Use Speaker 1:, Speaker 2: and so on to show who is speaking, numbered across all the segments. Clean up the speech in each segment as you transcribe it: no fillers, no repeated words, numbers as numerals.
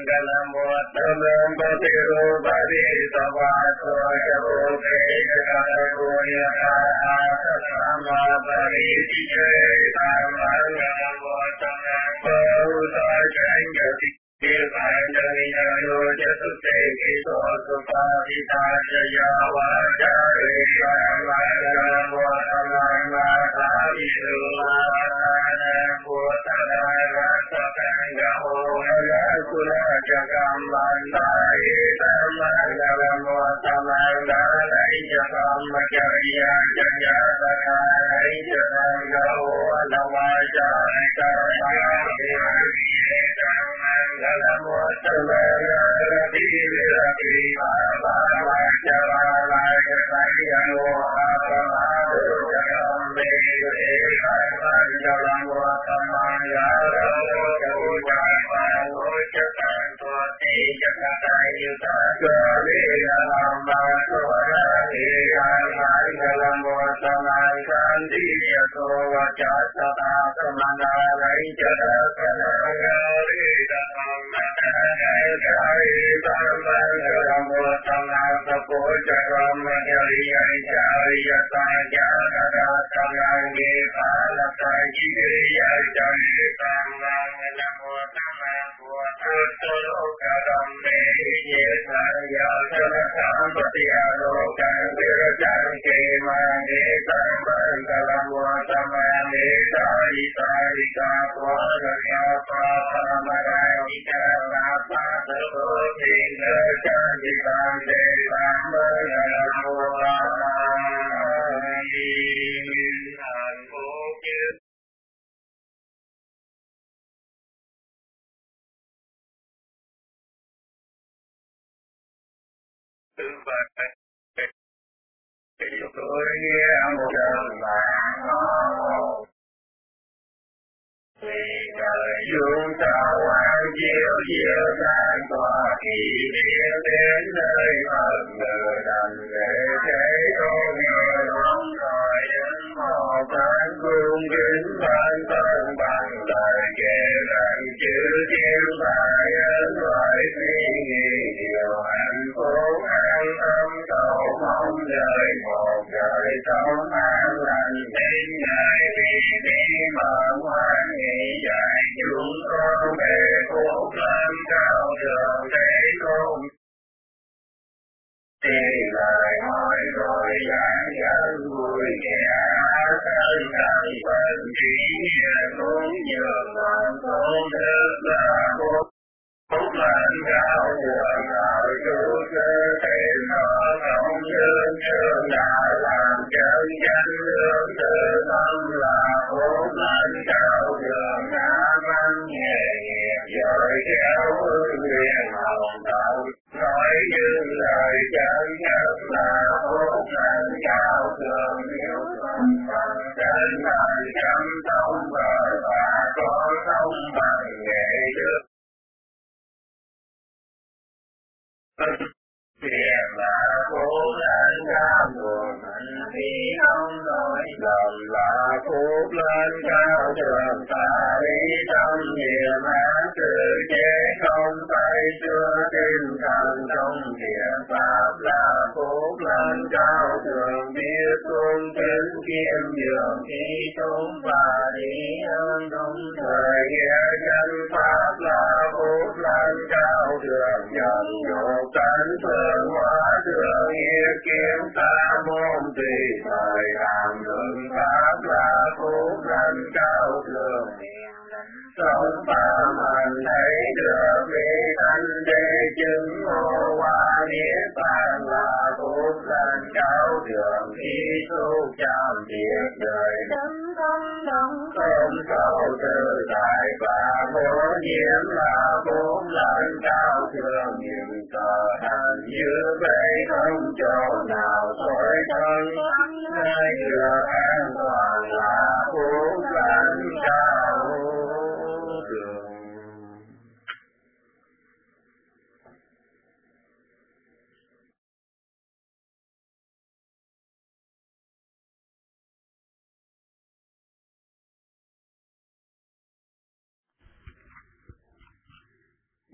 Speaker 1: Nam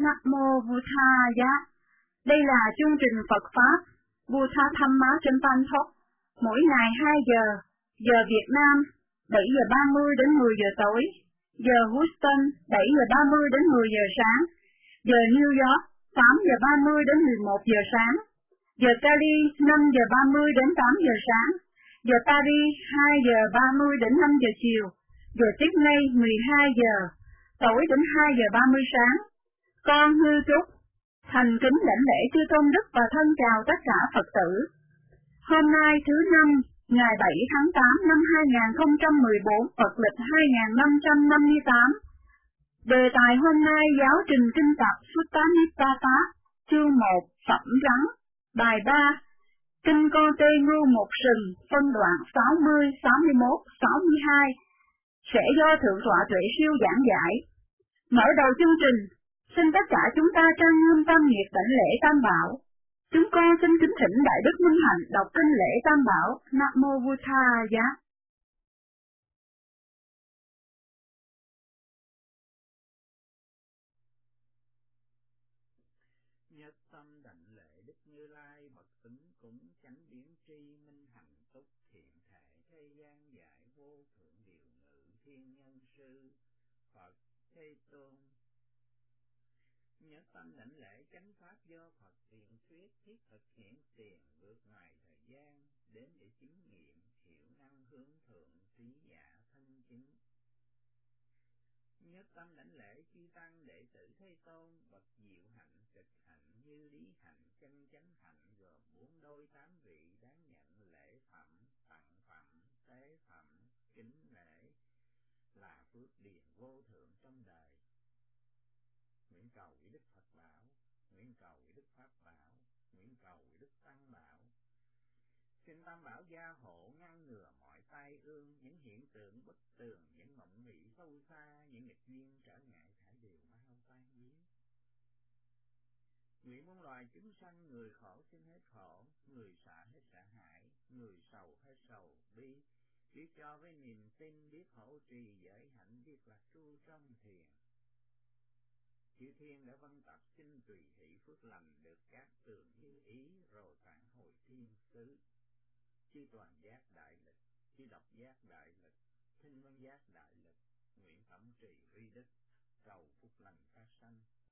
Speaker 1: Nam Mô Buddhaya. Đây là chương trình Phật Pháp Buddha Dhamma trên Bangkok, mỗi ngày 2 giờ, giờ Việt Nam, 7 giờ 30 đến 10 giờ tối, giờ Houston, 7 giờ 30 đến 10 giờ sáng, giờ New York, 8 giờ 30 đến 11 giờ sáng, giờ Cali, 5 giờ 30 đến 8 giờ sáng, giờ Paris, 2 giờ 30 đến 5 giờ chiều, giờ Sydney, 12 giờ tối đến 2 giờ 30 sáng. Con Hư Trúc thành kính đảnh lễ chư tôn đức và thân chào tất cả Phật tử. Hôm nay thứ Năm, ngày 7 tháng 8 năm 2014, Phật lịch 2558. Đề tài hôm nay giáo trình kinh tập Sutta Nibbata, chương 1, Phẩm Rắn, bài 3, Kinh Con Tê Ngưu Một Sừng, phân đoạn 60, 61, 62, sẽ do Thượng tọa Tuệ Siêu giảng giải. Mở đầu chương trình, xin tất cả chúng ta trang nghiêm tâm nhiệt đảnh lễ Tam Bảo. Chúng con xin kính thỉnh Đại Đức Minh Hạnh đọc kinh lễ Tam Bảo. Nam Mô Buddhaya.
Speaker 2: Nhất tâm đảnh lễ Đức Như Lai bậc tính cúng chánh biến tri minh hạnh túc thiện thể thế gian giải vô thượng điều ngự thiên nhân sư Phật Thế Tôn. Nhất tâm đảnh lễ chánh pháp do Phật tiền thuyết thiết thực hiện tiền vượt ngoài thời gian đến để chứng nghiệm hiểu năng hướng thượng trí giả thân chính. Nhất tâm đảnh lễ chư tăng đệ tử Thế Tôn bậc diệu hạnh trực hạnh như lý hạnh chân chánh hạnh gồm 4 đôi 8 vị đáng nhận lễ phẩm tặng phẩm tế phẩm kính lễ là phước điền vô thượng trong đời. Nguyện cầu với Đức Phật bảo, nguyện cầu với Đức Pháp bảo, nguyện cầu với Đức Tăng bảo. Xin Tam Bảo gia hộ ngăn ngừa mọi tai ương, những hiện tượng bất tường, những mộng mị sâu xa, những nghịch duyên trở ngại thải đều mau tan biến. Nguyện muôn loài chúng sanh, người khổ xin hết khổ, người sợ hết sợ hãi, người sầu hết sầu bi, biết cho với niềm tin, biết hỗ trì giới hạnh, biết lạc tru trong thiền. Chư thiên đã vân tập xin tùy hỷ phước lành được các tường như ý rồi phản hồi thiên sứ. Chư toàn giác đại lực, chư độc giác đại lực, thinh văn giác đại lực, nguyện phẩm trì uy đức, cầu phúc lành phát sanh.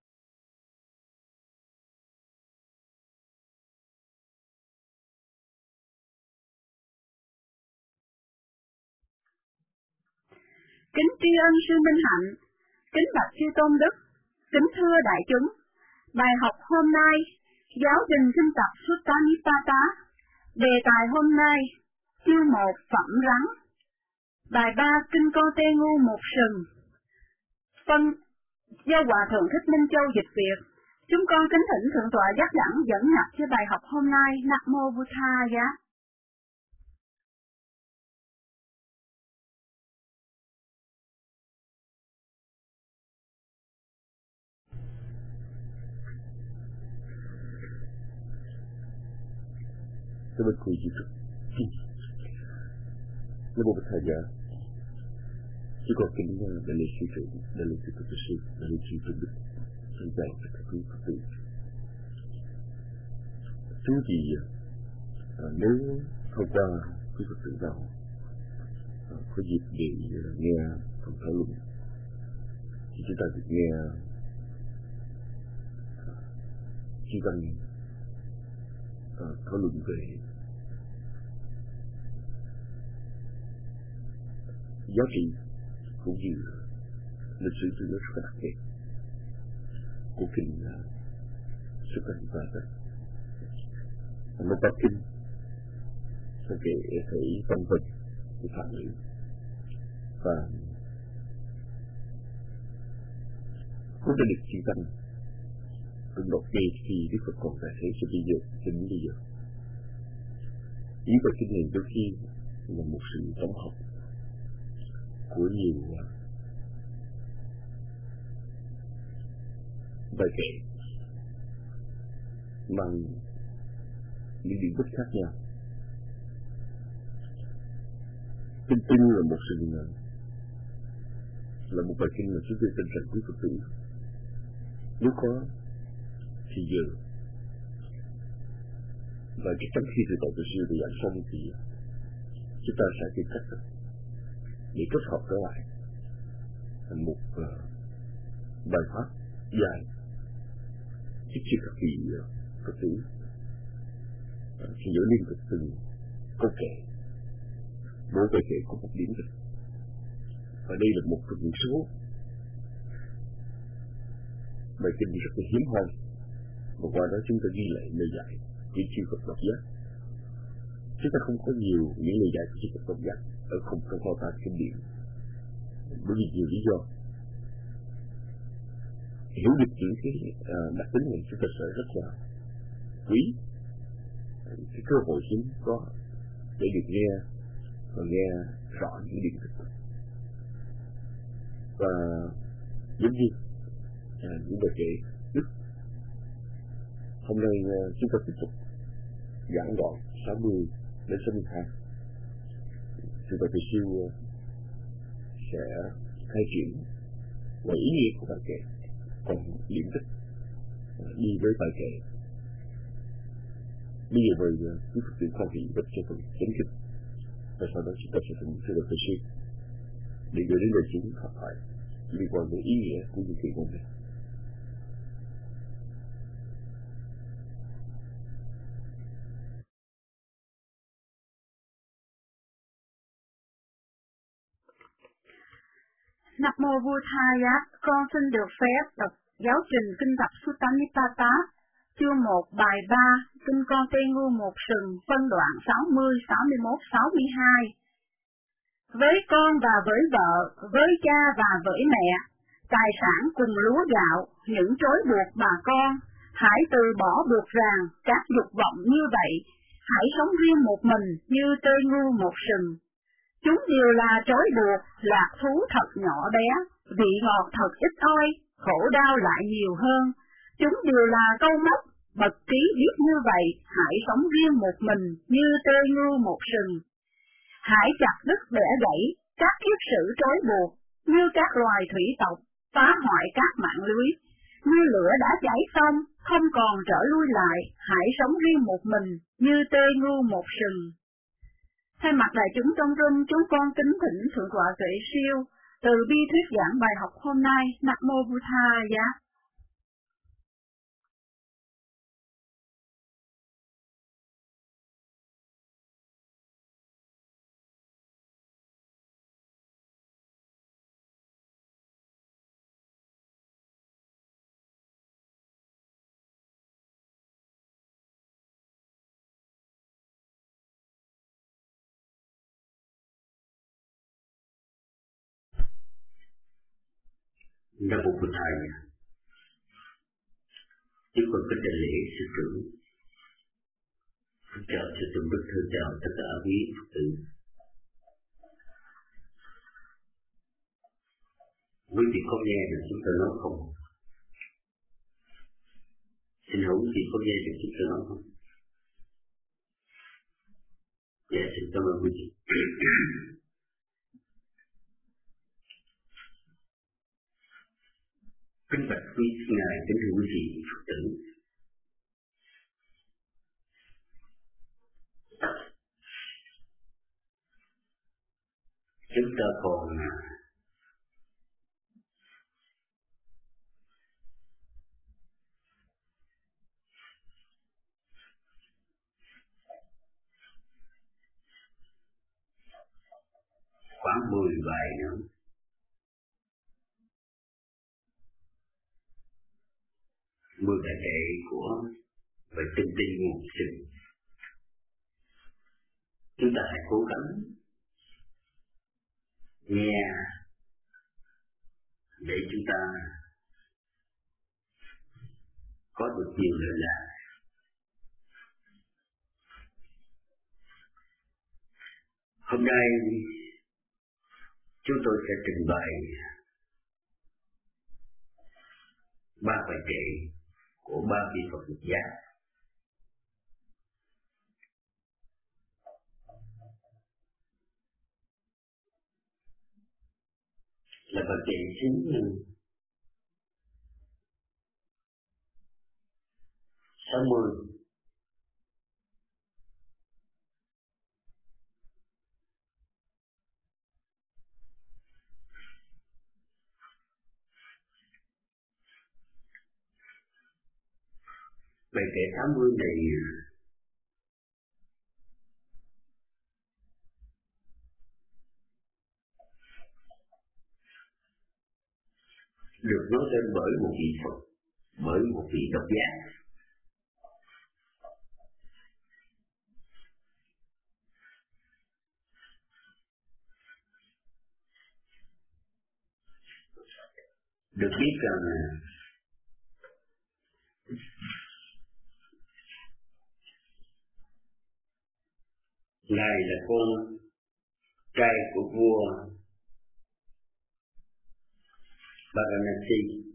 Speaker 1: Kính tri ân sư Minh Hạnh, kính bạch chư tôn đức, kính thưa đại chúng. Bài học hôm nay, giáo trình kinh tập Sutta Nibbata. Đề tài hôm nay, chương 1, Phẩm Rắn. Bài 3, Kinh Con Tê Ngu Một Sừng. Phân do Hòa Thượng Thích Minh Châu dịch Việt. Chúng con kính thỉnh Thượng tọa giác đẳng dẫn nhập cho bài học hôm nay. Nam Mô Buddhaya.
Speaker 3: Thưa bạch quý vị, Nam Mô Bụt Thầy Giả, chỉ có kính đại lễ sư trưởng, đại lễ sư Phật sư, đại lễ sư Tôn Đức, xin chào tất cả quý Phật tử. Thưa quý vị, nếu hôm qua quý Phật tử nào có dịp để nghe phần thảo luận, thì chúng ta được nghe chư tăng thảo luận về giá trị cũng như lịch sử tương đối rất là đặc biệt của kinh Sutta Nibbata. Một bài kinh sẽ kể thể vân vân của Phạn ngữ và cũng đã được chư tăng từng đọc nghe khi Đức Phật còn tại thế cho đến bây giờ. Những bài kinh này đôi khi là một sự tổng hợp của nhiều bài kể mang những điểm bất khác nhau. Kinh Tinh là một sự là một bài kinh mà chúng tôi tin rằng quý Phật tử Nếu có thì giờ. Và chắc chắn khi sự tội của siêu bị giảng xong thì chúng ta sẽ tìm cách để kết hợp trở lại thành một bài pháp dài giúp cho các vị Phật tử sẽ nhớ liên tục từng câu kệ. Mỗi câu kệ có một điểm dịch, và đây là một trong những số bài kinh rất là hiếm hoi, và qua đó chúng ta ghi lại lời dạy của chư Phật độc giác. Chúng ta không có nhiều những lời dạy của chư Phật độc giác ở không trong kho tàng kinh điển, bởi vì nhiều lý do. Hiểu được những cái đặc tính này chúng ta sẽ rất là quý cái cơ hội chúng có để được nghe và nghe rõ những điểm thực. Và giống như những bài kệ đức, hôm nay chúng ta tiếp tục giảng đoạn 60 đến 62. Sư Bà Thầy Siêu sẽ khai triển về ý nghĩa của bài kệ, còn điểm tích đi với bài kệ. Bây giờ mời quý Phật tử khoan hiện vật cho tôi chánh kinh, và sau đó chúng ta sẽ cùng Sư Bà Thầy Siêu để gửi đến lời chính học hỏi liên quan đến ý nghĩa của những kỳ ngôn này.
Speaker 1: Nam mô Vua Thaya, con xin được phép đọc giáo trình kinh tập Sutta Nipata, chương 1 bài 3, kinh Con Tê Ngu Một Sừng, phân đoạn 60, 61, 62. Với con và với vợ, với cha và với mẹ, tài sản cùng lúa gạo, những trói buộc bà con, hãy từ bỏ buộc ràng các dục vọng như vậy, hãy sống riêng một mình như tê ngu một sừng. Chúng đều là trói buộc, lạc thú thật nhỏ bé, vị ngọt thật ít oi, khổ đau lại nhiều hơn. Chúng đều là câu móc, bậc trí biết như vậy, hãy sống riêng một mình như tê ngu một sừng. Hãy chặt đứt bẻ gãy các kiết sử trói buộc, như các loài thủy tộc, phá hoại các mạng lưới. Như lửa đã cháy xong, không còn trở lui lại, hãy sống riêng một mình như tê ngu một sừng. Thay mặt đại chúng trong room, chúng con kính thỉnh Thượng tọa Tuệ Siêu từ bi thuyết giảng bài học hôm nay. Nam mô Bụt Thaya.
Speaker 4: Nam mô Bụt Thầy. Chúng con kính đại lễ sư trưởng. Kính chào sư trưởng Đức Thưa, chào tất cả quý Phật tử. Quý vị có nghe được chúng tôi nói không? Xin hỏi quý vị có nghe được chúng tôi nói không? Dạ, xin cảm ơn quý vị. Kính bạch quý ngài, kính thưa quý vị Phật tử. Chúng ta còn khoảng 10 bài nữa. Mười bài kệ của bài tinh tinh một sừng. Chúng ta hãy cố gắng nghe để chúng ta có được nhiều lợi lạc. Hôm nay chúng tôi sẽ trình bày 3 bài kệ của 3 vị Phật Độc giác. Là bài kệ chính 60. Bài kệ 80 này được nói tên bởi một vị Phật, bởi một vị độc giác. Được biết rằng Ngài là con trai của vua Varanasi.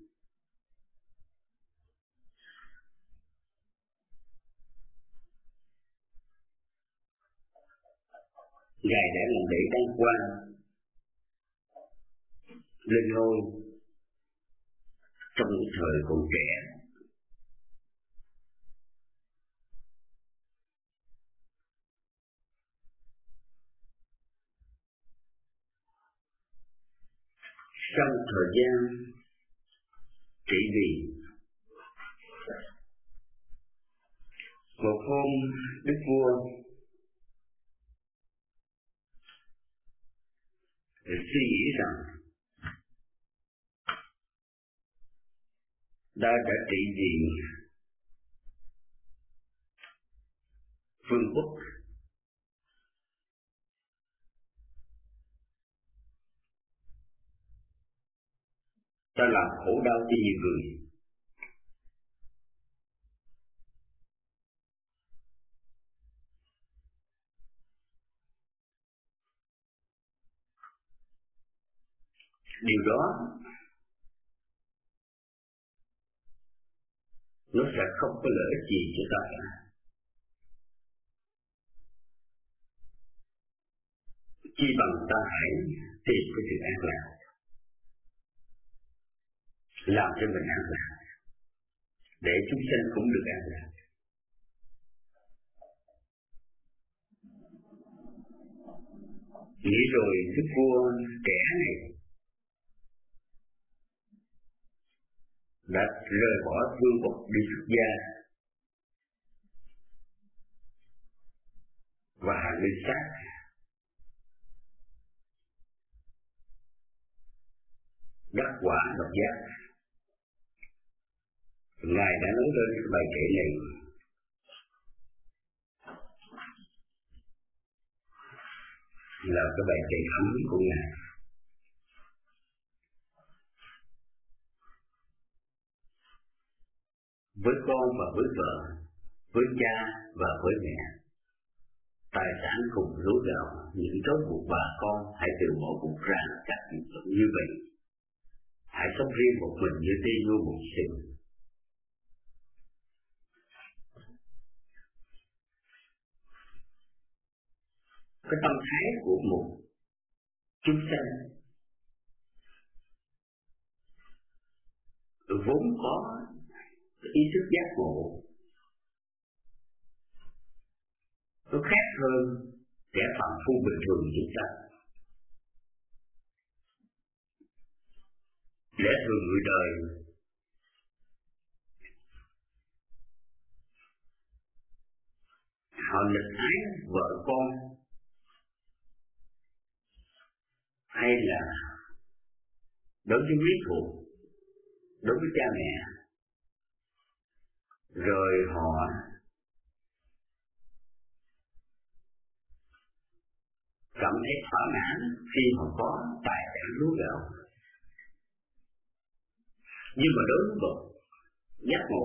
Speaker 4: Ngài đã làm lễ đăng quang lên ngôi trong thời còn trẻ. Trong thời gian trị vì, một hôm đức vua suy nghĩ rằng đã trị vì phương Quốc, ta làm khổ đau cho nhiều người. Điều đó nó sẽ không có lợi ích gì cho ta cả. Chi bằng ta hãy tìm cái sự an lạc, làm cho mình an lạc, để chúng sinh cũng được an lạc. Nghĩ rồi đức vua trẻ này đã rời bỏ vương quốc đi xuất gia và hành linh sát. Đắc quả độc giác. Ngài đã nói lên bài kệ này là cái bài kệ ấm của Ngài. Với con và với vợ, với cha và với mẹ, tài sản cùng lúa gạo, những trói buộc bà con hãy từ bỏ buộc ràng các hiện tượng như vậy. Hãy sống riêng một mình như ti nuôi một sinh. Cái tâm thái của một chúng sanh vốn có ý thức giác ngộ, nó khác hơn kẻ phạm phu bình thường chúng ta. Lẽ thường người đời họ nghịch ái vợ con, hay là đối với quý phụ, đối với cha mẹ, rồi họ cảm thấy thỏa mãn khi họ có tài sản lúa gạo. Nhưng mà đối với bậc giác ngộ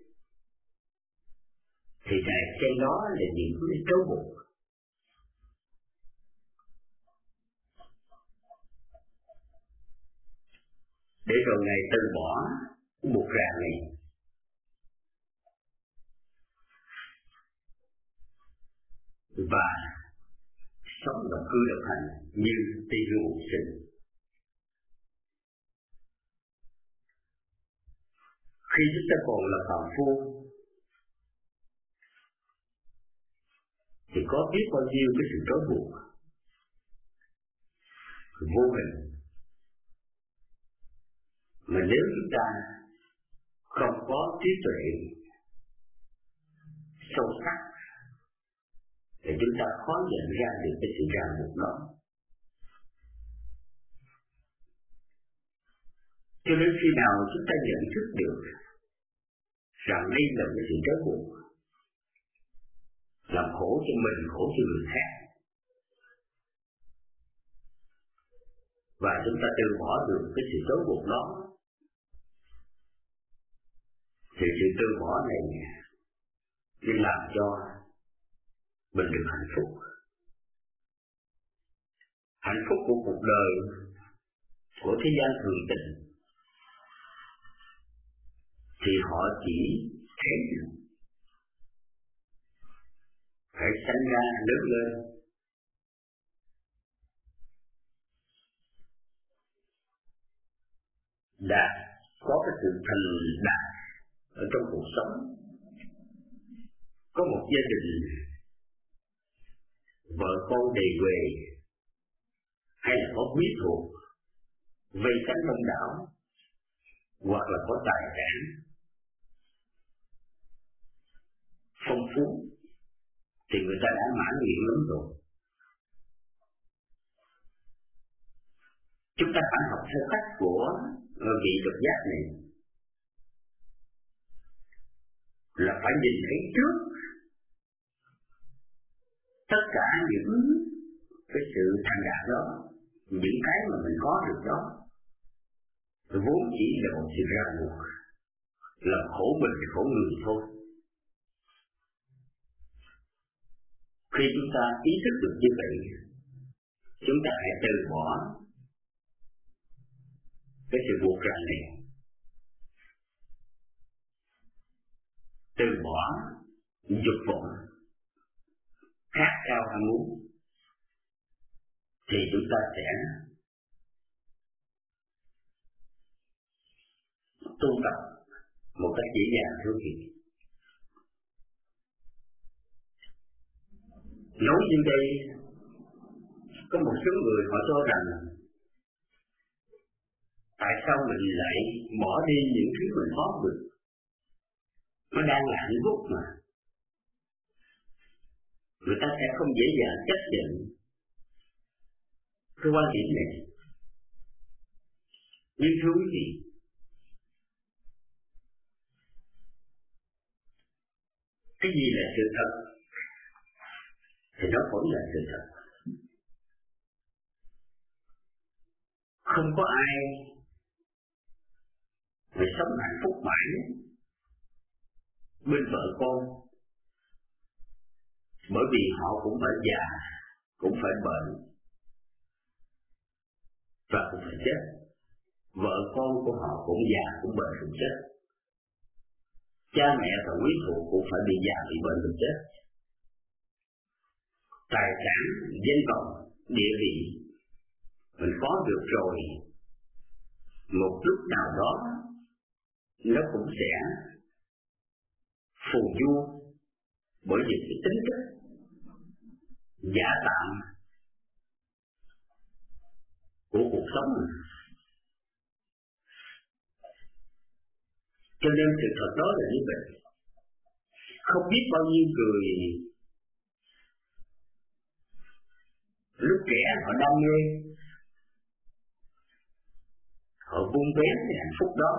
Speaker 4: thì Ngài xem đó là những cái trói buộc. Để rồi Ngài từ bỏ buộc ràng này, và sống độc cư độc hành như tỳ khưu bổn sinh. Khi chúng ta còn là phàm phu, có biết bao nhiêu cái sự trói buộc vô hình. Mà nếu chúng ta không có trí tuệ sâu sắc thì chúng ta khó nhận ra được cái sự ràng buộc đó. Cho đến khi nào chúng ta nhận thức được rằng đây là một sự trói buộc, làm khổ cho mình, khổ cho người khác, và chúng ta từ bỏ được cái sự trói buộc đó, thì sự từ bỏ này sẽ làm cho mình được hạnh phúc. Hạnh phúc của cuộc đời, của thế gian thường tình, thì họ chỉ thấy phải sanh ra lớn lên, đã có cái sự thành đạt ở trong cuộc sống, có một gia đình vợ con đầy huề, hay là có quý thuộc vây cánh đông đảo, hoặc là có tài sản phong phú, thì người ta đã mãn nguyện lắm rồi. Chúng ta phải học theo cách của vị độc giác này, là phải nhìn thấy trước tất cả những cái sự thành đạt đó, những cái mà mình có được đó, vốn chỉ là một sự ràng buộc, làm khổ mình thì khổ người thôi. Khi chúng ta ý thức được như vậy, chúng ta hãy từ bỏ cái sự buộc ràng này, từ bỏ dục vọng, khát khao ham muốn, thì chúng ta sẽ tu tập một cách dễ dàng thưa quý vị. Nói như đây, có một số người họ cho rằng tại sao mình lại bỏ đi những thứ mình có được, nó đang là hạnh phúc mà. Người ta sẽ không dễ dàng chấp nhận cái quan điểm này. Nhưng thưa quý vị, cái gì là sự thật thì nó cũng là sự thật. Không có ai phải sống hạnh phúc mãi bên vợ con, bởi vì họ cũng phải già, cũng phải bệnh và cũng phải chết. Vợ con của họ cũng già, cũng bệnh, cũng chết. Cha mẹ và quý thuộc cũng phải bị già, bị bệnh, bị chết. Tài sản, danh vọng, địa vị mình có được rồi, một lúc nào đó nó cũng sẽ phù du bởi vì cái tính chất giả tạm của cuộc sống. Cho nên sự thật đó là như vậy. Không biết bao nhiêu người lúc trẻ họ đam mê, họ vun vén cái hạnh phúc đó,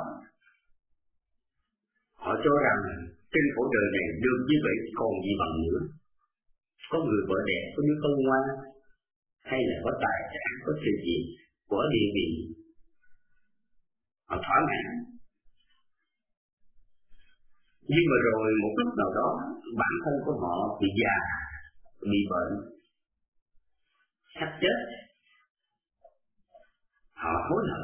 Speaker 4: họ cho rằng trên cuộc đời này được như vậy còn gì bằng nữa. Có người vợ đẹp, có đứa con ngoan, hay là có tài sản, có sự gì, có địa vị, họ thỏa mãn. Nhưng mà rồi một lúc nào đó, bản thân của họ bị già, bị bệnh, sắp chết, họ hối hận.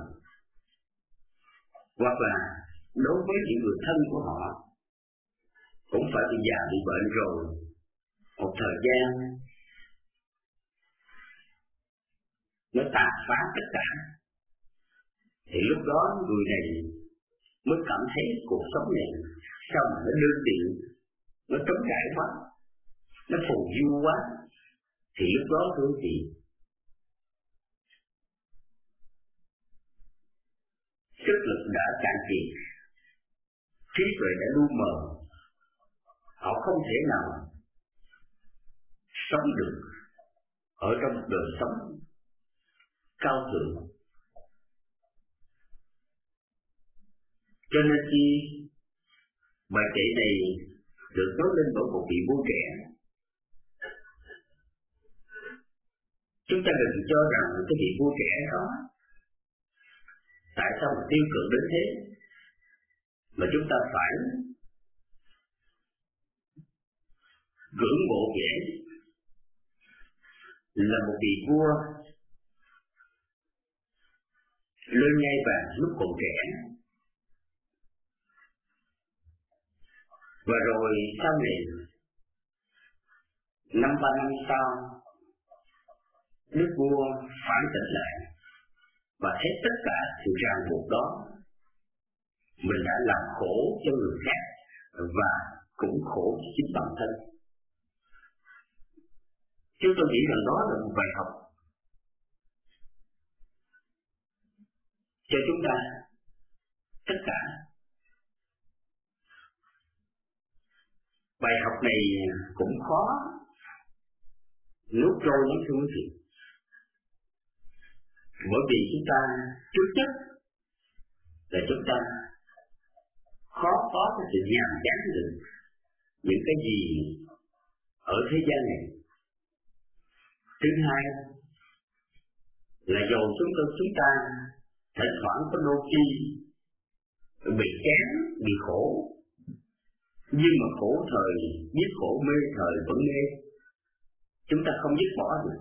Speaker 4: Hoặc là đối với những người thân của họ cũng phải bị già, bị bệnh rồi một thời gian, nó tàn phá tất cả, thì lúc đó người này mới cảm thấy cuộc sống này sao mà nó đơn điệu, nó trống trải quá, nó phù du quá, thì lúc đó thưa chị, sức lực đã cạn kiệt, trí tuệ đã lu mờ, họ không thể nào sống được ở trong một đời sống cao thượng. Cho nên khi bài kệ này được nói lên bởi một vị vua trẻ, chúng ta đừng cho rằng cái vị vua trẻ đó tại sao mà tiêu cực đến thế, mà chúng ta phải ngưỡng mộ vẻ là một vị vua lên ngai vàng lúc còn trẻ, và rồi sau này 5-3 năm sau, đức vua phản tỉnh lại và thấy tất cả sự ràng buộc đó mình đã làm khổ cho người khác và cũng khổ cho chính bản thân. Chúng tôi nghĩ rằng đó là một bài học cho chúng ta tất cả. Bài học này cũng khó nuốt trôi những thứ gì, bởi vì chúng ta trước nhất là chúng ta khó có cái sự nhàm chán được những cái gì ở thế gian này. Thứ hai là dầu chúng ta thỉnh thoảng có đôi khi bị chán, bị khổ, nhưng mà khổ thời biết khổ, mê thời vẫn mê, chúng ta không dứt bỏ được.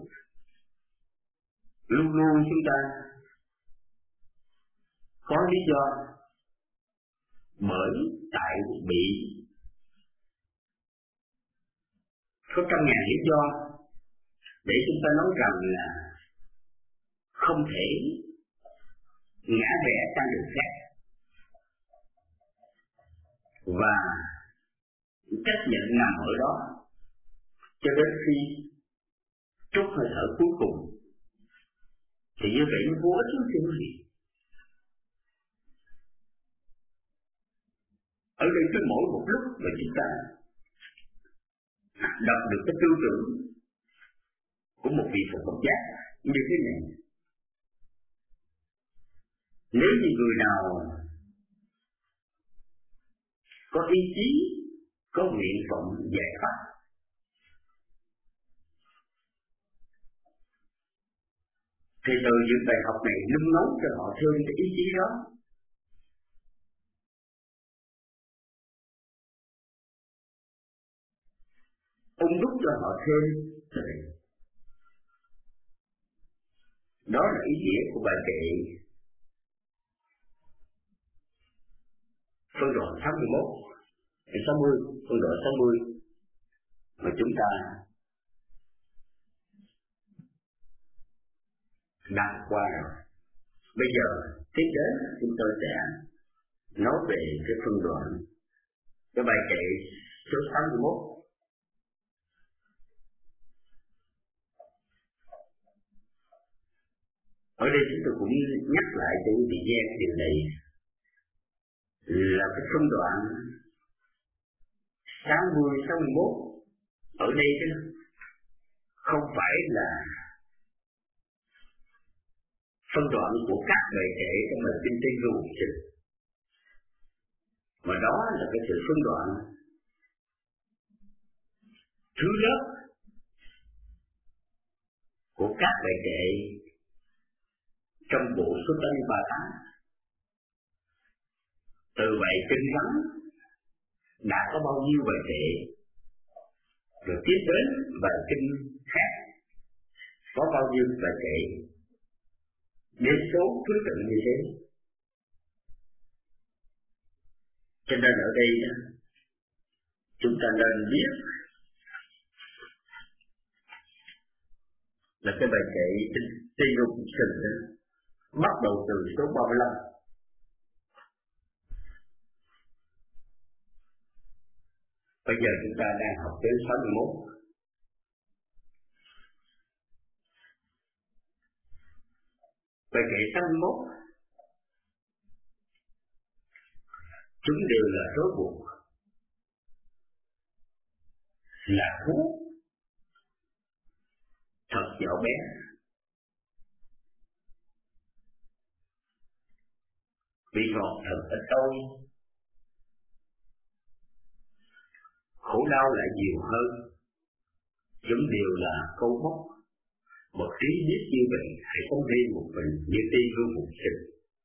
Speaker 4: Luôn luôn chúng ta có lý do, bởi tại bị có 100.000 lý do để chúng ta nói rằng là không thể ngã rẽ sang đường khác, và trách nhiệm nằm ở đó cho đến khi trút hơi thở cuối cùng, thì như vậy nó vô ích lắm thưa quý vị. Ở đây cứ mỗi một lúc mà chúng ta đọc được cái tư tưởng của một vị Phật Bậc giác như thế này, nếu như người nào có ý chí, có nguyện vọng giải thoát, thì từ những bài học này nung nấu cho họ thêm cái ý chí đó. Ung đúc cho họ thêm. Đó là ý nghĩa của bài kệ phân đoạn 61, 60, phân đoạn 60 mà chúng ta đang qua rồi. Bây giờ tiếp đến chúng tôi sẽ nói về cái phân đoạn, cái bài kệ số 61. Ở đây chúng tôi cũng nhắc lại cho quý vị nghe điều này là cái phân đoạn 60-61. Ở đây không phải là phân đoạn của các bài kệ trong bài kinh Tây Du Dịch, mà đó là cái sự phân đoạn thứ lớp của các bài kệ trong bộ số 38. Từ bài kinh ngắn đã có bao nhiêu bài kệ, rồi tiếp đến bài kinh khác có bao nhiêu bài kệ, đến số thứ tự như thế. Cho nên ở đây chúng ta nên biết là cái bài kệ Tây Lục Sừng bắt đầu từ số 35. Bây giờ chúng ta đang học đến 61. Bài kệ 81 chúng đều là rối buộc, là thú thật nhỏ bé, vị ngọt thật ít ôi, khổ đau lại nhiều hơn, chúng đều là câu móc. Một trí biết như vậy, hãy không đi một mình như đi hương một sinh.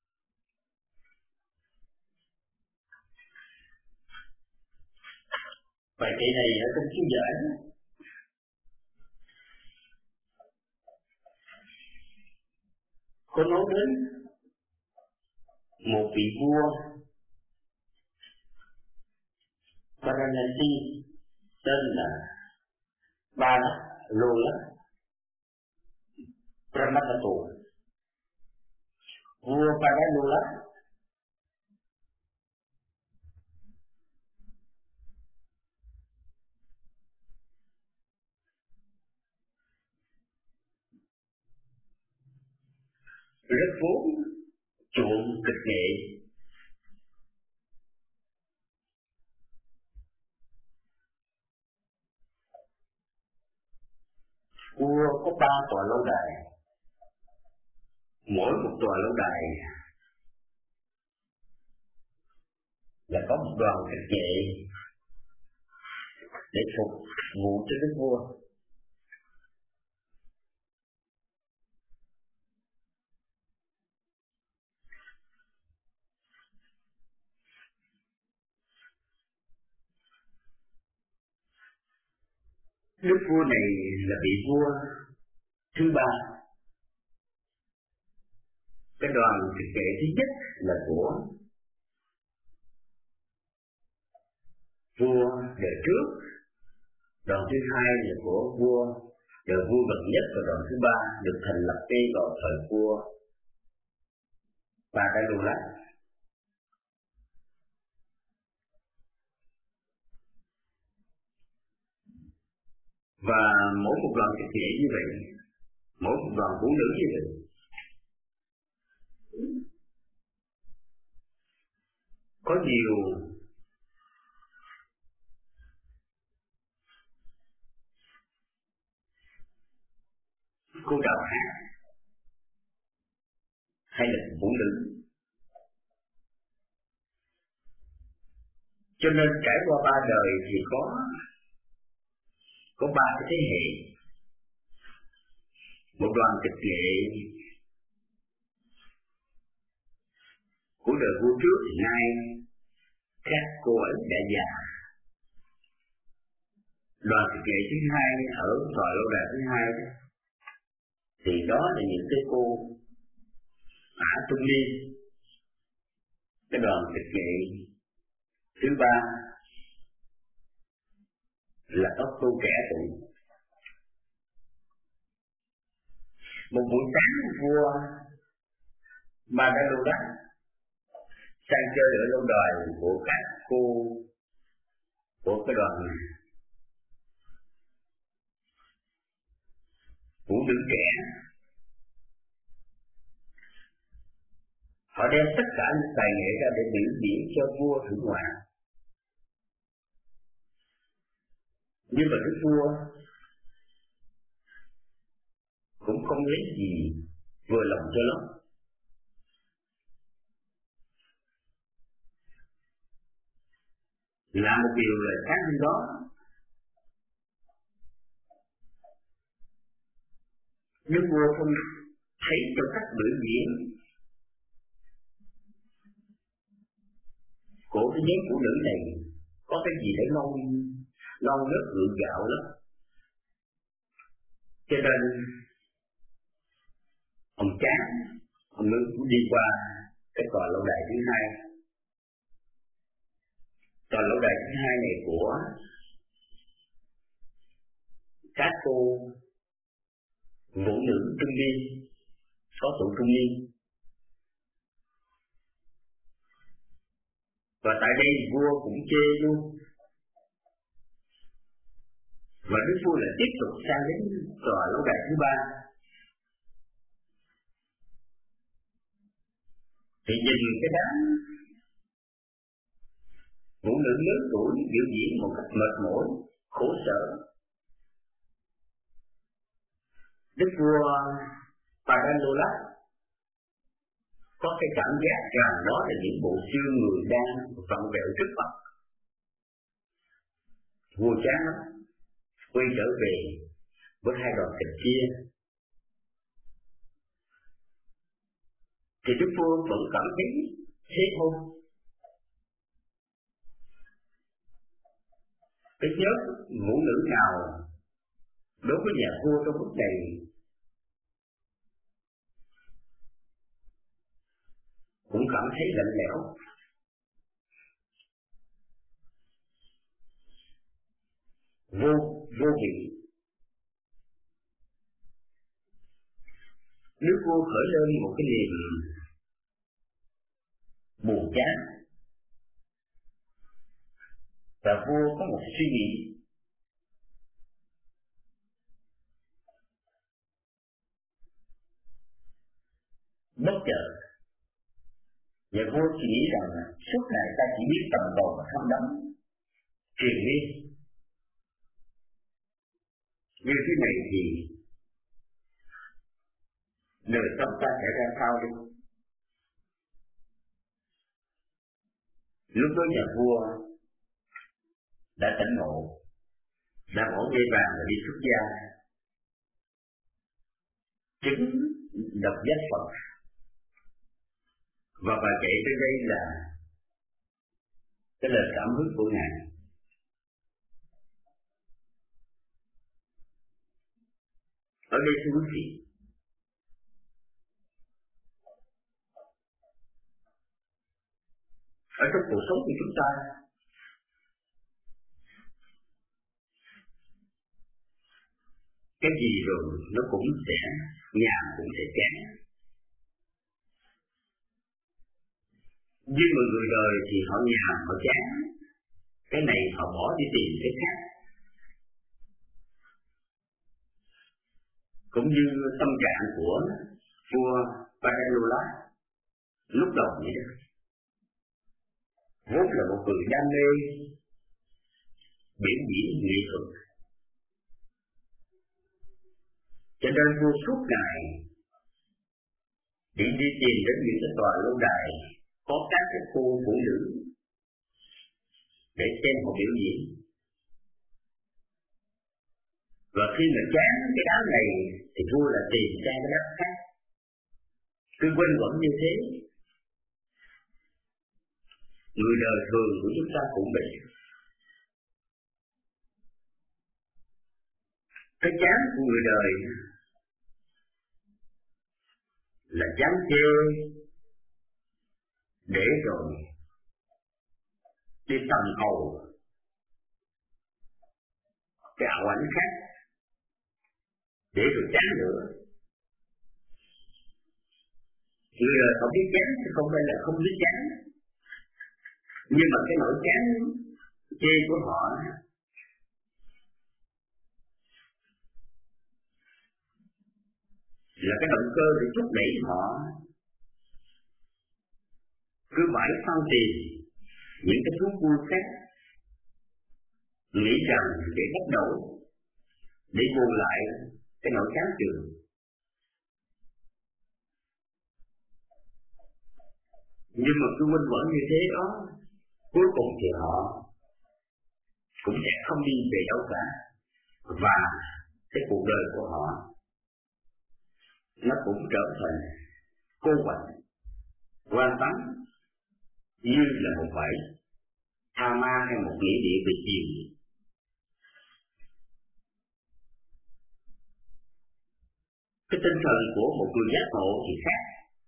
Speaker 4: Bài kệ này ở trong chú giải có nói đến một vị vua Varanasi tên là Lola Brahmadatta. Vua Lola rất vốn chuộng kịch nghệ, vua có 3 tòa lâu đài, mỗi một tòa lâu đài là có một đoàn kịch nghệ để phục vụ cho đức vua. Đức vua này là vị vua thứ 3. Cái đoàn kịch nghệ thứ nhất là của vua đời trước, đoàn thứ 2 là của vua đời vua gần nhất, và đoàn thứ 3 được thành lập ngay vào thời vua Lola. Và mỗi một đoàn kịch nghệ như vậy, mỗi một đoàn vũ nữ như vậy, có nhiều cô đạo hát hay là vũ nữ, cho nên trải qua 3 đời thì có 3 cái thế hệ. Một đoàn kịch nghệ của đời vua trước thì nay các cô ấy đã già. Đoàn kịch nghệ thứ 2 ở tòa lâu đài thứ 2 thì đó là những cái cô trung niên. Cái đoàn kịch nghệ thứ 3 là các cô trẻ tuổi. Một buổi sáng vua Lola sang chơi ở lâu đài của các cô của cái đoàn vũ nữ trẻ. Họ đem tất cả những tài nghệ ra để biểu diễn cho vua thưởng ngoạn. Nhưng mà đức vua cũng không lấy gì vừa lòng cho lắm. Làm một điều là sáng hôm đó đức vua không thấy trong các biểu diễn của cái nhóm phụ nữ này có cái gì để non nớt gượng gạo lắm. Cho nên ông chán, ông mới đi qua cái tòa lâu đài thứ 2. Tòa lâu đài thứ 2 này của các cô vũ nữ trung niên, có tuổi trung niên. Và tại đây vua cũng chê luôn. Và đức vua lại tiếp tục sang đến tòa lâu đài thứ 3. thì nhìn cái đám phụ nữ lớn tuổi biểu diễn một cách mệt mỏi, khổ sở. Đức vua Paralola có cái cảm giác rằng đó là những bộ xương người đang vặn vẹo trước mặt. Vua chán lắm, quay trở về với hai đoàn kịch kia. Thì Đức vua vẫn cảm thấy thế thôi. Cái nhớ phụ nữ nào đối với nhà vua trong lúc này cũng cảm thấy lạnh lẽo. Vô vị. Đức vua khởi lên một cái niềm buồn chán, và vua có một suy nghĩ. Bất chợt, nhà vua chỉ nghĩ rằng suốt ngày ta chỉ biết tầm bầu và thăm đắm, triền miên. Như thế này thì đời sống ta sẽ ra sao đi? Lúc đó nhà vua đã tỉnh ngộ, đã bỏ dây vàng và đi xuất gia, chứng độc giác Phật. Và bài kể tới đây là cái lời cảm hứng của Ngài. Ở đây thưa quý vị, ở trong cuộc sống của chúng ta, cái gì rồi nó cũng sẽ nhàn, cũng sẽ chán. Nhưng mà người đời thì họ nhàn, họ chán, cái này họ bỏ đi tìm cái khác. Cũng như tâm trạng của vua Paralola lúc đầu vậy đó. Vốn là một người đam mê biểu diễn nghệ thuật, cho nên vua suốt ngày đi tìm đến những cái tòa lâu đài có các cái cô phụ nữ để xem họ biểu diễn. Và khi mà chán cái đám này thì vua là tìm sang cái đám khác. Cứ quanh quẩn như thế. Người đời thường của chúng ta cũng vậy. Cái chán của người đời là chán chê, để rồi đi tầm cầu cái ảo ảnh khác, để rồi chán nữa. Người đời không biết chán thì không phải là không biết chán, nhưng mà cái nỗi chán chê của họ là cái động cơ để thúc đẩy họ cứ mãi săn tìm những cái thú vui khác, nghĩ rằng để bắt đầu để bù lại cái nỗi chán chường. Nhưng mà cứ quanh quẩn như thế đó, cuối cùng thì họ cũng sẽ không đi về đâu cả, và cái cuộc đời của họ nó cũng trở thành cô quạnh, quan tánh, như là một bẫy tha ma hay một nghĩa địa về chiều. Cái tinh thần của một người giác ngộ thì khác.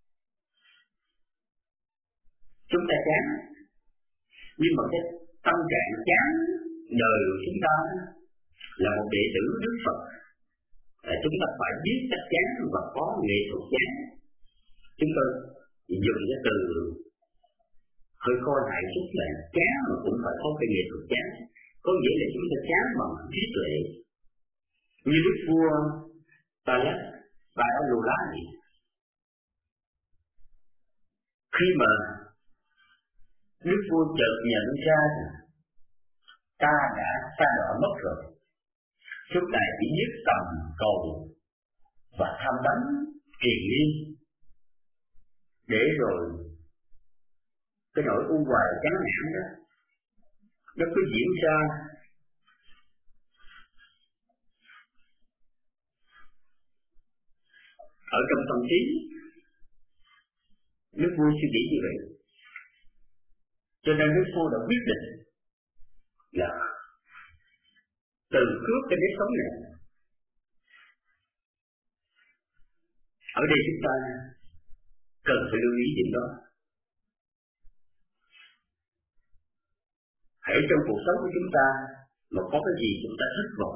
Speaker 4: Chúng ta chán, nhưng mà cái tâm trạng chán đời của chúng ta là một đệ tử Đức Phật, là chúng ta phải biết cách chán và có nghệ thuật chán. Chúng ta dùng cái từ hơi coi hại chút là chán mà cũng phải có cái nghệ thuật chán. Có nghĩa là chúng ta chán bằng trí tuệ. Như Đức vua Paralola này, Khi mà Đức Vua chợt nhận ra rằng ta đã sa đọa mất rồi, suốt ngày chỉ biết tầm cầu và tham đắm triền miên, để rồi cái nỗi u hoài chán nản đó nó cứ diễn ra ở trong tâm trí. Đức Vua suy nghĩ như vậy, cho nên Đức Vua đã quyết định là từ cướp cái nếp sống này. Ở đây chúng ta cần phải lưu ý điểm đó. Hãy trong cuộc sống của chúng ta mà có cái gì chúng ta thất vọng,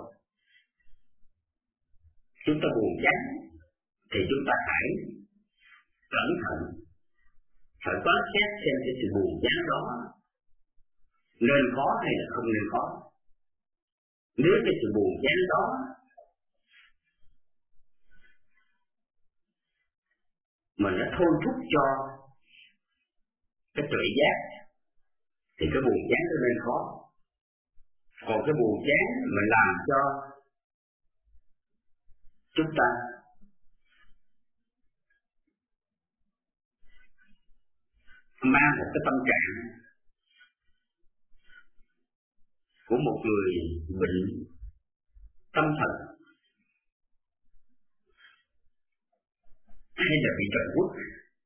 Speaker 4: chúng ta buồn chán, thì chúng ta hãy cẩn thận, phải quan sát xem cái sự buồn chán đó nên có hay là không nên có. Nếu cái sự buồn chán đó mà nó thôi thúc cho cái tuệ giác thì cái buồn chán nó nên có. Còn cái buồn chán mà làm cho chúng ta mang một cái tâm trạng của một người bệnh tâm thần hay là bị trần quốc,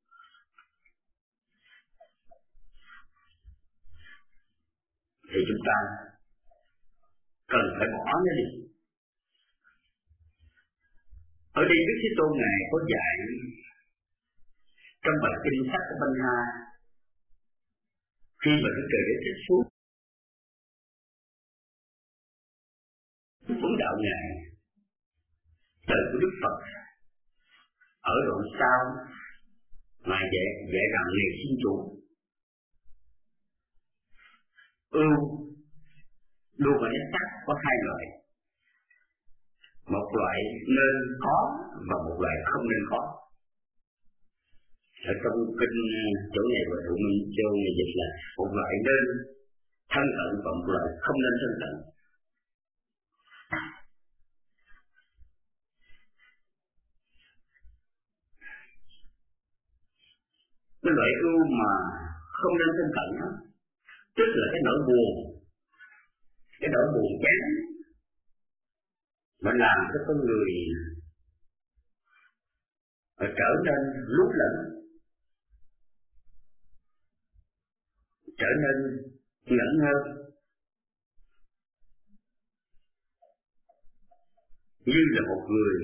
Speaker 4: thì chúng ta cần phải bỏ nó đi. Ở đây Đức Thế Tôn Ngài có dạy trong bài kinh sách của Banh Ha, khi mà Đức Trời Đế Thích xuống vấn đạo Ngài từ của Đức Phật ở đoạn sau mà dạy rằng này xin chủ, ưu đua và nét sắc có hai loại, một loại nên có và một loại không nên có. Ở trong kinh chỗ này và Thụ Minh Châu này dịch là một loại nên thân cận và một loại không nên thân cận. Cái loại ưu mà không nên thân cận đó, tức là cái nỗi buồn, cái nỗi buồn chán mà làm cho con người trở nên lú lẫn, trở nên ngẩn ngơ, như là một người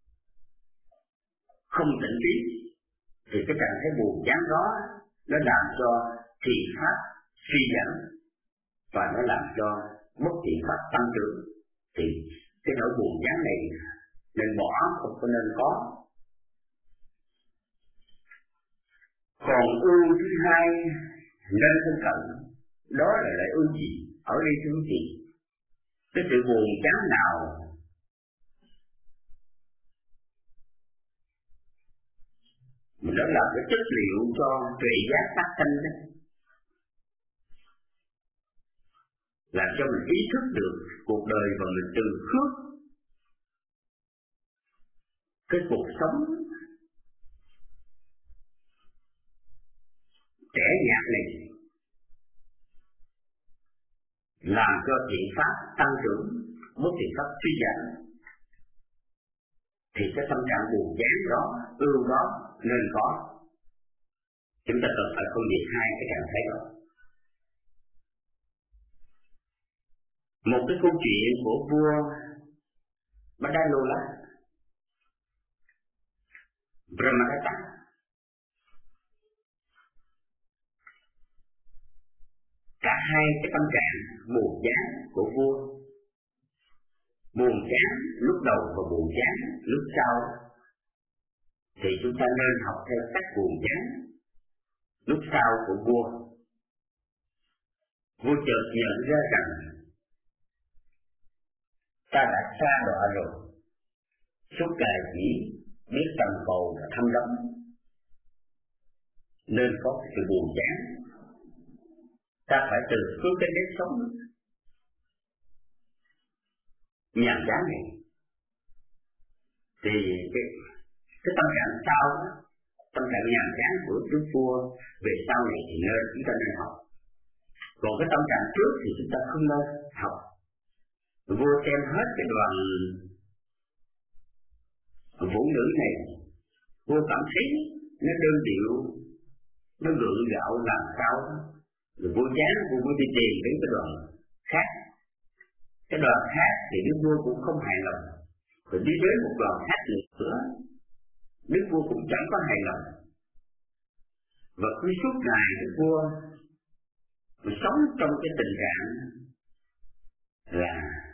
Speaker 4: không tỉnh trí. Thì cái trạng thái buồn chán đó nó làm cho thiện pháp suy giảm và nó làm cho bất thiện pháp tăng trưởng. Thì cái nỗi buồn chán này nên bỏ, không có nên có. Còn ưu thứ hai nên thân cận, đó là lại ưu gì? Ở đây ưu gì? Cái sự buồn chán nào nó là cái chất liệu cho tuệ giác phát sinh đấy, làm cho mình ý thức được cuộc đời và mình từ khước cái cuộc sống trẻ nhạt này, làm cho thiện pháp tăng trưởng, bất thiện pháp suy giảm. Thì cái tâm trạng buồn chán đó, ưu đó nên có. Chúng ta cần phải phân biệt hai cái trạng thái đó. Một cái câu chuyện của vua Badalola, Brahmadatta, cả hai cái tâm trạng buồn chán của vua, buồn chán lúc đầu và buồn chán lúc sau, thì chúng ta nên học theo cách buồn chán lúc sau của vua. Vua chợt nhận ra rằng ta đã sa đọa rồi, suốt ngày chỉ biết tầm cầu và thăm đắm, nên có sự buồn chán. Ta phải từ xuống cái nếp sống nhàm chán này. Thì cái tâm trạng sau đó, tâm trạng nhàm chán của Đức Vua về sau này thì nên chúng ta nên học. Còn cái tâm trạng trước thì chúng ta không nên học. Vua xem hết cái đoàn vũ nữ này, vua cảm thấy nó đơn điệu, nó gượng gạo làm sao đó. Rồi vua chán, vua đi tìm đến cái đoàn khác. Cái đoàn khác thì Đức Vua cũng không hài lòng. Rồi đi đến một đoàn khác nữa, Đức Vua cũng chẳng có hài lòng. Và cứ suốt ngày Đức Vua sống trong cái tình trạng là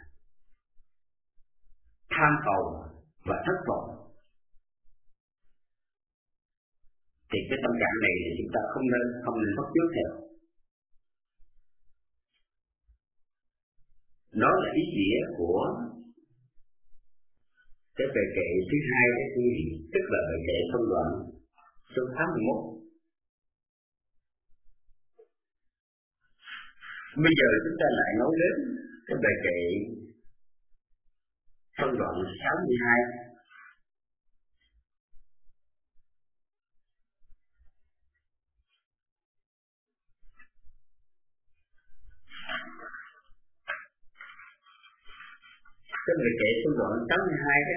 Speaker 4: tham cầu và thất vọng. Thì cái tâm trạng này chúng ta không nên bắt chước theo. Đó là ý nghĩa của cái bài kệ thứ hai đấy quý vị, tức là bài kệ phân đoạn số 81. Bây giờ chúng ta lại nói đến cái bài kệ phân đoạn 62. Cái bài kệ phân đoạn 82 đó,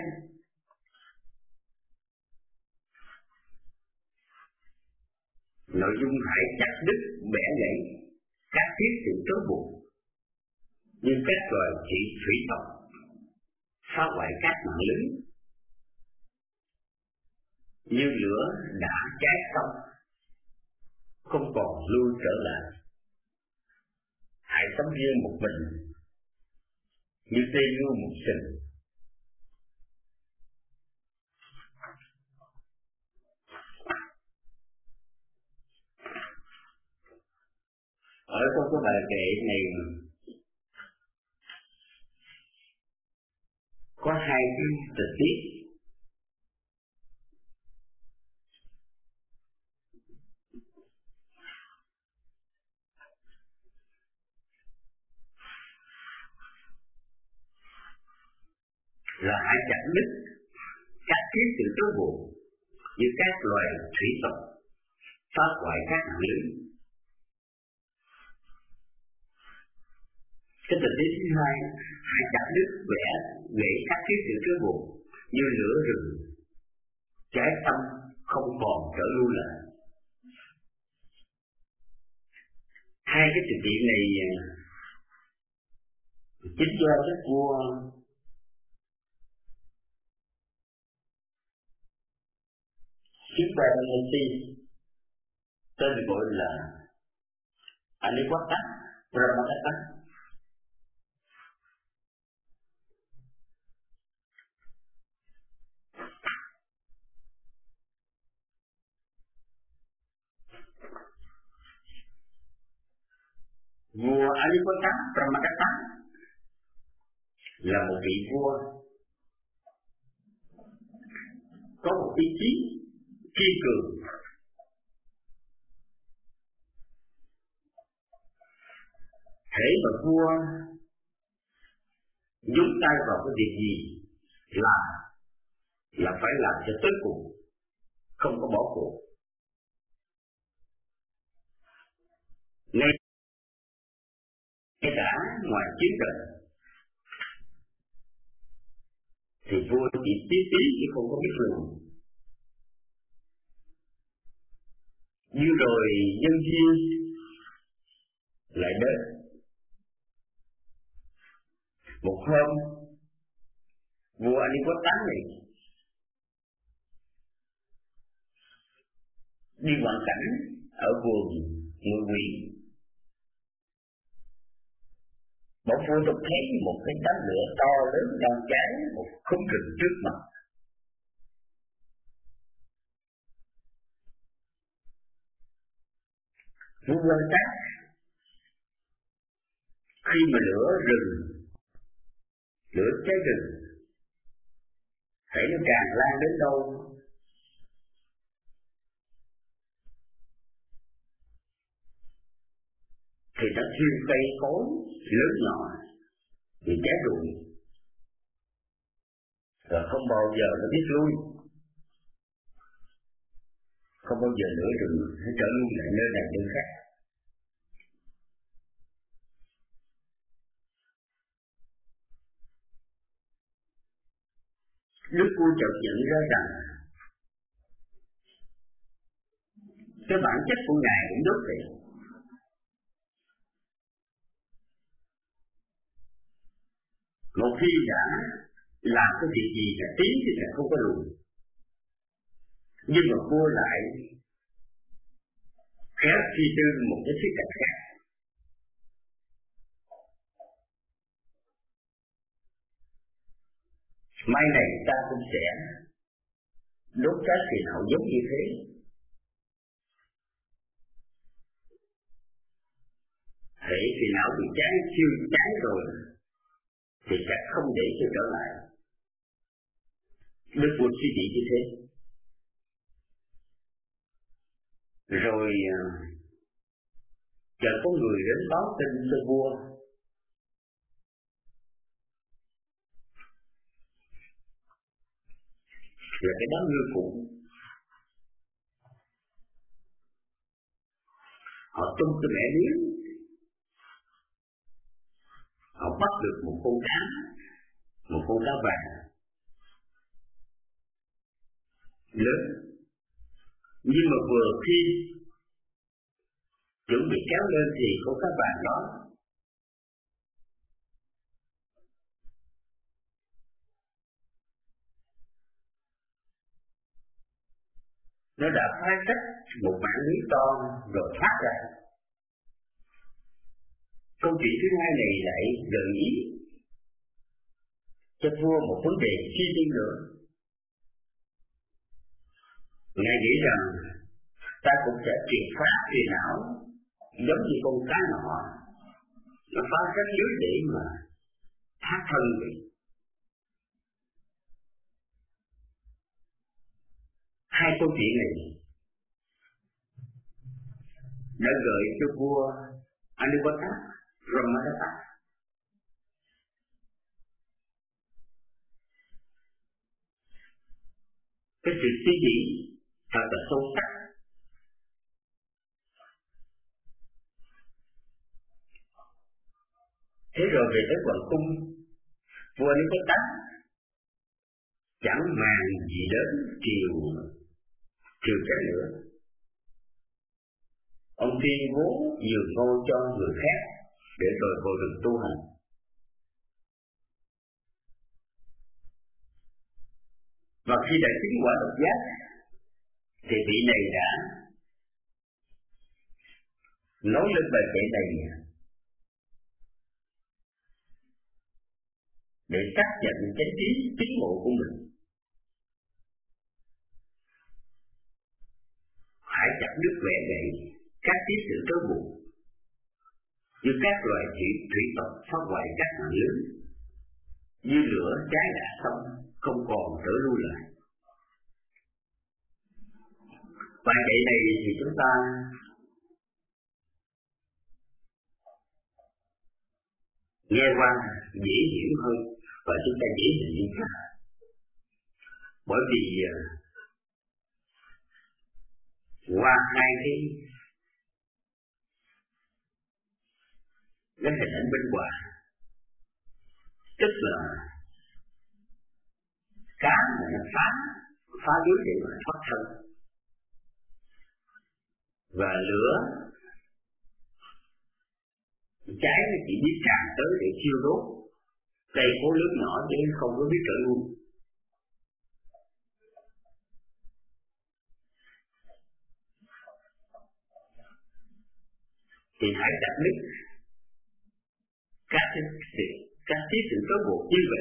Speaker 4: nội dung hãy chặt đứt bẻ gãy các thiết sự trói buộc như các loài thủy tộc phá hoại các mạng lưới, như lửa đã cháy xong không còn lui trở lại. Hãy sống riêng một mình như tê ngu một sừng. Ở trong cái bài kệ này có hai cái tình tiết. Là hãy chặt đứt các thiết sự trói buộc như các loài thủy tộc phá hoại các mạng lưới. Cái tình tiết thứ hai, hãy chặt đứt bẻ gãy các thiết sự trói buộc như lửa rừng cháy xong không còn trở lui lại. Hai cái sự kiện này chính do Đức Vua Chipanesi tên gọi là Aniwata Brahmadatta vua Aniwata Brahmadatta là một vị vua có một ý chí kiên cường, hễ mà vua nhúng tay vào cái việc gì là phải làm cho tới cùng, không có bỏ cuộc. Ngay cả ngoài chiến trận thì vua chỉ tí chứ không có biết lùi. Như rồi nhân duyên lại đến. Một hôm vua Aniwata này đi ngoạn cảnh ở vườn ngự quỷ. Một vua đột thấy một cái đám lửa to lớn đang cháy một khung rừng trước mặt. Vua quan sát khi mà lửa cháy rừng thấy nó tràn lan đến đâu thì nó thiêu cây cối lớn nhỏ bị cháy rụi, rồi không bao giờ nó biết lui, không bao giờ lửa rừng nó trở lui lại nơi này nơi khác. Đức vua chợt nhận ra rằng cái bản chất của Ngài cũng đốt vậy. Một khi đã làm cái việc gì là tiến thì là không có lùi, nhưng mà vua lại khéo suy tư một cái khía cạnh khác. Mai này ta cũng sẽ đốt cháy phiền não giống như thế. Hễ phiền não bị cháy thiêu cháy rồi thì chắc không để cho trở lại. Đức vua suy nghĩ như thế. Rồi chợt có người đến báo tin cho vua. Là cái đám ngư cụ. Họ tung cái mẻ miếng. Họ bắt được một con cá vàng lớn. Nhưng mà vừa khi chuẩn bị kéo lên thì con cá vàng đó nó đã phá rách một mảng lưới to rồi thoát ra. Câu chuyện thứ hai này lại gợi ý cho vua một vấn đề suy nghĩ nữa. Ngài nghĩ rằng ta cũng sẽ triệt phá phiền não giống như con cá nọ, nó phá rách lưới để mà thoát thân vậy. Hai câu chuyện này đã gợi cho vua Anubhata Brahmadatta cái sự suy nghĩ thật là sâu sắc. Thế rồi về tới hoàng cung, vua Anubhata chẳng màng gì đến triều cái nữa. Ông tuyên bố nhường ngôi cho người khác để rồi vào rừng tu hành. Và khi đã chứng quả độc giác thì vị này đã nói lên bài kệ này để xác nhận chánh trí tiến bộ của mình. Hãy chặt đứt vẹ gậy các tiếp sự trói buộc, như các loài thủy tộc phá hoại các mạng lưới, như lửa cháy đã xong không còn trở lui lại. Bài kệ này thì chúng ta nghe qua dễ hiểu hơn và chúng ta dễ hình dung ra. Bởi vì qua hai cái hình ảnh bên ngoài, tức là cá mà nó phá lưới để mà thoát thân, và lửa cháy nó chỉ biết tràn tới để thiêu đốt cây khối lớn nhỏ chứ không có biết trở lui. Thì hãy chặt đứt các sự trói buộc như vậy.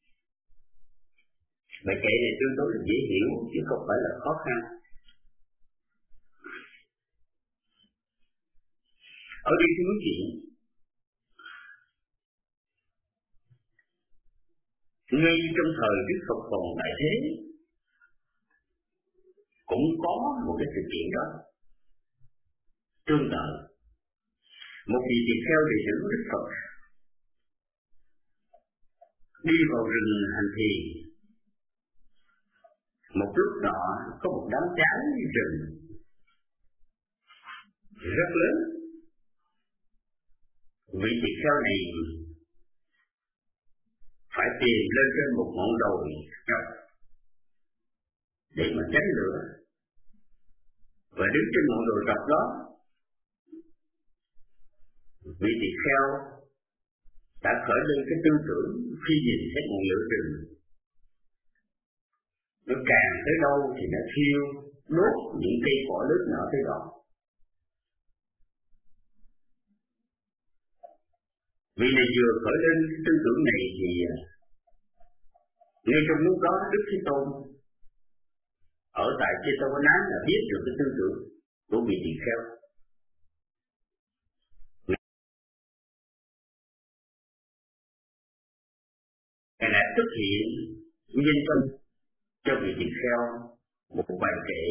Speaker 4: Bài kệ này tương đối là dễ hiểu chứ không phải là khó khăn. Ở đây thưa quý vị, ngay trong thời Đức Phật còn tại thế cũng có một cái sự kiện đó tương tự. Một vị tỳ kheo đệ tử Đức Phật đi vào rừng hành thiền. Một lúc nọ có một đám cháy rừng rất lớn. Vị tỳ kheo này phải tìm lên trên một ngọn đồi trọc để mà tránh lửa, và đứng trên ngọn đồi trọc đó, vị tỳ kheo đã khởi lên cái tư tưởng khi nhìn thấy ngọn lửa rừng, nó càng tới đâu thì nó thiêu đốt những cây cỏ lớn nhỏ tới đó. Vì này vừa khởi lên tư tưởng này thì ngay trong lúc đó Đức Thế Tôn ở tại Chetawana là biết được cái tư tưởng của vị tỳ kheo. Ngài đã xuất hiện nhân thân cho vị tỳ kheo một bài kệ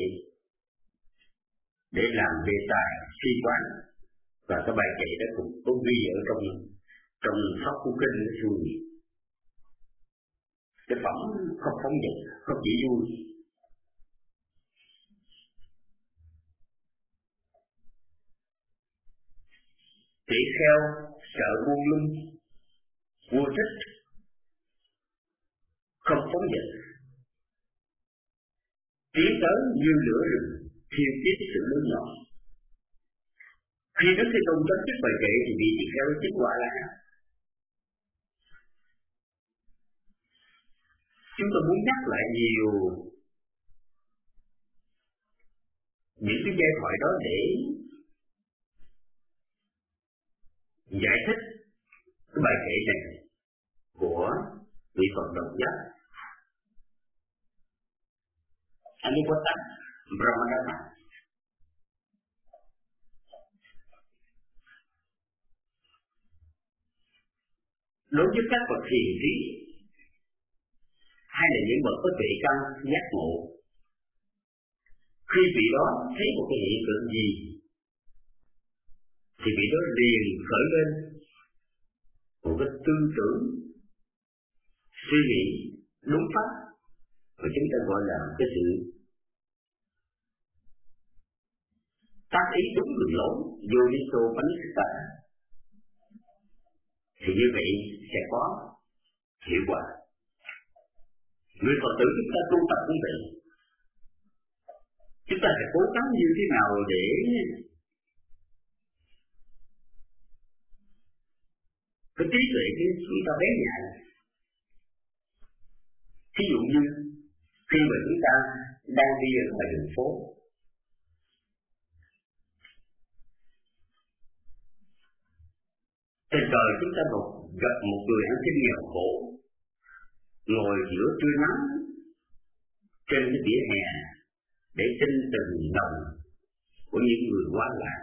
Speaker 4: để làm đề tài suy quán, và cái bài kệ đó cũng có ghi ở trong Pháp Cú Kinh của Sư Nhị. Cái phẩm không phóng dật, không chỉ vui. Tỷ kheo sợ buông lung, vua thích, không phóng dật, tiến tới như lửa rừng, thiêu chết sự lớn nhỏ. Khi Đức Thế Tôn chấm dứt bài kệ thì vị tỳ kheo chứng quả là chúng tôi muốn nhắc lại nhiều những cái giai thoại đó để giải thích cái bài kệ này của vị Phật Độc Giác. Anh ấy có tặng Brahmananda. Đối với các bậc thiền trí hay là những bậc có tuệ căn giác ngộ, khi vị đó thấy một cái hiện tượng gì thì vị đó liền khởi lên một cái tư tưởng suy nghĩ đúng pháp, và chúng ta gọi là cái sự tác ý đúng đường lối, vô lý tô bánh tất. Thì như vậy sẽ có hiệu quả. Người Phật tử chúng ta tu tập cũng vậy. Chúng ta phải cố gắng như thế nào để cái trí tuệ của chúng ta bé nhạy. Thí dụ như khi mà chúng ta đang đi ở ngoài đường phố, tình cờ chúng ta gặp một người ăn xin nghèo khổ ngồi giữa trưa nắng trên cái vỉa hè để xin từng đồng của những người qua lại.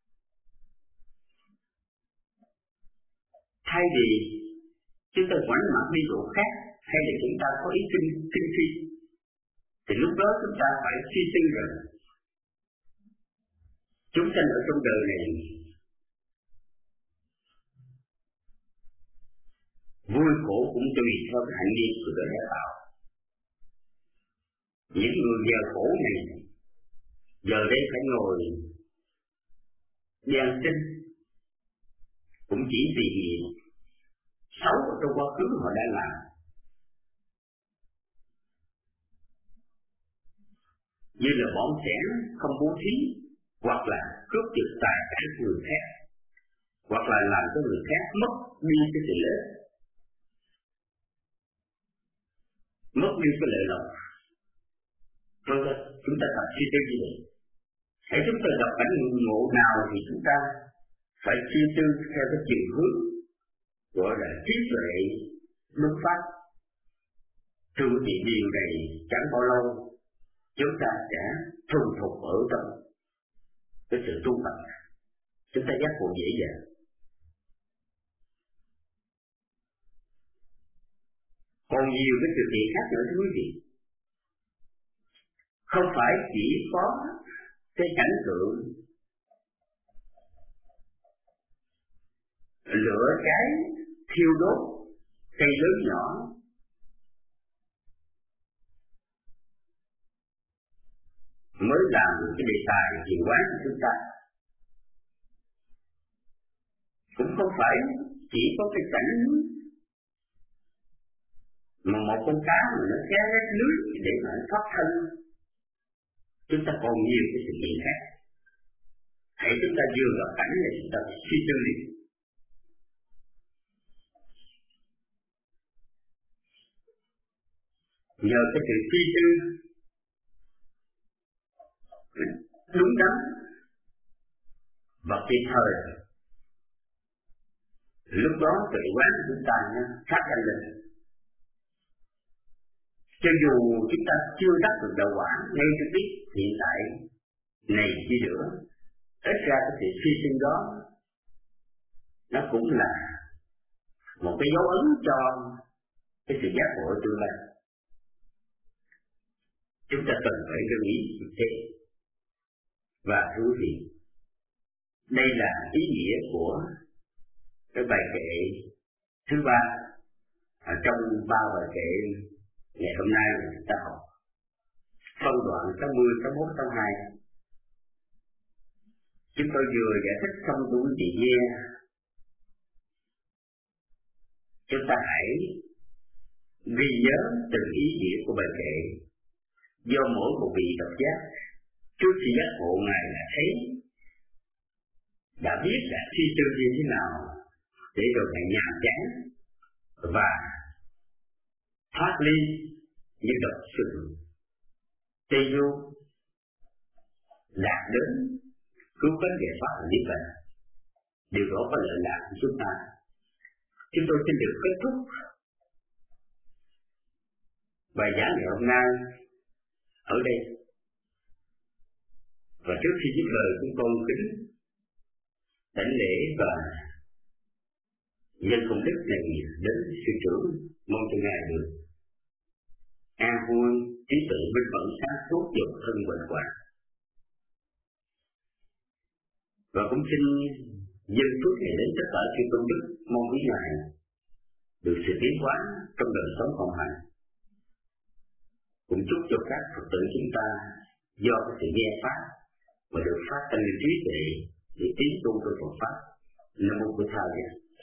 Speaker 4: Thay vì chúng ta ngoảnh mặt đi chỗ khác, hay là chúng ta có ý kinh phi, thì lúc đó chúng ta phải suy tư rằng chúng sanh ở trong đời này vui khổ cũng tùy theo cái hạnh nghiệp của đời đã tạo. Những người giờ khổ này giờ đây phải ngồi gian sinh cũng chỉ vì xấu ở trong quá khứ họ đã làm. Như là bỏng sẻn không bố thí, hoặc là cướp giật tài sản của người khác, hoặc là làm cho người khác mất đi cái sự lợi, mất đi cái lợi lộc. Chúng ta tập suy tư như vậy. Hãy chúng ta gặp cảnh ngộ nào thì chúng ta phải suy tư theo cái chiều hướng gọi là trí tuệ đúng pháp. Thưa quý vị, điều này chẳng bao lâu chúng ta sẽ thuần thục ở trong cái sự tu tập, chúng ta giác ngộ dễ dàng. Còn nhiều cái sự kiện khác nữa thưa quý vị, không phải chỉ có cái cảnh tượng lửa cháy thiêu đốt cây lớn nhỏ, mới làm được cái đề tài thiền quán của chúng ta. Cũng không phải chỉ có cái cảnh mà một con cá mà nó kéo rách lưới để mà nó thoát thân. Chúng ta còn nhiều cái sự kiện khác. Hãy chúng ta vừa gặp cảnh là chúng ta suy tư liền. Nhờ cái sự suy tư đúng đắn và kịp thời, lúc đó tuệ quán của chúng ta phát thanh lên. Cho dù chúng ta chưa đắc được đạo quả ngay trước biết hiện tại này chi nữa, ít ra cái sự suy sinh đó nó cũng là một cái dấu ấn cho cái sự giác ngộ tương lai. Chúng ta cần phải lưu ý như thế. Và thưa quý vị, đây là ý nghĩa của cái bài kệ thứ 3 trong 3 bài kệ ngày hôm nay mà chúng ta học. Phân đoạn 60, 61, 62. Chúng tôi vừa giải thích xong cho quý vị nghe. Chúng ta hãy ghi nhớ từng ý nghĩa của bài kệ, do mỗi một vị độc giác trước khi giác ngộ Ngài đã thấy, đã biết, đã suy tư như thế nào để rồi Ngài nhàm chán và thoát ly như độc sự tây du, đạt đến cứu cánh giải thoát và niết bàn. Điều đó có lợi lạc của chúng ta. Chúng tôi xin được kết thúc bài giảng ngày hôm nay ở đây. Và trước khi dứt lời, chúng tôi kính đảnh lễ và nhân công đức này đến sư trưởng, mong cho Ngài được an vui, trí tuệ minh mẫn, sáng suốt, dục thân bệnh hoạn. Và cũng xin dân phước này đến tất cả chư tôn đức, mong quý Ngài được sự tiến hóa trong đời sống cộng hành. Cũng chúc cho các Phật tử chúng ta do cái sự nghe pháp và được phát tâm lên trí tuệ để tiến tu trong Phật pháp. Nam mô Bổn Thầy.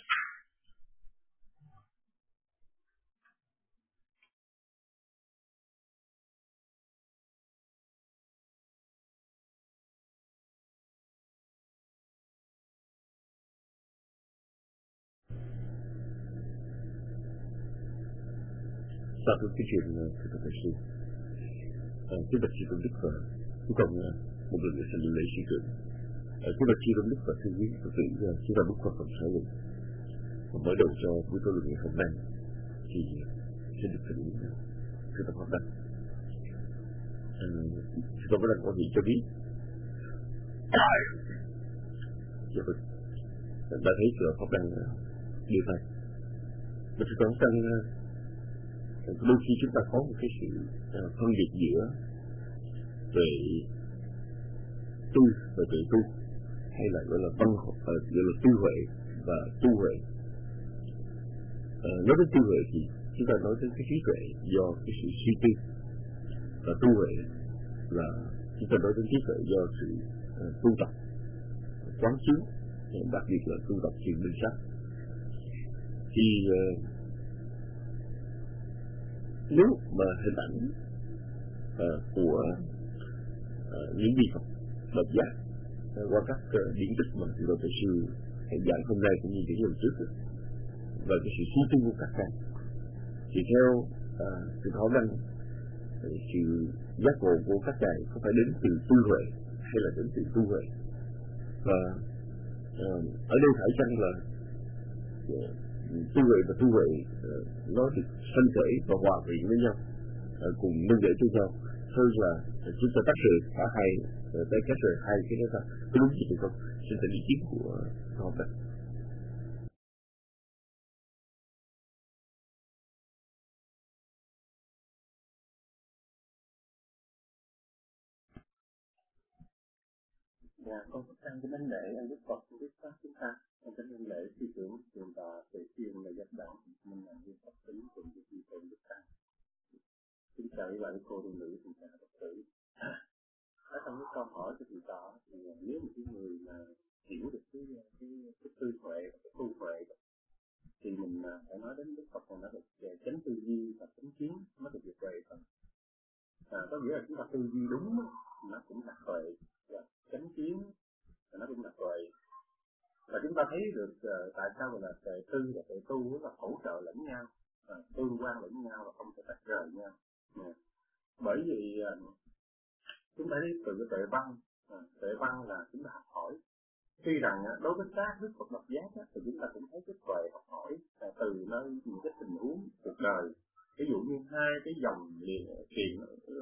Speaker 3: Sau cái chuyện thưa thầy sư, kính bạch sư Tôn Đức và cuối cùng một lần nữa xin lễ sư trưởng. Kính bạch sư Tôn Đức và thưa quý Phật tử, chúng ta bước qua phần 6 rồi. Và mở đầu cho buổi tối ngày hôm nay thì xin được thỉnh sư Tôn Pháp Đăng. Sư Tôn Pháp Đăng có gì cho biết? Dạ vâng, đã thấy sư Pháp Đăng đưa tay. Và sư Tôn Pháp Đăng đôi khi chúng ta có một cái sự phân biệt giữa về tu và tuệ tu, hay là gọi là văn học, gọi là tu huệ và tu huệ. Nói đến tu huệ thì chúng ta nói đến cái trí tuệ do cái sự suy tư, và tu huệ là chúng ta nói đến trí tuệ do sự tu tập, quán chiếu, đặc biệt là tu tập thiền minh sát. Thì nếu mà hình ảnh của những vị Phật độc giác qua các điển tích mà từ đầu tới sư hãy giảng hôm nay cũng như những lần trước và cái sự suy tư của các ngài, thì theo sự thảo năng, sự giác ngộ của các ngài có phải đến từ tu huệ hay là đến từ tu huệ. Và ở đây phải chăng là tu huệ và tu huệ nó được sanh khởi và hòa quyện với nhau, cùng nâng đỡ cho nhau, hơn là chúng ta tách rời cả hai, tách rời hai cái đó ra. Có đúng gì không? Xin thỉnh ý kiến của Ngọc Đăng. Dạ, con có sang cái vấn lễ anh Đức Phật Đức Pháp chúng ta, trong cái vấn lễ sư trưởng trường tọa Tuệ Thiên là giác đạo mình làm viên Phật tính cùng với chư tôn Đức Tăng. Kính chào các bạn cô tu nữ cùng cả Phật tử. Ở trong cái câu hỏi của thầy tọa thì nếu một cái người mà hiểu được cái tư huệ, cái tu huệ thì mình phải nói đến Đức Phật là nó được chánh tư duy và chánh kiến, nó được việc huệ phần. Có nghĩa là chúng ta tư duy đúng nó cũng là huệ, và chánh kiến nó cũng là huệ. Và chúng ta thấy được tại sao là tuệ tư và tuệ tu là hỗ trợ lẫn nhau, tương quan lẫn nhau và không thể tách rời nhau. Bởi vì chúng ta thấy từ cái tuệ văn là chúng ta học hỏi. Tuy rằng đối với các Đức Phật Độc Giác thì chúng ta cũng thấy cái tuệ học hỏi từ nơi những cái tình huống cuộc đời. Ví dụ như hai cái dòng liền truyền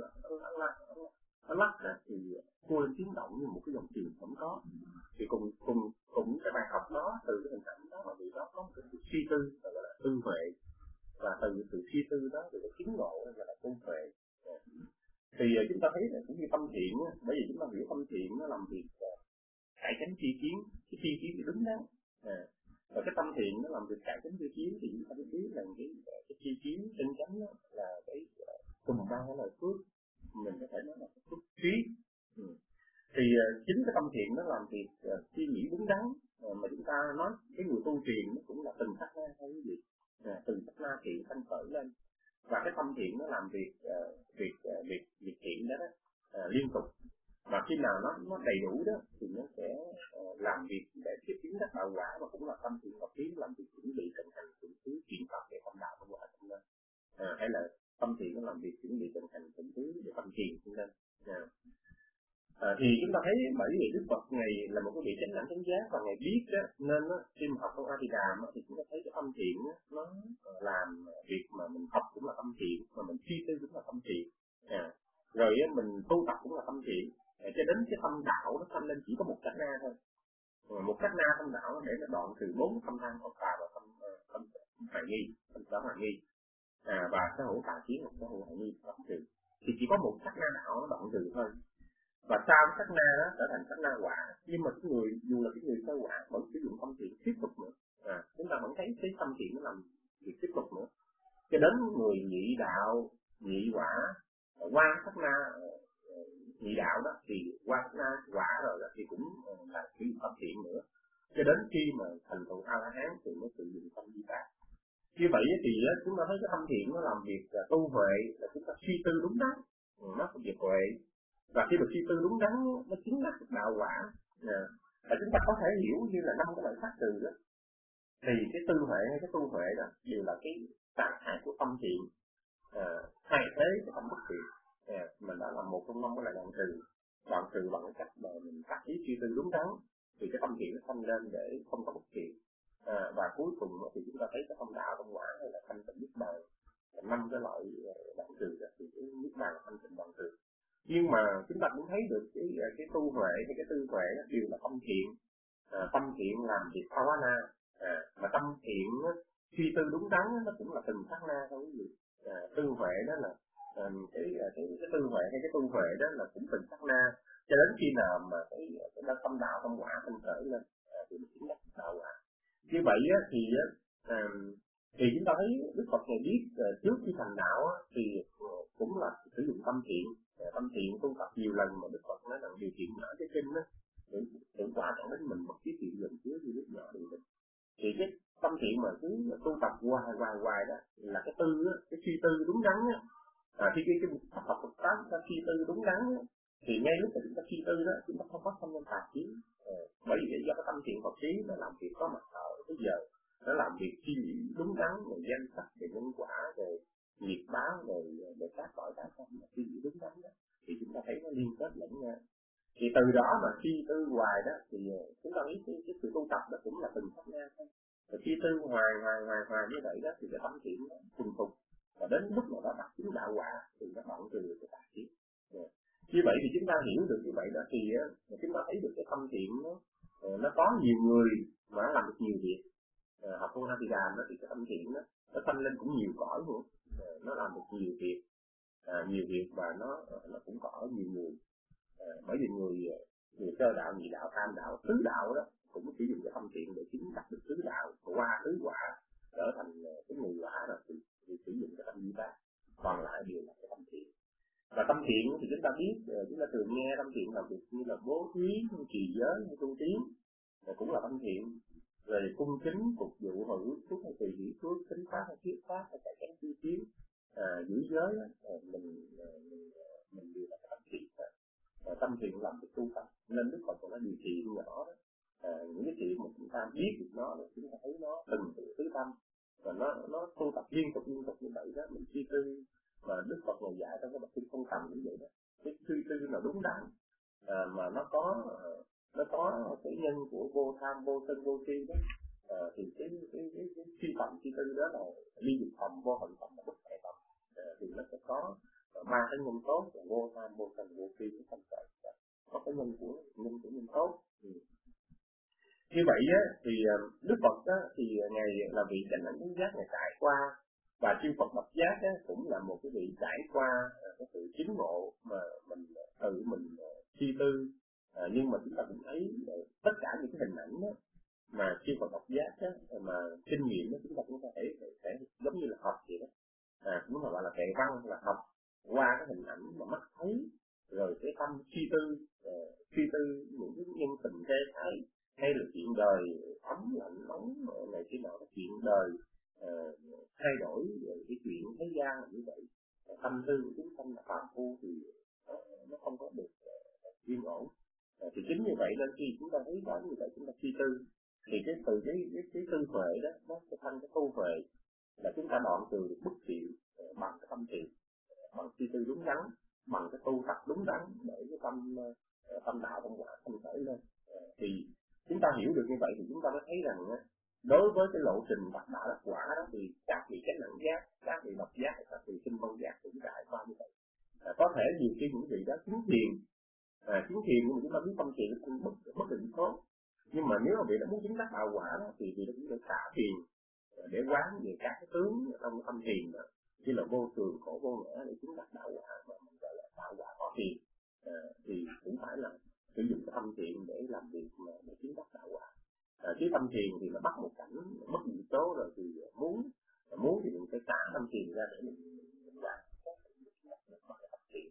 Speaker 3: nó lắc thì cua lên tiếng động như một cái dòng truyền không có. Thì cùng cái bài học đó từ cái hình ảnh đó mà vì đó có một cái sự suy tư gọi là tư huệ, và từ sự suy tư đó thì cái chứng ngộ gọi là tu huệ. Thì chúng ta thấy là cũng như tâm thiện, bởi vì chúng ta hiểu tâm thiện nó làm việc cải chánh tri kiến, cái tri kiến thì đúng đắn. Và cái tâm thiện nó làm việc cải chánh tri kiến thì chúng ta biết là cái tri kiến chân chánh là cái cùng ba là phước, mình có thể nói là cái phước trí. Thì chính cái tâm thiện nó làm việc suy nghĩ đúng đắn, mà chúng ta nói cái người tu truyền nó cũng là từng sát na thôi quý vị, từng sát na thiện thanh khởi lên, và cái tâm thiện nó làm việc thiện đó, liên tục, và khi nào nó đầy đủ đó thì nó sẽ làm việc để tiếp tiến các đạo quả, và cũng là tâm thiện hợp lý làm việc chuẩn bị thành hành từng thứ chuyển tập để tâm đạo quả trong lên, hay là tâm thiện nó làm việc chuẩn bị thành hành từng thứ để tâm thiện trong lên. Thì chúng ta thấy bởi vì Đức Phật ngày là một cái vị chánh đẳng chánh giác và ngày biết đó, nên khi mà học trong A Di Đà thì chúng ta thấy cái tâm thiện nó làm việc mà mình học cũng là tâm thiện, mà mình suy tư cũng là tâm thiện, rồi mình tu tập cũng là tâm thiện, cho đến cái tâm đạo nó sanh lên chỉ có một sát na thôi, một sát na tâm đạo để nó đoạn từ 4 tâm than tâm tà và tâm hoài nghi, tâm sở hoài nghi, và sở hữu tà kiến hoặc sở hữu hoài nghi đoạn trừ, thì chỉ có một sát na đạo nó đoạn trừ thôi. Và sau sát na đó trở thành sát na quả, nhưng mà cái người dù là cái người sơ quả vẫn sử dụng tâm thiện tiếp tục nữa, chúng ta vẫn thấy cái tâm thiện nó làm việc tiếp tục nữa, cho đến người nhị đạo, nhị quả, qua sát na nhị đạo đó thì qua sát na quả rồi đó thì cũng là sử dụng tâm thiện nữa, cho đến khi mà thành tựu A La Hán thì mới sử dụng tâm di tác. Như vậy thì chúng ta thấy cái tâm thiện nó làm việc tu huệ là chúng ta suy tư đúng đắn, nó là việc huệ. Và khi được suy tư đúng đắn nó chứng đắc đạo quả, và chúng ta có thể hiểu như là 5 cái loại pháp từ đó, thì cái tư huệ hay cái tu huệ đó đều là cái tác hại của tâm thiện, thay thế cái tâm bất thiện, mình đã là một trong 5 cái loại đoạn trừ bằng cái cách mà mình tác ý suy tư đúng đắn thì cái tâm thiện nó sanh lên để không có bất thiện, và cuối cùng thì chúng ta thấy cái tâm đạo tâm quả hay là thanh tịnh niết bàn, 5 cái loại đoạn trừ đó thì cái niết bàn là thanh tịnh đoạn trừ. Nhưng mà chúng ta cũng thấy được cái tu huệ hay cái tư huệ đều là tâm thiện, tâm thiện làm việc bhavana, mà tâm thiện suy tư đúng đắn nó cũng là từng sát na thôi quý vị. Tư huệ đó là cái tư huệ hay cái tu huệ đó là cũng từng sát na, cho đến khi nào mà cái tâm đạo tâm quả thành khởi lên thì mình chứng đắc đạo quả. Như vậy thì chúng ta thấy Đức Phật này biết trước khi thành đạo thì cũng là sử dụng tâm thiện tu tập nhiều lần, mà Đức Phật nói rằng điều kiện nhỏ cái kinh đó tưởng quả chẳng đến mình một cái chuyện gần chứa như nước nhỏ đi mình. Thì cái tâm thiện mà cứ tu tập hoài đó là cái tư á, cái suy tư đúng đắn á, khi cái tập Phật pháp ta suy tư đúng đắn á, thì ngay lúc mà chúng ta suy tư đó chúng ta không phát sinh lên tà kiến, bởi vì do cái tâm thiện Phật trí nó làm việc có mặt ở cái giờ, nó làm việc suy nghĩ đúng đắn về danh sắc, về nhân quả, về nghiệp báo, về các cõi các không, suy nghĩ đúng đắn đó thì chúng ta thấy nó liên kết lẫn nhau. Thì từ đó mà suy tư hoài đó thì chúng ta nghĩ cái sự tu tập đó cũng là từng sát na thôi. Rồi suy tư hoài như vậy đó thì cái tâm thiện nó thuần thục, và đến lúc mà nó đạt chứng đạo quả thì nó đoạn trừ cái tà kiến. Như vậy thì chúng ta hiểu được như vậy đó thì chúng ta thấy được cái tâm thiện nó có nhiều người mà làm được nhiều việc. Học Phật A Di Đà nó thì cái tâm thiện nó sanh lên cũng nhiều cõi nữa, nó làm được nhiều việc và nó cũng có nhiều người, bởi vì người Người sơ đạo, nhị đạo, tam đạo, tứ đạo đó cũng sử dụng cái tâm thiện để chứng đắc được tứ đạo, qua tứ quả trở thành cái người quả rồi thì sử dụng cái tâm di tác, còn lại đều là cái tâm thiện. Và tâm thiện thì chúng ta biết, chúng ta thường nghe tâm thiện làm việc như là bố thí, trì giới, tu tiến, cũng là tâm thiện. Rồi cung kính, phục vụ, hồi ước phước, hay tùy hỷ phước, tính pháp, hay thiết pháp, hay cải chánh chi tiến, giữ giới, mình đều là cái tâm thiện. Tâm thiện làm việc tu tập, nên Đức Phật còn nói điều thiện nhỏ đó. Những cái thiện mà chúng ta biết được nó, là chúng ta thấy nó từng tứ tâm, và nó tu tập liên tục như vậy đó, mình suy tư. Mà Đức Phật ngài dạy trong cái bậc kinh không tầm như vậy đó, cái suy tư nào đúng đắn, mà nó có cái nhân của vô tham, vô sân, vô si đó, thì cái suy tầm suy tư đó là ly dục tầm, vô hận tầm, bất hệ tầm, thì nó sẽ có ba cái nhân tốt là vô tham, vô sân, vô si, cái tâm tuệ, có cái nhân của nhân tốt. Như vậy á thì Đức Phật á thì ngài là vị chánh đẳng chánh giác, ngài trải qua, và chư Phật Bậc Giác á cũng là một cái vị trải qua cái sự chứng ngộ mà mình tự mình suy tư, nhưng mà chúng ta cũng thấy tất cả những cái hình ảnh đó mà chư Phật Bậc Giác á mà kinh nghiệm đó, chúng ta cũng có thể sẽ giống như là học vậy đó, cũng là gọi là kệ văn, là học qua cái hình ảnh mà mắt thấy, rồi cái tâm suy tư những cái nhân tình thế thái, hay là chuyện đời ấm lạnh nóng này thế nào, chuyện đời thay đổi cái chuyện thế gian là như vậy. Tâm tư của chúng sanh là phàm phu thì nó không có được yên ổn. Thì chính như vậy nên khi chúng ta thấy đó như vậy, chúng ta suy tư thì cái từ cái tư huệ đó nó sẽ thành cái tu huệ, là chúng ta đoạn trừ được bất thiện bằng cái tâm thiện, bằng suy tư đúng đắn, bằng cái tu tập đúng đắn để cái tâm đạo tâm quả thanh khởi lên. Thì chúng ta hiểu được như vậy thì chúng ta mới thấy rằng đối với cái lộ trình đắc đạo đắc quả đó thì các vị chánh đẳng giác, các vị độc giác, các vị sinh văn giác cũng trải qua như vậy. Có thể nhiều khi những vị đó chứng thiền nhưng mà chúng ta biết tâm thiền cũng bất định số, nhưng mà nếu mà vị đã muốn chứng đắc đạo quả đó thì vị đó cũng phải xả thiền để quán về các cái tướng trong tâm thiền đó, như là vô thường, khổ, vô ngã để chứng đắc đạo quả, mà mình gọi là đạo quả có thiền, thì cũng phải là sử dụng cái tâm thiện để làm việc mà để chứng đắc đạo quả. Chứ tâm thiền thì nó bắt một cảnh mất định số rồi thì muốn thì mình phải xả tâm thiền ra để mình làm tâm thiện.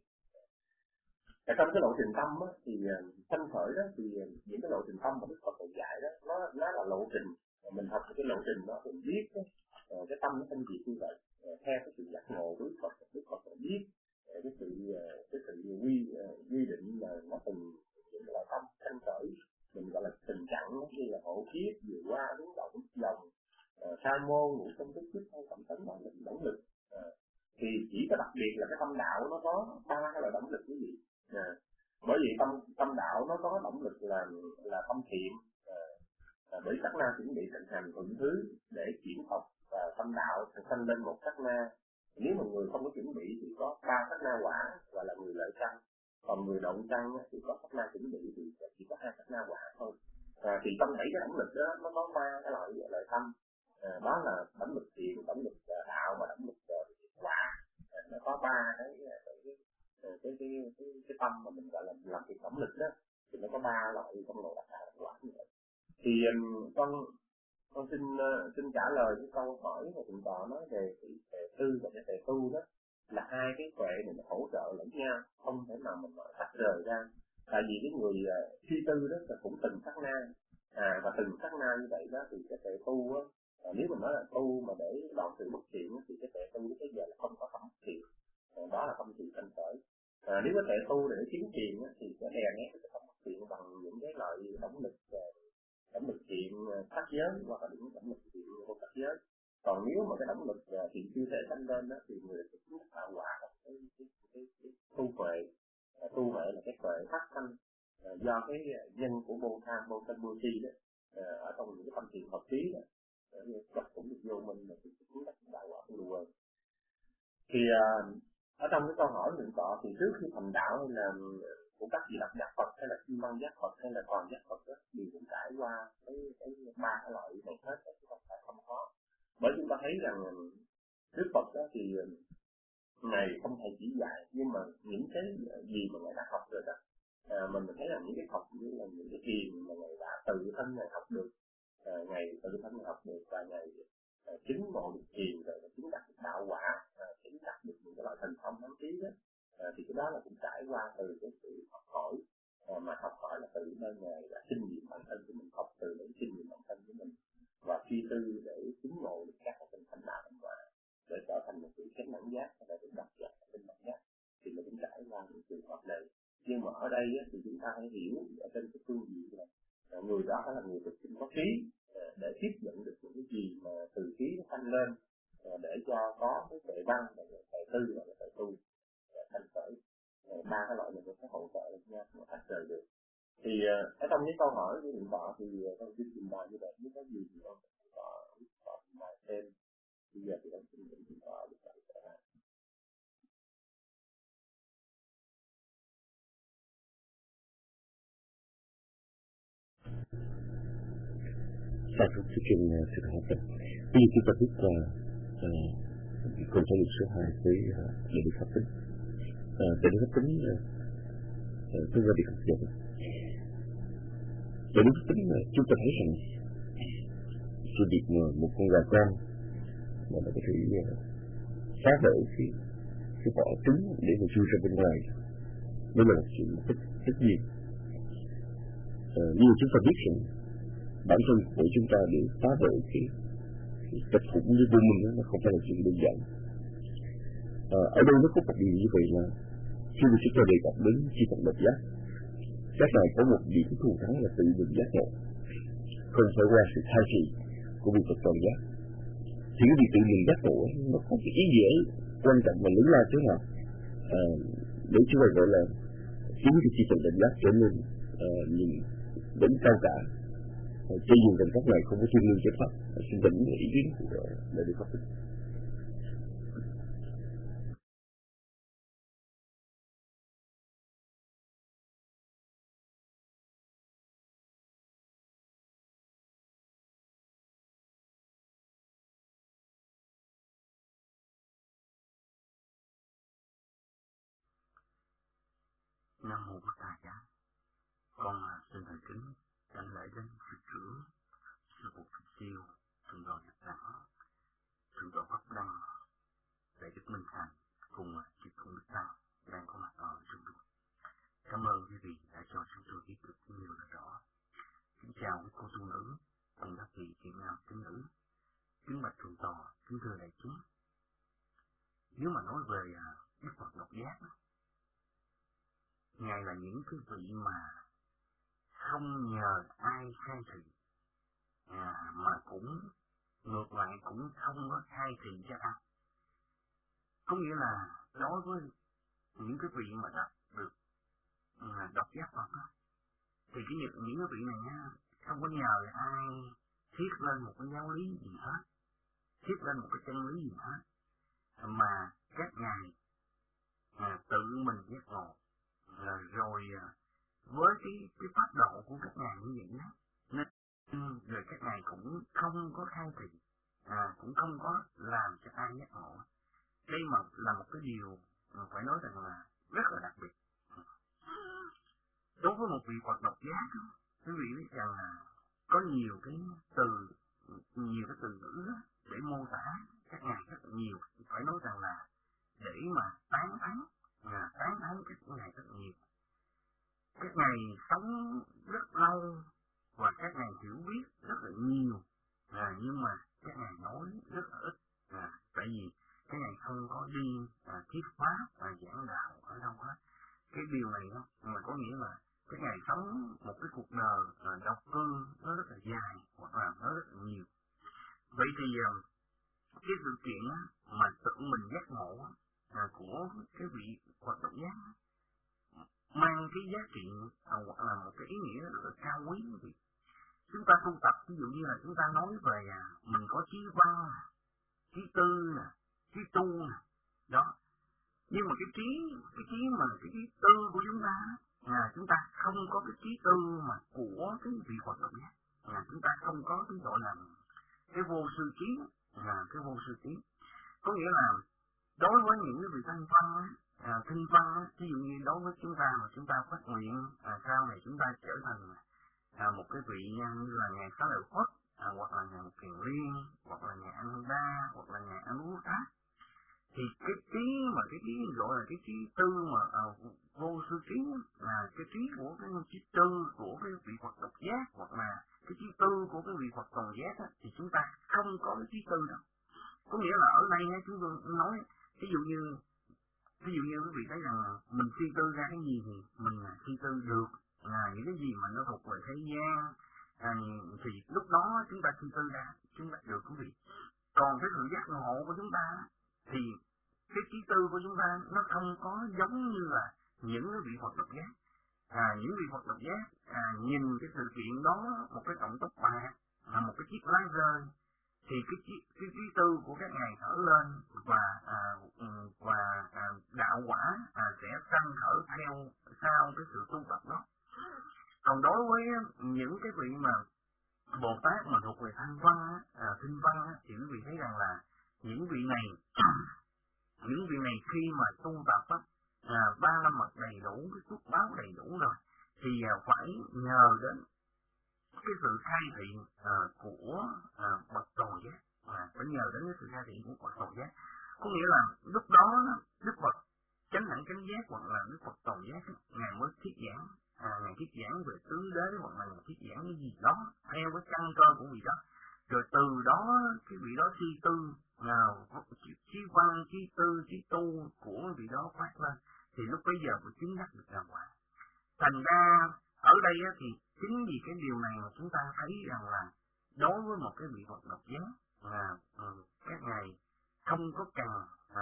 Speaker 3: Trong cái lộ trình tâm á, thì sanh khởi đó thì những cái lộ trình tâm mà Đức Phật dạy đó nó là lộ trình, mình học cái lộ trình đó mình biết cái tâm nó phân biệt như vậy, theo cái sự giác ngộ của Đức Phật biết cái sự quy định là nó từng những loại tâm sanh khởi, mình gọi là tình trạng nó như là hộ kiếp, vừa qua đúng động dòng, sa môn, ngũ tâm thức thức hay tâm tấn đó là động lực. Thì chỉ có đặc biệt là cái tâm đạo nó có ba cái loại động lực như vậy. Bởi vì tâm đạo nó có động lực là tâm thiện, bởi sát na chuẩn bị thành hành thuận thứ để chuyển học, và tâm đạo sanh lên một sát na. Nếu mà người không có chuẩn bị thì có ba sát na quả, gọi là người lợi căn. Còn người động căn thì có sát na chuẩn bị thì chỉ có hai sát na quả thôi. Thì trong 7 cái động lực đó nó có ba cái loại tâm, đó là động lực thiện, động lực đạo và động lực quả. Nó có ba cái tâm mà mình gọi là làm việc động lực đó, thì nó có ba loại trong nội đặc đạo quả như vậy. Thì con xin trả lời cái câu hỏi mà thượng tọa nói về cái tề tư và cái tề tu đó, là hai cái tuệ này nó hỗ trợ lẫn nhau, không thể nào mình nói tách rời ra. Tại vì cái người suy tư đó là cũng từng sát na, và từng sát na như vậy đó thì cái tề tu á, nếu mình nói là tu mà để đoạn trừ bất thiện thì cái tề tu tới giờ là không có tâm thiện, đó là tâm thiện sanh khởi. Nếu có tề tu để tiến thiện thì sẽ đè nén cái tâm thiện bằng những cái loại động lực thiện sắc giới hoặc là những động lực thiện vô sắc giới. Còn nếu mà cái động lực thiện chưa thể tăng lên đó thì người sẽ chứng tạo quả cái tu huệ là cái tuệ phát sanh do cái nhân của vô tham, vô sân, vô si đó, ở trong những cái tâm thiện hợp trí đó, chắc cũng được vô minh là thì chứng tạo quả của luôn. Thì ở trong cái câu hỏi thượng tọa thì trước khi thành đạo hay là của các vị đắc giác Phật hay là chư văn giác Phật hay là toàn giác Phật đó, đều cũng trải qua cái ba cái loại này hết, chúng ta phải không có. Bởi chúng ta thấy rằng Đức Phật đó thì Ngài không thể chỉ dạy, nhưng mà những cái gì mà Ngài đã học rồi đó, Mình thấy là những cái học như là những cái thiền mà Ngài đã tự thân Ngài học được, Ngài tự thân Ngài học được và Ngài chứng ngộ được thiền rồi chứng đạt được đạo quả, chứng đạt được những cái loại thành thông thánh trí đó, thì cái đó là cũng trải qua từ cái sự học hỏi, mà học hỏi là từ nơi Ngài đã kinh nghiệm bản thân của mình, học từ những kinh nghiệm bản thân của mình và suy tư để chứng ngộ được các cái thành đạo thành quả để trở thành một sự chánh đẳng giác và được đắc giác chánh đẳng giác, thì mình cũng trải qua những trường hợp này. Nhưng mà ở đây thì chúng ta hãy hiểu ở trên cái phương diện là người đó phải là người thực sinh có trí để tiếp nhận được những cái gì mà từ trí nó tăng lên, để cho có cái tuệ văn và tuệ tư và tuệ tu thành khởi. Ba cái loại này nó sẽ hỗ trợ lẫn nhau mà phát rời được. Thì ở trong những câu hỏi của hiện tại thì trong chương trình bài như vậy nếu có gì thì ông có bài thêm. Bây giờ thì ông xin định hiện tại được lại trở lại.
Speaker 5: Sau cuộc chương trình sự học tập, bây giờ chúng ta bước qua câu trả lời số 2 với đại lý pháp tính. Đại lý pháp tính tôi qua đi học dần. Đại lý pháp tính chúng ta thấy rằng sự việc mà một con gà con mà nó có thể phá vỡ cái vỏ trứng để mà chui ra bên ngoài, đó là sự tất nhiên. Nhưng chúng ta biết rằng bản thân của chúng ta để phá vỡ cái tập khủng với vô minh nó không phải là chuyện đơn giản. Ở đây nó có một điều như vậy là khi mà chúng ta đề cập đến chi phật độc giác, các này có một điểm thù thắng là tự mình giác ngộ, không phải qua sự thay trì của vị Phật toàn giác. Thì cái việc tự mình giác ngộ nó có cái ý nghĩa quan trọng và lớn lao thế nào để chúng ta gọi là khiến cái chi phật độc giác trở nên nhìn đến cao cả, cho dù rằng các này không có chuyên môn cho pháp. Xin dẫn ý kiến của đại đức Pháp Tính.
Speaker 2: Nam mô Bổn Thầy Giá. Con xin thành kính đảnh lễ đến sư trưởng sư phụ Phật Siêu, thượng tọa Nhật Đẳng, thượng tọa Pháp Đăng, đại đức Minh Thành cùng chư tôn đức tăng đang có mặt ở trong đùa. Cảm ơn quý vị đã cho chúng tôi biết được nhiều lời rõ. Kính chào quý cô tu nữ, cùng các vị chị nam kính nữ, kính bạch thượng tọa, kính thưa đại chúng. Nếu mà nói về Đức Phật độc giác, Ngài là những cái vị mà không nhờ ai khai thị, mà cũng ngược lại cũng không có khai thị cho ai. Có nghĩa là đối với những cái vị mà đạt được độc giác Phật đó, thì những cái vị này không có nhờ ai thiết lên một cái giáo lý gì hết, thiết lên một cái chân lý gì hết, mà các ngài tự mình giác ngộ. Rồi với cái pháp độ của các ngài như vậy đó, nên rồi các ngài cũng không có khai thị, cũng không có làm cho ai giác ngộ. Đây mà là một cái điều phải nói rằng là rất là đặc biệt. Đối với một vị Phật độc giác, quý vị biết rằng là có nhiều cái từ ngữ để mô tả các ngài rất là nhiều. Phải nói rằng là để mà tán thán các ngài rất nhiều. Các ngài sống rất lâu và các ngài hiểu biết rất là nhiều, nhưng mà các ngài nói rất là ít, tại vì các ngài không có đi thuyết pháp và giảng đạo ở đâu hết. Cái điều này mà có nghĩa là các ngài sống một cái cuộc đời độc cư nó rất là dài hoặc là nó rất là nhiều. Vậy thì cái sự kiện mà tự mình giác ngộ của cái vị Phật độc giác mang cái giá trị hoặc là một cái ý nghĩa rất là cao quý. Chúng ta tu tập, ví dụ như là chúng ta nói về mình có trí văn, trí tư, trí tu đó. Nhưng mà cái trí tư của chúng ta không có cái trí tư mà của cái vị Phật độc giác. Chúng ta không có cái gọi là cái vô sư trí, cái vô sư trí. Có nghĩa là đối với những cái vị thanh văn
Speaker 6: kinh văn, ví dụ như đối với chúng ta mà chúng ta phát nguyện sau này chúng ta trở thành một cái vị như là ngài Xá Lợi Phất, hoặc là ngài Kiền Liên, hoặc là ngài An Đa, hoặc là ngài An Ú Tát, thì cái trí mà cái trí gọi là cái trí tư mà vô sư trí là cái trí của cái trí tư của cái vị Phật độc giác, hoặc là cái trí tư của cái vị Phật toàn giác á, thì chúng ta không có cái trí tư đâu. Có nghĩa là ở đây chúng tôi nói ví dụ như quý vị thấy rằng mình suy tư ra cái gì thì mình suy tư được những cái gì mà nó thuộc về thế gian, thì lúc đó chúng ta suy tư ra chúng ta được quý vị. Còn cái sự giác ngộ của chúng ta thì cái trí tư của chúng ta nó không có giống như là những cái vị Phật độc giác. Những vị Phật độc giác nhìn cái sự kiện đó, một cái cọng tóc bạc, một cái chiếc lá rơi, thì cái trí tư của các ngài thở lên và đạo quả sẽ sanh khởi theo sau cái sự tu tập đó. Còn đối với những cái vị mà Bồ Tát mà thuộc về thanh văn, tinh văn thì quý vị thấy rằng là những vị này khi mà tu tập ba la mật đầy đủ, cái phước báo đầy đủ rồi thì phải nhờ đến cái sự khai thị của bậc toàn giác, phải nhờ đến cái sự khai thị của bậc toàn giác. Có nghĩa là lúc đó Đức Phật chánh đẳng chánh giác hoặc là Đức Phật toàn giác ngài mới thuyết giảng, ngài thuyết giảng về tứ đế hoặc là ngài thuyết giảng cái gì đó theo cái căn cơ của vị đó, rồi từ đó cái vị đó suy tư chí văn, chí tư, chí tu của vị đó phát lên, thì lúc bấy giờ mới chứng đắc được đạo quả. Thành ra ở đây thì chính vì cái điều này mà chúng ta thấy rằng là đối với một cái vị Phật độc giác các ngài không có cần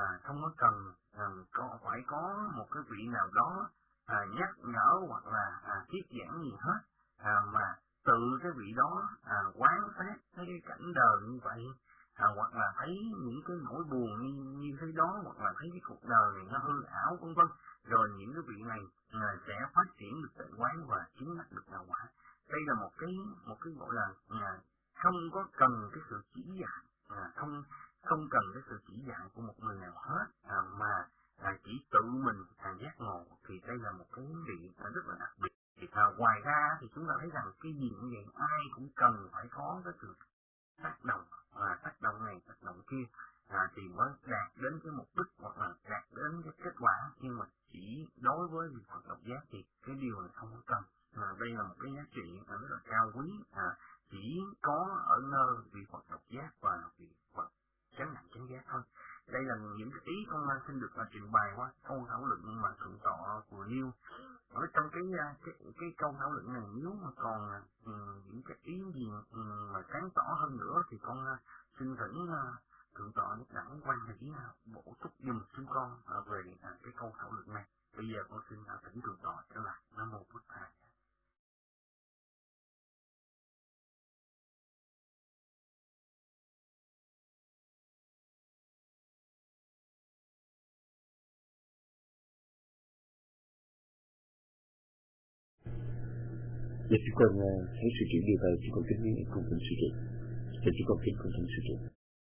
Speaker 6: phải có một cái vị nào đó nhắc nhở hoặc là thuyết giảng gì hết, mà tự cái vị đó quán sát thấy cái cảnh đời như vậy, hoặc là thấy những cái nỗi buồn như thế đó, hoặc là thấy cái cuộc đời này nó hư ảo vân vân, rồi những cái vị này sẽ phát triển được tự quán và chứng đắc được đạo quả. Đây là một cái gọi là không có cần cái sự chỉ dạy, không cần cái sự chỉ dạy của một người nào hết, mà chỉ tự mình giác ngộ, thì đây là một cái vị rất là đặc biệt. Ngoài ra thì chúng ta thấy rằng cái gì cũng vậy, ai cũng cần phải có cái sự tác động này, tác động kia, thì mới đạt đến cái mục đích hoặc là đạt đến cái kết quả. Nhưng mà chỉ đối với vị Phật độc giác thì cái điều này không có cần. Đây là một cái giá trị rất là cao quý, chỉ có ở nơi vị Phật độc giác và vị Phật chánh đẳng chánh giác thôi. Đây là những cái ý con xin được trình bày qua câu thảo luận mà thượng tọa vừa nêu. Ở trong cái câu thảo luận này, nếu mà còn những cái ý gì mà sáng tỏ hơn nữa thì con xin thỉnh thượng tọa Nhất Đẳng Quan Thầy bổ túc giùm chúng con về cái câu thảo luận này. Bây giờ con xin thỉnh thượng tọa trở lại. Nam mô Bụt Thầy.
Speaker 5: Và chúng con thấy sự chuyện điều này, chúng con kính cùng thỉnh sự chuyện. Và chúng con kính cùng thỉnh sự chuyện.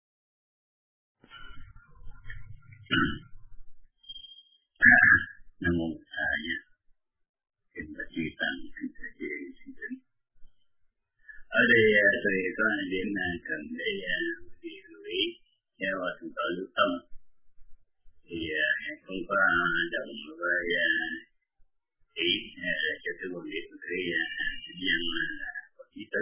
Speaker 4: Nam mô Thầy. Kính bạch chư tăng, kính thưa chị, xin kính. Ở đây tôi có hai điểm cần để lưu ý theo thượng tọa Lưu Tông. Thì không có đồng với ý cho cái quan điểm của cái sinh nhân là có trí tư.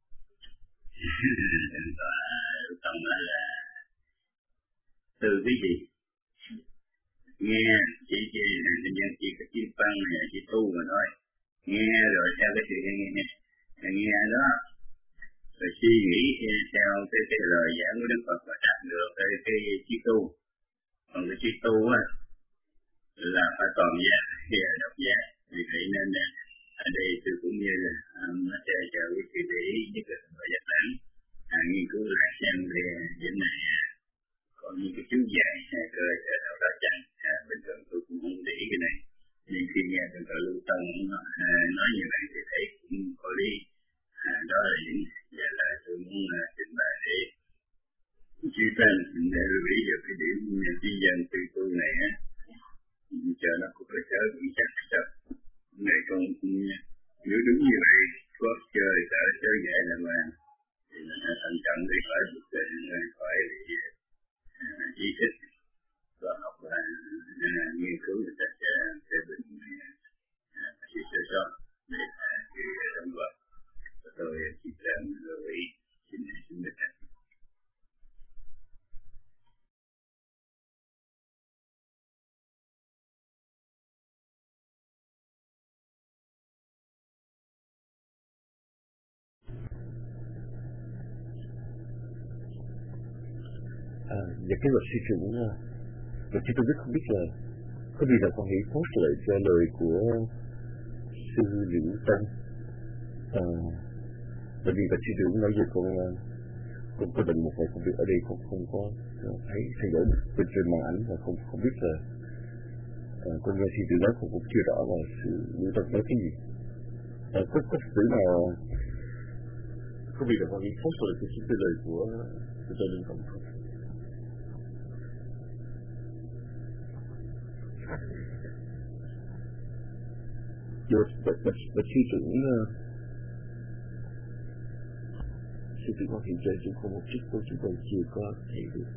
Speaker 4: Thượng tọa Lưu Tông nói là từ cái gì? Nghe chỉ sinh nhân chỉ có chí văn chỉ tu mà thôi. Nghe rồi theo cái sự nghe đó, rồi suy nghĩ theo cái lời giảng của Đức Phật và đạt được cái chí tu. Còn cái chí tu là phải toàn giác hay là độc giác. Vì vậy nên ở đây tôi cũng như là chờ quý vị để ý nhất là và giác lãng nghiên cứu lại xem về vấn này có những cái chú giải cơ sở nào đó chẳng. Bình thường tôi cũng không để ý cái này, nhưng khi nghe thượng tọa Lưu Tông nói như vậy thì thấy cũng có lý. Đó là những vậy là tôi muốn trình bày để chư tăng để lưu ý được cái điểm chi dân từ tu này
Speaker 3: chờ nó cũng phải chờ cũng chắc sao này còn nếu đúng như vậy có chơi chơi vậy là mà thì mình phải thận trọng để phải phải ý thức và học là nghiên cứu người ta sẽ bệnh chỉ sơ sót để cái đóng góp tôi chỉ cần lưu ý xin được
Speaker 5: Và cái luật sư trưởng luật sư tôi rất không biết là có gì là con hãy post lại cho lời của sư Liễu Tông, bởi vì luật sư trưởng nói về con có định một vài công việc ở đây không có thấy thay đổi bên trên màn ảnh và không biết là con nghe sư trưởng nói cũng chưa rõ là sư Liễu Tông nói cái gì. Có sự nào có gì là con hãy post lại cái lời của cho nên không không. Và sư trưởng có hiện giờ chúng không một chút của chúng tôi chưa có thấy được.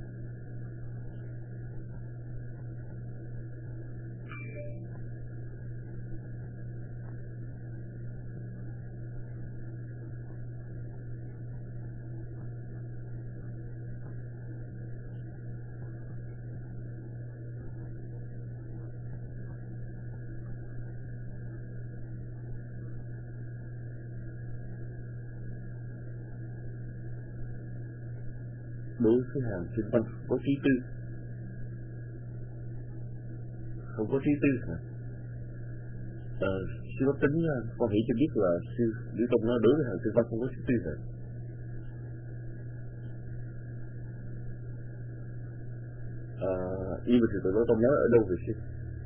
Speaker 5: Đối với hàng sinh văn có trí tư, không có trí tư hả? Sư có tính con nghĩ cho biết là sư Liễu Tông nói đối với hàng sinh văn không có trí tư hả? Nhưng mà thì tụi nó Tông nói ở đâu vậy sư?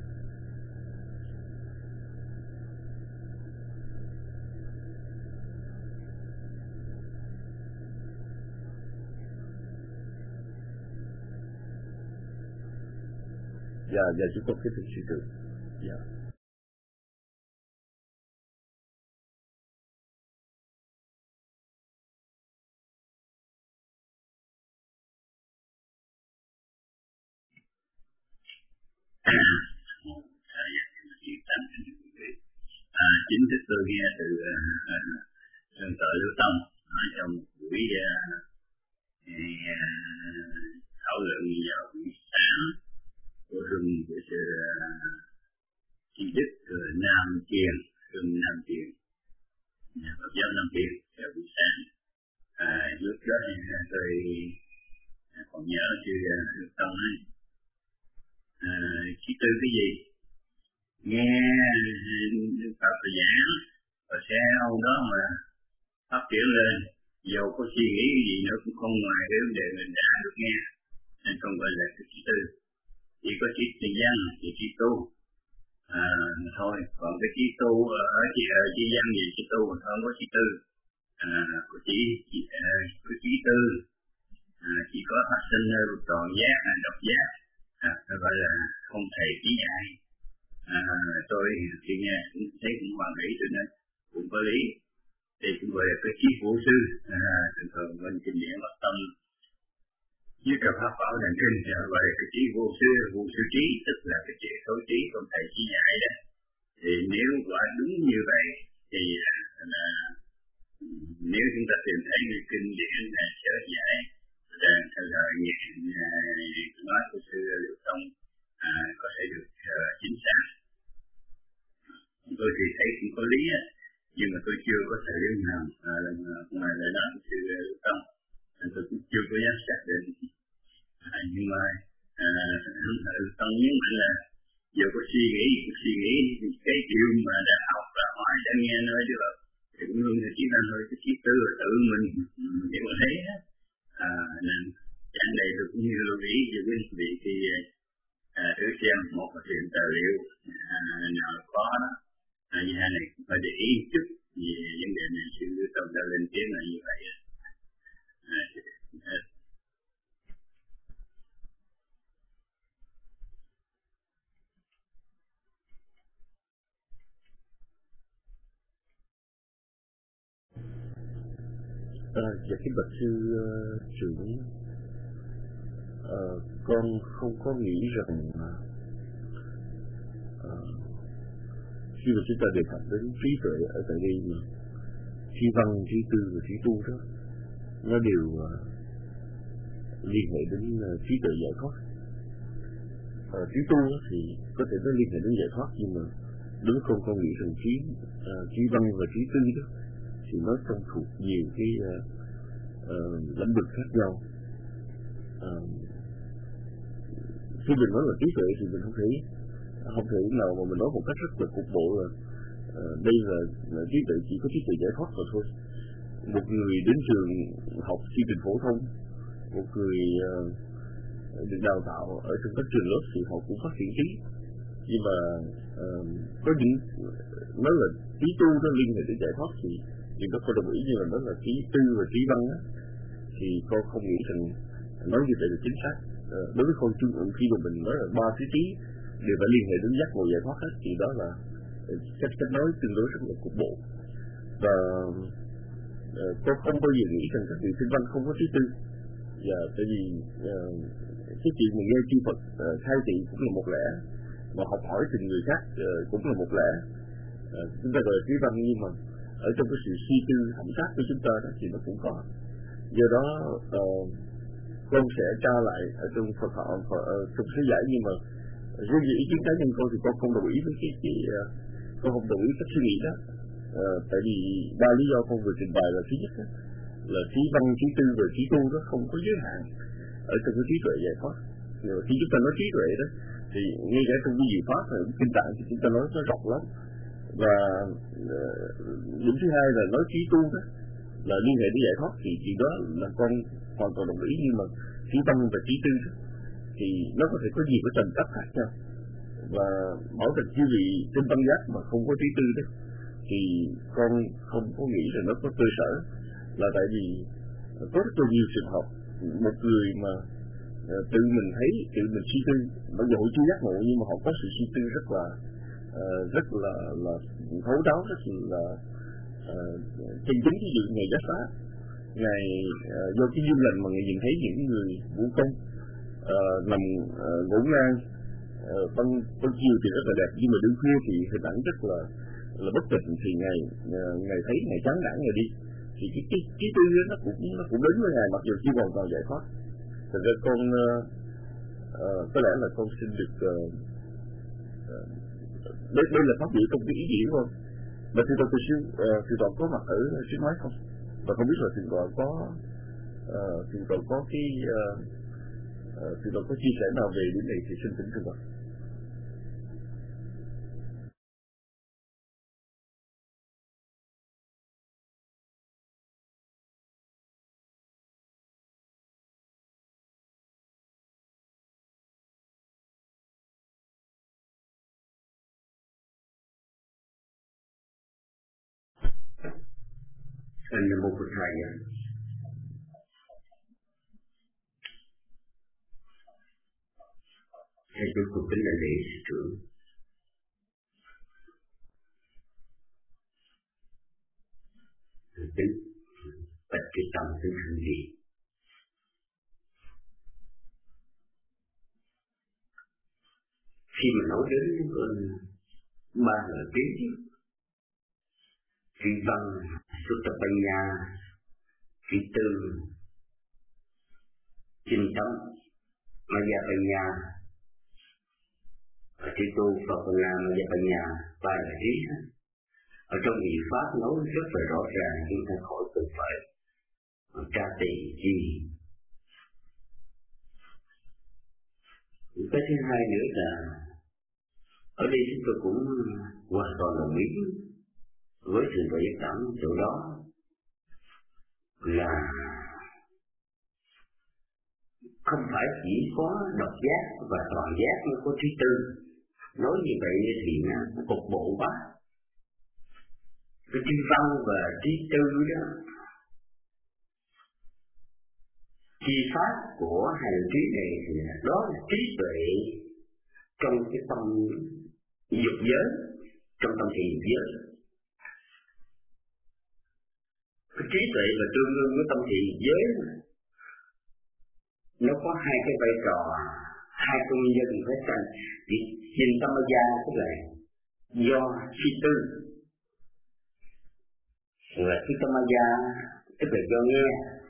Speaker 5: Dạ chúng tôi kết thúc sư trưởng. Dạ.
Speaker 3: Chính thức tôi nghe từ Thượng tọa Liễu Tông nói trong buổi thảo luận vào buổi sáng của rừng của sự Chi Đức Nam Tiền, rừng Nam Tiền, nhà Phật giáo Nam Tiền vào buổi sáng. Lúc đó tôi còn nhớ sư Liễu Tông nói chỉ tư cái gì nghe Phật giảng và sẽ ông đó mà phát triển lên, dầu có suy nghĩ cái gì nữa cũng không ngoài cái vấn đề mình đã được nghe, nên không gọi là cái trí tư. Chỉ có trí văn thì trí tu thôi, còn cái trí tu ở trí văn gì trí tu mà không có trí tư. Có trí tư chỉ có phát sinh tròn giác độc giác, gọi là không thể trí giải. Tôi khi nghe cũng thấy cũng hoàn mỹ, cho nên cũng có lý. Thì cũng gọi là cái trí phụ sư, thường thường bên kinh điển Bắc Tông với cả pháp bảo đàn kinh gọi là cái trí vô sư trí, tức là cái trí thấu trí không thể trí giải đó. Thì nếu quả đúng như vậy thì là nếu chúng ta tìm thấy cái kinh điển sở giải theo lời nói của sư Liễu Tông có thể được chính xác. Tôi thì thấy cũng có lý á, nhưng mà tôi chưa có tài liệu nào ngoài lời nói của sư Liễu Tông, nên tôi cũng chưa có dám xác định. Nhưng mà Tông nhấn mạnh là dù có suy nghĩ cái điều mà đã học và hỏi đã nghe nói được thì cũng luôn là chỉ là thôi, cái trí tư là tự mình để mà thấy á. Nên chẳng này tôi cũng như lưu ý về quý vị thì thử xem một hiện tài liệu nào có đó như thế này phải để ý chút về vấn đề này. Sư Liễu Tông đã lên tiếng là như vậy.
Speaker 5: Dạ kính bạch sư trưởng, con không có nghĩ rằng khi mà chúng ta đề cập đến trí tuệ ở tại đây, trí văn, trí tư và trí tu đó, nó đều liên hệ đến trí tuệ giải thoát. Trí tu thì có thể nó liên hệ đến giải thoát, nhưng mà đối với con nghĩ rằng trí văn và trí tư đó thì nó trong thuộc nhiều cái lĩnh vực khác nhau. Khi mình nói là trí tuệ thì mình không thể nào mà mình nói một cách rất là cục bộ là đây là trí tuệ, chỉ có trí tuệ giải thoát mà thôi. Một người đến trường học chương trình phổ thông, một người được đào tạo ở trong các trường lớp thì họ cũng phát triển trí, nhưng mà có những nói là trí tu nó liên hệ đến giải thoát thì nó không đồng ý, nhưng mà nó là trí tư và trí văn á, thì con không nghĩ rằng nói như vậy là chính xác. Đối với con chung khi mà mình nói là ba thứ trí đều phải liên hệ đến giác ngộ giải thoát hết, thì đó là cách nói tương đối rất là cục bộ. Và con không bao giờ nghĩ rằng các vị thiên văn không có trí tư. Và tại vì cái chuyện mà nghe chư Phật khai thị cũng là một lẽ, mà học hỏi từ người khác cũng là một lẽ. Chúng ta gọi là trí văn, nhưng mà ở trong cái sự suy tư thẩm sát của chúng ta đó thì nó cũng có. Do đó con sẽ tra lại ở trong Phật học trong thế giải, nhưng mà riêng về ý kiến cá nhân con thì con không đồng ý với con không đồng ý cách suy nghĩ đó. Tại vì ba lý do con vừa trình bày là thứ nhất đó, là trí văn, trí tư và trí tu đó không có giới hạn ở trong cái trí tuệ giải thoát. Khi chúng ta nói trí tuệ đó thì ngay cả trong cái gì pháp hay kinh tạng thì chúng ta nói nó rộng lắm. Và điểm thứ hai là nói trí tu đó là liên hệ đến giải thoát, thì chuyện đó là con hoàn toàn đồng ý. Nhưng mà trí văn và trí tư đó, thì nó có thể có nhiều cái tầng cấp khác nhau. Và bảo rằng quý vị trên tâm giác mà không có trí tư đó thì con không có nghĩ là nó có cơ sở, là tại vì có rất là nhiều trường hợp một người mà tự mình thấy, tự mình suy tư, mặc dù họ chưa giác ngộ nhưng mà họ có sự suy tư rất là thấu đáo, rất là chân chính. Ví dụ ngày Giác Phá, ngày do cái duyên lành mà ngày nhìn thấy những người vũ công nằm ngủ ngang ban chiều thì rất là đẹp, nhưng mà đêm khuya thì hình ảnh rất là bất tịnh, thì ngày thấy ngày chán nản ngày đi, thì cái trí tư nó cũng đến với ngày, mặc dù chưa hoàn toàn giải thoát. Thật ra con có lẽ là con xin được đây là phát biểu trong cái ý nghĩa không? Và thưa tôi sư toàn có mặt ở chiếc máy không? Và không biết là sư toàn có chia sẻ nào về điểm này thì xin thỉnh sư toàn.
Speaker 4: Nam mô Phật Thầy. Thầy tôi cũng kính là lễ sư trưởng. Kính bạch cái tâm kính hành gì. Khi mà nói đến ba lời trí, trí văn, Sutta-panya, trí tư, chinh tấn, Maya-panya, trí tu, Phật-panya, Maya-panya, ba lời trí. Ở trong vị pháp nói rất là rõ ràng, chúng ta khỏi cần phải tra tị gì. Cái thứ hai nữa là ở đây chúng tôi cũng hoàn toàn đồng ý với sự giải cảm chỗ đó, là không phải chỉ có độc giác và toàn giác mới có trí tư. Nói như vậy thì nó cục bộ quá. Cái trí văn và trí tư đó, chi pháp của hành trí này thì đó là trí tuệ trong cái tâm dục giới, trong tâm thị dục giới. Cái trí tuệ và tương đương với tâm thiện giới nó có hai cái vai trò, hai công dân phải thành. Thì nhìn tâm gia tức là do suy tư, là khi tâm gia tức là do nghe.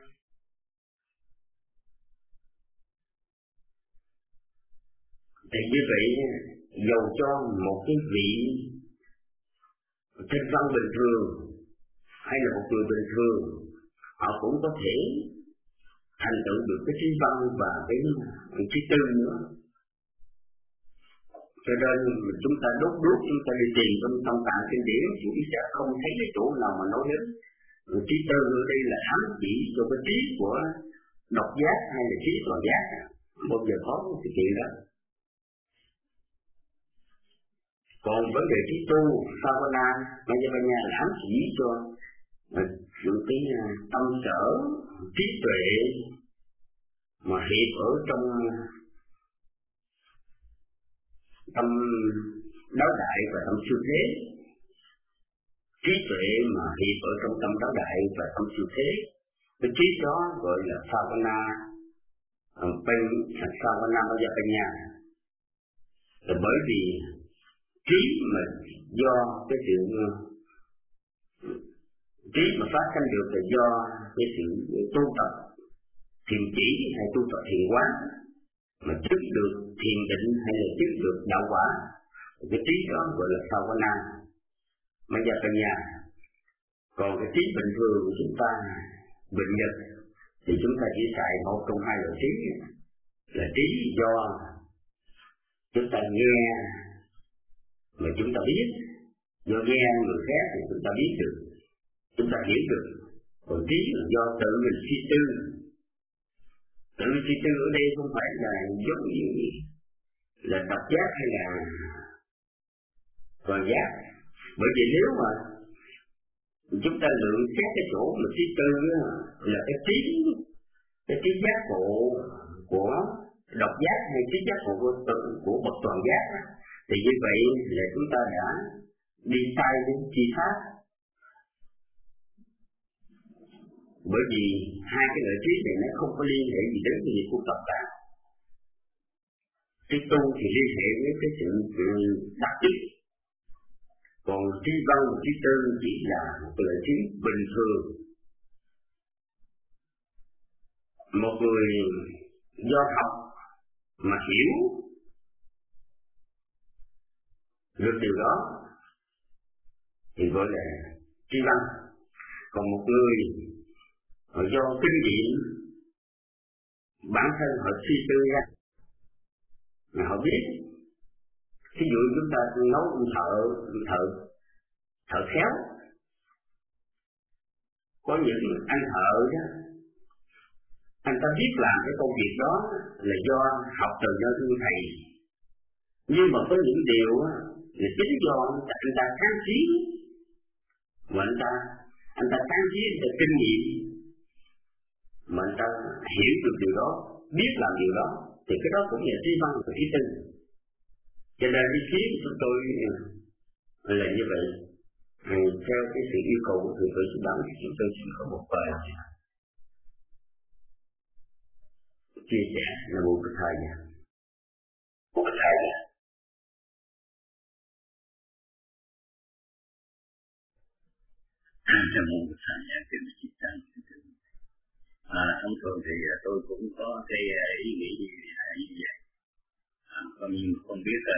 Speaker 4: Thì như vậy dầu cho một cái vị trên văn bình thường hay là một người bình thường, họ cũng có thể thành tựu được cái trí văn và cái trí tư nữa. Cho nên chúng ta đốt đuốc, chúng ta đi tìm trong tâm tạng kinh điển, chúng sẽ không thấy cái chỗ nào mà nói đến trí tư. Ở đây là ám chỉ cho cái trí của độc giác hay là trí toàn giác, bao giờ có cái chuyện đó. Còn vấn đề trí tu Savana Mayavanya là ám chỉ cho những cái tâm sở trí tuệ mà hiệp ở trong tâm đáo đại và tâm siêu thế. Trí tuệ mà hiệp ở trong tâm đáo đại và tâm siêu thế, cái trí đó gọi là Savana Mayavanya. Là bởi vì trí mà do cái sự trí mà phát sinh được là do cái sự tu tập thiền chỉ hay tu tập thiền quán, mà chứng được thiền định hay là chứng được đạo quả, cái trí đó gọi là Savana Mayavanya. Còn cái trí bình thường của chúng ta bệnh nhật thì chúng ta chỉ xài một trong hai loại trí, là trí do chúng ta nghe mà chúng ta biết, do nghe người khác thì chúng ta biết được, chúng ta hiểu được. Còn trí là do tự mình suy tư. Tự mình suy tư ở đây không phải là giống như là độc giác hay là toàn giác. Bởi vì nếu mà chúng ta lượng xét cái chỗ mà suy tư là cái trí giác ngộ của độc giác hay trí giác ngộ của bậc toàn giác, thì như vậy là chúng ta đã đi sai đến chi pháp. Bởi vì hai cái lợi trí này nó không có liên hệ gì đến cái việc tu tập cả. Trí tu thì liên hệ với cái sự đặc biệt, còn trí văn và trí tư chỉ là một lợi trí bình thường. Một người do học mà hiểu được điều đó thì gọi là tri văn. Còn một người do kinh nghiệm bản thân họ suy tư ra mà họ biết. Ví dụ chúng ta nấu thợ khéo, có những anh thợ đó, anh ta biết làm cái công việc đó là do học từ do thương thầy, nhưng mà có những điều là chính do anh ta sáng kiến, mà anh ta sáng kiến, anh ta kinh nghiệm, mà anh ta hiểu được điều đó, biết làm điều đó, thì cái đó cũng là tri văn và trí tư. Cho nên ý kiến của chúng tôi là như vậy. Theo cái sự yêu cầu của Thượng Tọa Sư Đẳng thì chúng tôi chỉ có một vài chia sẻ là một cái thời gian.
Speaker 3: Trong một thời gian thì mình chỉ tăng thông thường thì tôi cũng có cái ý nghĩ như vậy. Nhưng không biết là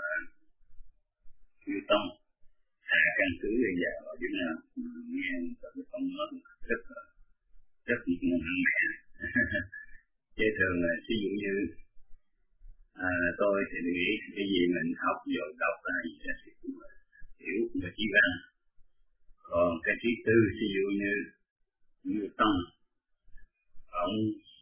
Speaker 3: chư tông căn cứ vào những nghe cái phong nói rất mạnh mẽ. Chứ thường là ví dụ như tôi thì nghĩ cái gì mình học rồi đọc là gì là hiểu và chỉ văn. Còn cái trí tư ví dụ như tông ông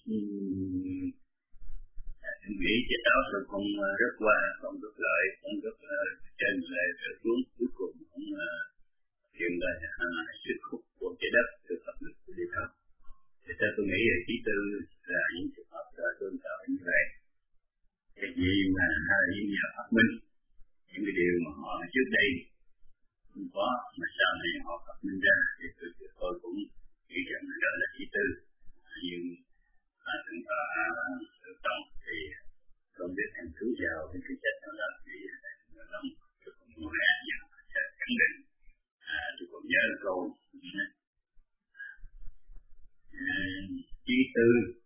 Speaker 3: nghĩ chế tạo cho con rất qua, con rất lợi, con rất trên lệ trở xuống, cuối cùng ông hiện là sức hút của trái đất từ pháp lực của địa thần. Thì theo tôi nghĩ là trí tư là những trường hợp tương tự như vậy. Cái gì mà những nhà phát minh, những cái điều mà họ trước đây không có, mà sau này họ phát minh ra, thì tôi cũng
Speaker 4: chỉ cần đó là chi tư. Nhưng chúng ta tự tâm thì không biết em cứu vào cái chất đó thì nó cũng một là nhưng sẽ khẳng định. Tôi còn nhớ câu chí tư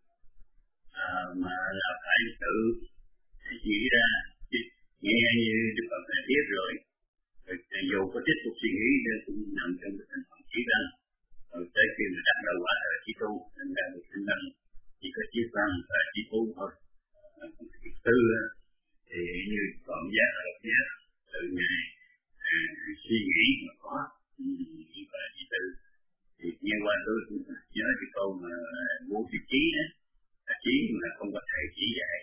Speaker 4: mà là phải tự chỉ ra, nghe như Đức Phật đã biết rồi. Dù có tiếp tục suy nghĩ nên cũng nằm trong cái thành phần chỉ năng. Rồi tới khi mà đặt đầu quả là chỉ tu, nên ra được tinh năng chỉ có chí văn và chí tu thôi. Tư thì như còn giác là giác từ ngày suy nghĩ mà có chỉ gọi là chí tư. Thì nghe qua tôi nhớ cái câu mà vô vị trí đó, là trí mà không có thầy chỉ dạy.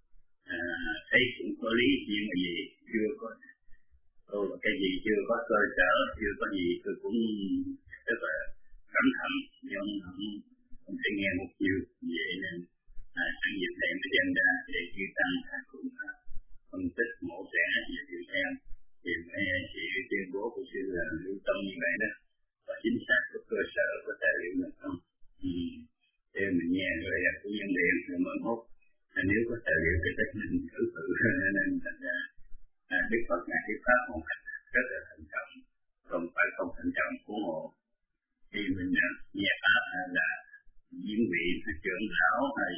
Speaker 4: Thấy cũng có lý nhưng mà gì chưa có, tôi là cái gì chưa có cơ sở, chưa có gì tôi cũng rất là cẩn thận nhưng không thể nghe một chiều. Vậy nên sẵn dịp này mới đem ra để chư tăng cũng phân tích mổ xẻ về điều xem thì mấy chị tuyên bố của sư là lưu tâm như vậy đó, và chính xác có cơ sở có tài liệu được không. Để mình nghe rồi là của nhân điện rồi mới mốt nếu có tài liệu thì tất mình thử nên thành ra Đức Phật ngài thuyết pháp một cách rất là thận trọng, không phải không thận trọng của ngộ. Khi mình nghe pháp là những vị trưởng lão hay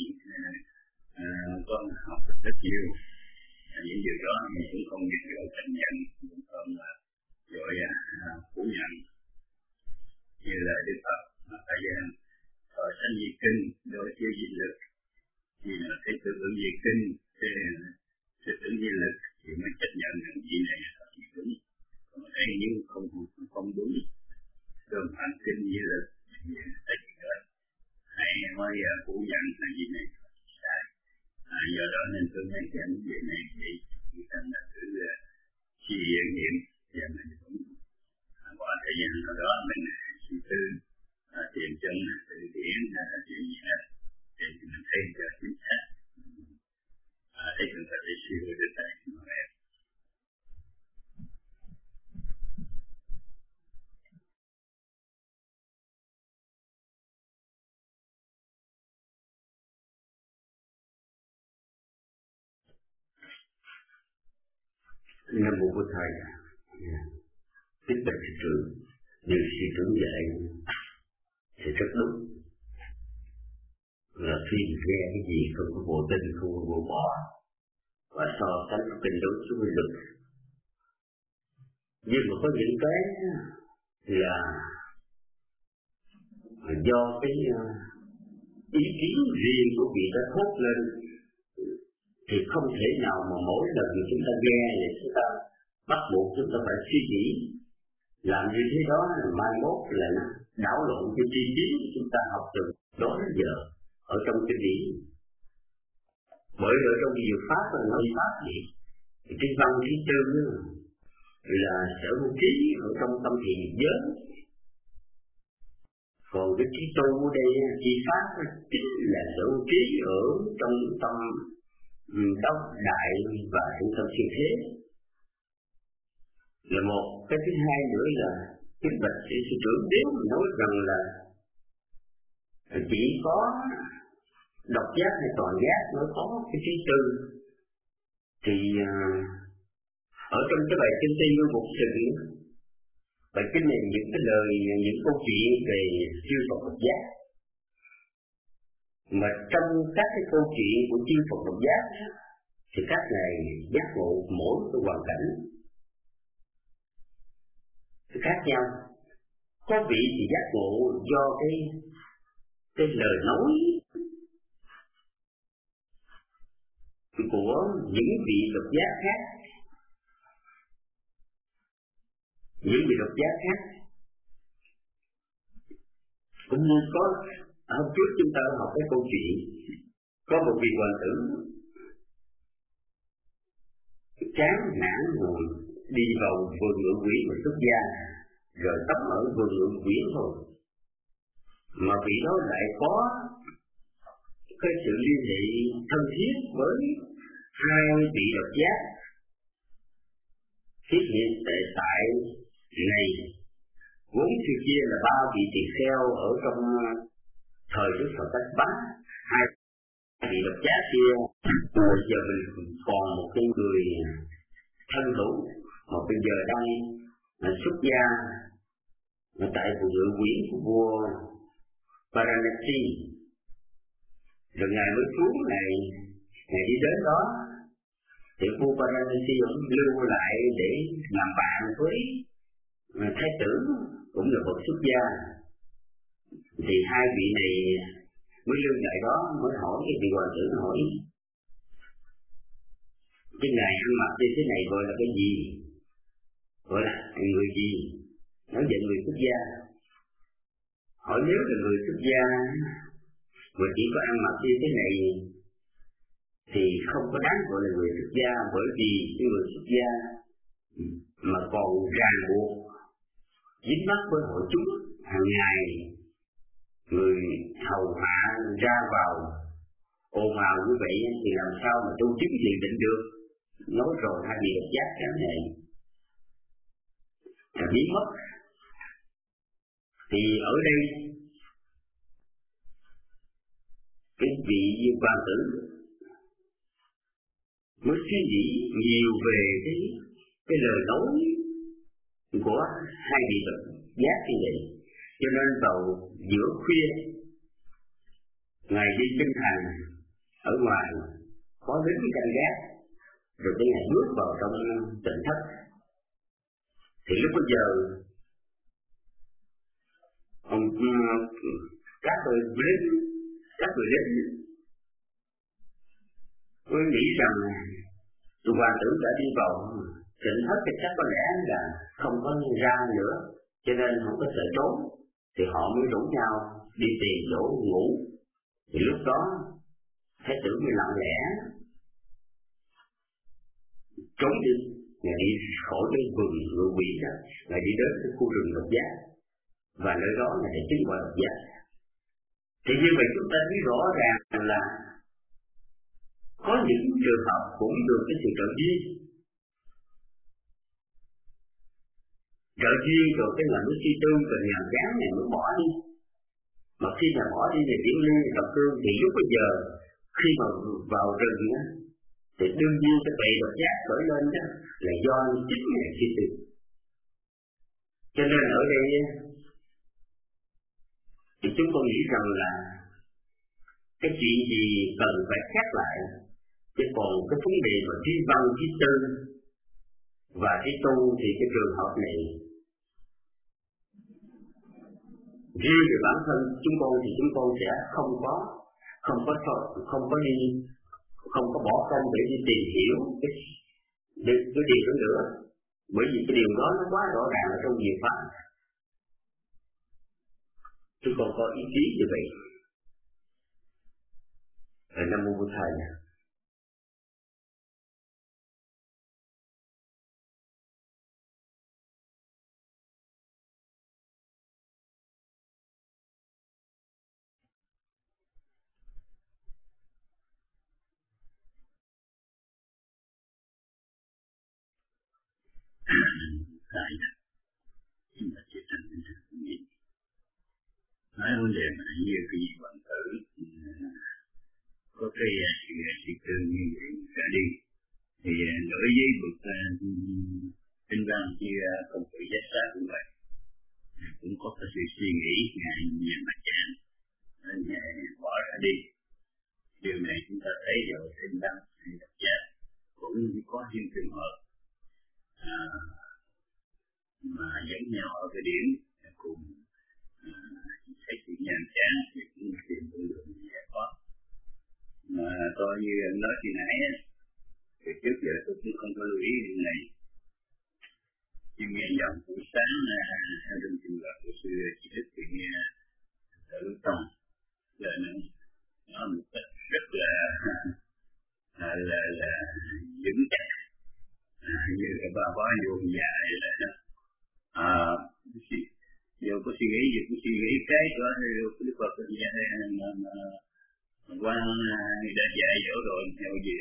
Speaker 4: con học rất nhiều, những điều đó mình cũng không biết gọi chấp nhận, cũng không gọi phủ nhận. Như là Đức Phật phải thọ sanh di kinh đối với di lực, thì là cái tư tưởng di kinh, cái tư tưởng di lực thì mới chấp nhận những gì này là gì đúng. Còn đây nếu không đúng, thường hành kinh di lực thì ta chỉ có hay mới phủ nhận là gì này sai. Do đó nên tôi mới kể chuyện này thì chúng ta đã thử suy nghiệm và mình cũng qua thời gian nào đó mình suy tư tìm chân tự điển chuyện gì đó thì mình thấy cho chính xác. Thấy chúng ta phải suy tư được tại mà em.
Speaker 3: Nam mô Bổn Thầy. Kính bạch sư trưởng, như sư trưởng dạy thì rất đúng. Là khi nghe cái gì không có vô tin, không có vô bỏ, và so sánh kinh đối với lực. Nhưng mà có những cái là do cái ý kiến riêng của vị đã thốt lên, thì không thể nào mà mỗi lần chúng ta nghe thì chúng ta bắt buộc chúng ta phải suy nghĩ. Làm như thế đó là mai mốt là đảo lộn cái tri kiến của chúng ta học từ đó đến giờ ở trong kinh điển. Bởi ở trong nhiều pháp là nói pháp gì thì cái văn cái chân là sở hữu trí ở trong tâm thiền giới. Còn cái trí tu ở đây chi pháp chính là sở hữu trí ở trong tâm đốc đại và trong tâm siêu thế. Là một. Cái thứ hai nữa là kính bạch sư trưởng, nếu nói rằng là chỉ có độc giác hay toàn giác mới có cái trí tư, thì ở trong cái bài kinh Tây Nguyên Phục Sự, bài kinh này những cái lời, những câu chuyện về siêu Phật độc giác, mà trong các cái câu chuyện của siêu Phật độc giác thì các ngài giác ngộ mỗi cái hoàn cảnh khác nhau. Có vị thì giác ngộ do cái lời nói của những vị độc giác khác, cũng như có hôm trước chúng ta học cái câu chuyện có một vị hoàng tử chán nản ngồi đi vào vườn ngự quỷ mà xuất gia, rồi tắm ở vườn ngự quỷ thôi, mà vị đó lại có cái sự liên hệ thân thiết với hai vị độc giác thiết hiện tại ngày
Speaker 4: Vốn xưa kia là 3 vị tỳ kheo ở trong thời Đức Phật Tát Bá, 2 vị độc giác kia. Bây giờ mình còn một cái người thân hữu mà bây giờ đang xuất gia tại vùng ngự quyển của vua Varanasi. Rồi ngài mới xuống này, ngài đi đến đó thì vua Varanasi cũng lưu lại để làm bạn với thái tử cũng là bậc xuất gia. Thì 2 vị này mới lưu lại đó, mới hỏi cái vị hoàng tử, hỏi cái ngài ăn mặc như thế này gọi là cái gì, gọi là người gì? Nói về người xuất gia. Hỏi nếu là người xuất gia mà chỉ có ăn mặc như thế này thì không có đáng gọi là người xuất gia, bởi vì cái người xuất gia mà còn ràng buộc dính mắc với hội chúng hàng ngày, người hầu hạ ra vào ồn ào như vậy thì làm sao mà tu chứng gì định được. Nói rồi 2 vị độc giác cái này là biến mất. Thì ở đây cái vị hoàng tử mới suy nghĩ nhiều về cái lời nói của 2 vị độc giác như vậy, cho nên vào giữa khuya ngài đi kinh hành ở ngoài có lính canh gác, rồi cái ngài bước vào trong tỉnh thất. Thì lúc bây giờ các người lính tôi nghĩ rằng hoàng tử đã đi vào tỉnh thất thì chắc có lẽ là không có ra nữa, cho nên không có sợ trốn, thì họ mới rủ nhau đi tìm chỗ ngủ. Thì lúc đó thái tử mới lặng lẽ trốn đi, ngài đi khỏi cái vườn ngự quỷ đó, ngài đi đến cái khu rừng độc giác, và nơi đó ngài để chứng quả độc giác. Thì như vậy chúng ta thấy rõ ràng là có những trường hợp cũng được cái sự trợ duyên. Trợ duyên rồi cái nhà mới suy tư, rồi nhà gán này mới bỏ đi. Mà khi mà bỏ đi thì tiểu ly độc cương, thì lúc bây giờ khi mà vào rừng á, thì đương nhiên cái vị độc giác khởi lên đó là do chính ngày suy tư. Cho nên ở đây thì chúng tôi nghĩ rằng là cái chuyện gì cần phải khác lại, chứ còn cái vấn đề mà trí văn, trí tư và trí tu thì cái trường hợp này riêng về bản thân chúng tôi thì chúng tôi sẽ không có bỏ công để đi tìm hiểu cái điều đó nữa, bởi vì cái điều đó nó quá rõ ràng ở trong nhiều pháp. Chúng con có ý kiến như vậy. Nam Mô Bụt Thầy.
Speaker 3: Tại chúng ta chia sẻ những cái gì nói vấn đề mà như cái gì bạn tử có cái sự tư như vậy ra đi, thì đối với bậc tinh văn như công tử giác sát cũng vậy, cũng có cái sự suy nghĩ ngại nhẹ mà chán nhẹ bỏ ra đi. Điều này chúng ta thấy rồi tinh văn hay độc giác cũng có những trường hợp mà dẫn nhau ở cái điểm cùng thấy sự nhàm chán thì cũng tìm con đường giải thoát. Mà tôi như nói khi nãy từ trước giờ tôi cũng không có lưu ý điều này, nhưng nghe dòng buổi sáng trong trường hợp của sư chỉ thích thì nghe tự tông là nó một cách rất là vững chắc, như là ba bó vuông dài là dù có suy nghĩ gì cũng suy nghĩ cái đó Đức Phật quan đã dạy dỗ rồi theo gì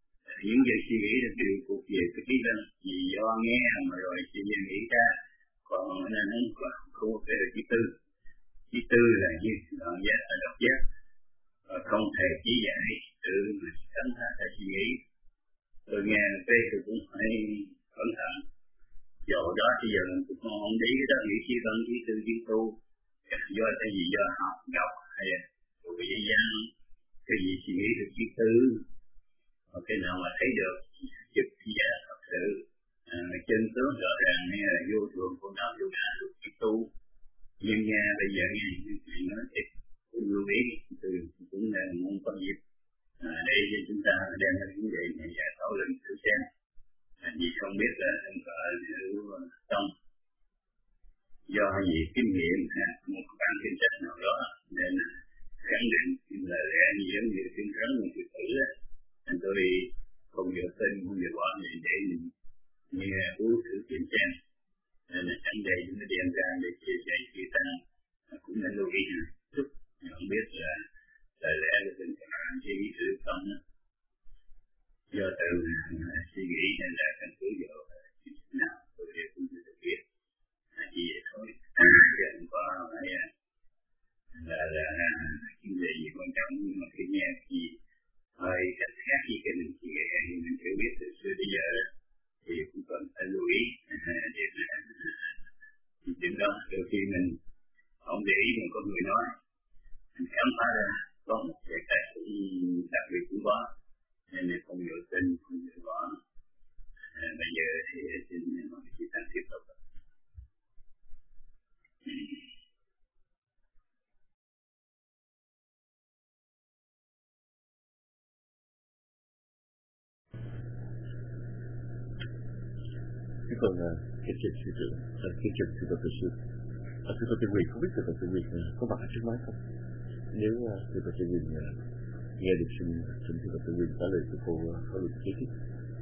Speaker 3: những việc suy nghĩ là đều thuộc về cái trí năng vì do nghe mà rồi suy nghĩ ra,
Speaker 7: còn nên ấy không có thể là chí tư. Chí tư là như đoạn giác là độc giác, không thể chỉ dạy tự khám phá ra suy nghĩ. Tôi nghe cái tôi cũng phải cẩn thận. Dẫu đó bây giờ mình cũng không để cái đó nghĩ chi tâm chí tư chí tu. Do cái gì do học đọc hay là tụi dây gian cái gì suy nghĩ được chí tư. Còn cái nào mà thấy được trực giác thật sự chân tướng rõ ràng hay là vô thường của nó vô ngã được chí tu. Nhưng nghe bây giờ nghe những chuyện nói ít cũng lưu ý từ cũng là muốn có dịp để cho chúng ta đem ra vấn đề này và thảo luận thử xem. Vì không biết là anh vợ Tông do gì kinh nghiệm một bản kinh sách nào đó nên khẳng định là lẽ giống như tiếng rắn một chữ tử á, nên tôi không được tin không được bỏ gì để nghe uống thử kiểm tra. Nên là chẳng đây chúng ta đem ra để chia sẻ chia tăng cũng nên lưu ý chút không biết là lời lẽ của tình cảm suy nghĩ sự không á, do từ suy nghĩ hay là căn cứ vào nào tôi đều không được biết. Chỉ vậy thôi. Chứ không có phải là cái gì quan trọng, nhưng mà khi nghe thì hơi cách khác với cái mình chỉ mình hiểu biết từ xưa bây giờ thì cũng cần phải lưu ý để chuyện đó. Đôi khi mình không để ý mình có người nói mình khám phá ra có một cái cách đặc biệt cũng có, nên là không dựa tin không dựa bỏ. Bây giờ thì xin mời chị Tăng tiếp tục.
Speaker 5: Chứ còn cái chuyện sư trưởng, cái chuyện sư tổ sư, sư tổ Tư Quyền không biết sư tổ Tư Quyền có mặt ở trước máy không? Nếu sư tổ Tư Quyền nghe được xin sư tổ Tư Quyền trả lời sư cô có được kế tiếp.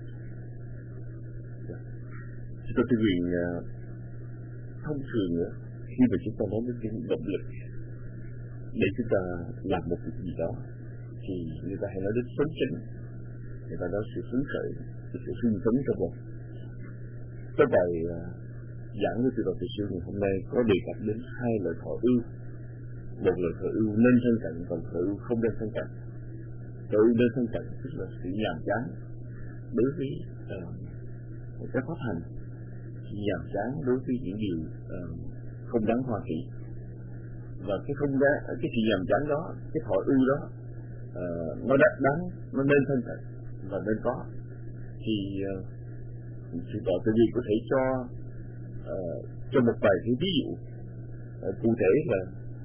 Speaker 5: Sư tổ Tư Quyền thông thường khi mà chúng ta nói đến cái động lực để chúng ta làm một việc gì đó thì người ta hay nói đến phấn chấn, người ta nói sự phấn khởi, sự hưng phấn trong lòng. Cái bài giảng của sư tổ Từ Sư ngày hôm nay có đề cập đến hai lời thọ ưu, một lời thọ ưu nên thân cận, còn thọ ưu không nên thân cận. Thọ ưu nên thân cận tức là sự nhàm chán đối với các pháp hành, nhàm chán đối với những điều không đáng hoan hỷ, và cái không đáng, cái sự nhàm chán đó, cái thọ ưu đó nó đáng, nó nên thân cận và nên có. Thì sư tổ Từ Quyền có thể cho một vài cái ví dụ cụ thể là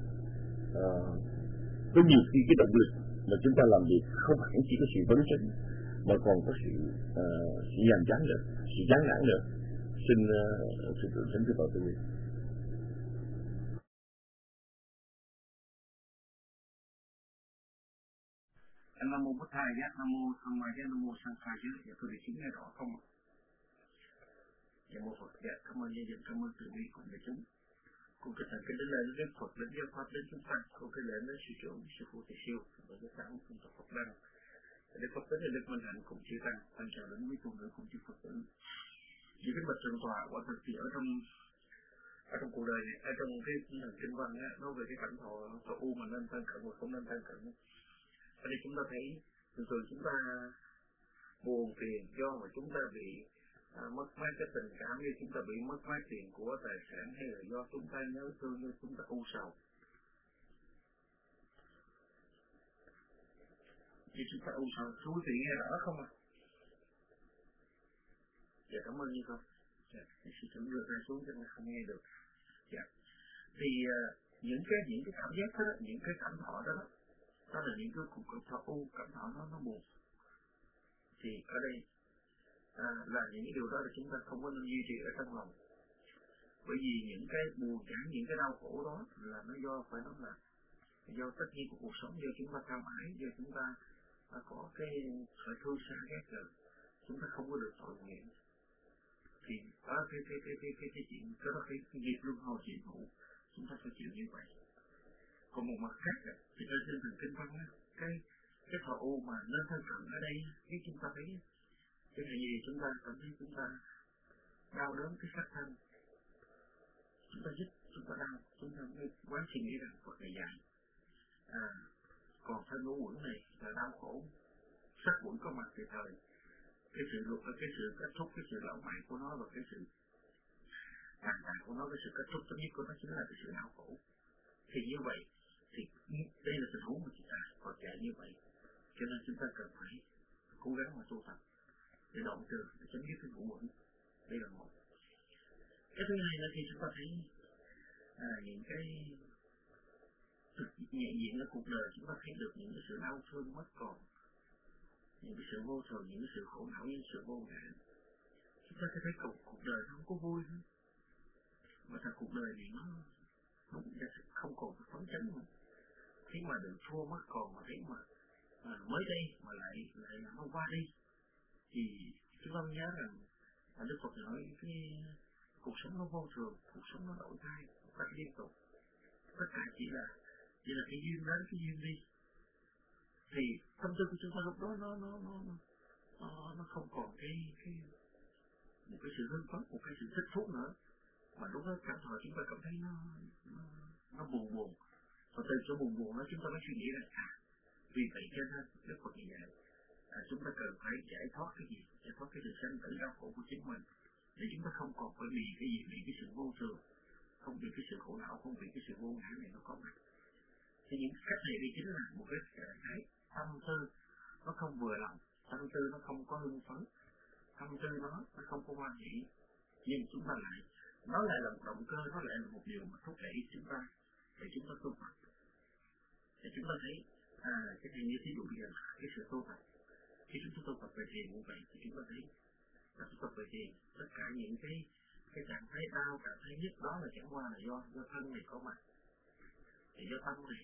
Speaker 5: có nhiều khi cái động lực mà chúng ta làm việc không hẳn chỉ có sự vấn chấn mà còn có sự nhàm chán nữa, sự chán nản nữa. Xin sư tổ Từ Quyền.
Speaker 6: Nam mô Bổn Thầy Giác, Nam mô Tham Ma Giác, Nam mô Sang Khai Giác. Dạ tôi được chính nghe rõ không ạ? Dạ mô Phật. Dạ cảm ơn nhân dân, cảm ơn từ bi cùng đại chúng. Cùng cái thành kính đến lễ đến Phật, đến giáo pháp, đến chúng tăng, cùng cái lễ đến sư trưởng, sư phụ thầy siêu, và giáo pháp cùng tập Phật đăng. Để Phật đến Đức Minh Hạnh cùng chư tăng, tăng chào đến quý tu nữ cùng chư Phật tử. Những cái bậc thượng tọa quả thực thì ở trong cuộc đời này, ở trong cái kinh văn á, nói về cái cảnh thọ u mà nên thân cận và không nên thân cận. Ở đây chúng ta thấy thường chúng ta buồn phiền do mà chúng ta bị mất mát cái tình cảm, như chúng ta bị mất mát tiền của tài sản, hay là do chúng ta nhớ thương, như chúng ta u sầu. Vì chúng ta u sầu, thú vị nghe rõ không ạ? Dạ cảm ơn như con. Dạ, sự trưởng đưa ra xuống cho nên không nghe được. Dạ. Thì những cái cảm giác đó, những cái cảm thọ đó là những cái cuộc thọ u, cảm thọ nó buồn. Thì ở đây là những cái điều đó là chúng ta không có nên duy trì ở trong lòng. Bởi vì những cái buồn chán, những cái đau khổ đó là nó do, phải nói là do tất nhiên của cuộc sống, do chúng ta tham ái, do chúng ta có cái phải thương xa ghét rồi, chúng ta không có được tội nguyện. Thì đó cái chuyện đó, cái nghiệp luân hồi chịu thụ, chúng ta phải chịu như vậy. Còn một mặt khác thì trên tinh thần kinh văn cái thọ u mà nên thân cận ở đây, khi chúng ta thấy cái gì chúng ta cảm thấy chúng ta đau đớn cái sắc thân, chúng ta dứt, chúng ta đau, chúng ta mới quán suy nghĩ rằng Phật này dạy còn thân ngũ uẩn này là đau khổ, sắc uẩn có mặt thì thời cái sự luật và cái sự kết thúc, cái sự lão mại của nó và cái sự tàn tạ của nó, cái sự kết thúc chấm dứt của nó chính là cái sự đau khổ. Thì như vậy thì đây là tình huống của chúng ta còn chạy như vậy, cho nên chúng ta cần phải cố gắng mà tu tập để đoạn trừ, để chấm dứt cái ngũ uẩn. Đây là một. Cái thứ hai là khi chúng ta thấy những cái nhẹ diện ở cuộc đời, chúng ta thấy được những cái sự đau thương mất còn, những cái sự vô thường, những cái sự khổ não, những sự vô ngã. Chúng ta sẽ thấy cuộc đời nó không có vui nữa, mà thật cuộc đời này nó không còn phấn chấn nữa. Khi mà được thua mất còn, mà thấy mà mới đây mà lại nó qua đi, thì chúng ta nhớ rằng Đức Phật nói cái cuộc sống nó vô thường, cuộc sống nó đổi thay một cách liên tục, tất cả chỉ là cái duyên đến cái duyên đi. Thì tâm tư của chúng ta lúc đó nó không còn một cái sự hưng phấn, một cái sự thích thú nữa, mà lúc đó cảm thọ chúng ta cảm thấy nó buồn, và từ chỗ buồn đó chúng ta mới suy nghĩ rằng vì vậy cho nên Đức Phật dạy chúng ta cần phải giải thoát cái gì, giải thoát cái sự sanh tử đau khổ của chính mình, để chúng ta không còn phải vì cái gì, vì cái sự vô thường, không vì cái sự khổ não, không vì cái sự vô ngã này nó có mặt. Thì những cách này đi chính là một cái tâm tư nó không vừa lòng, tâm tư nó không có hưng phấn, tâm tư nó không có hoan hỷ, nhưng chúng ta lại nó lại là một động cơ, nó lại là một điều mà thúc đẩy chúng ta để chúng ta tu tập. Thì chúng ta thấy cái này như thí dụ như là cái sự tu tập, khi chúng ta tu tập về thiền như vậy thì chúng ta thấy tu tập về thiền, tất cả những cái trạng thái đau, cảm thấy nhức đó là chẳng qua là do thân này có mặt, thì do tâm này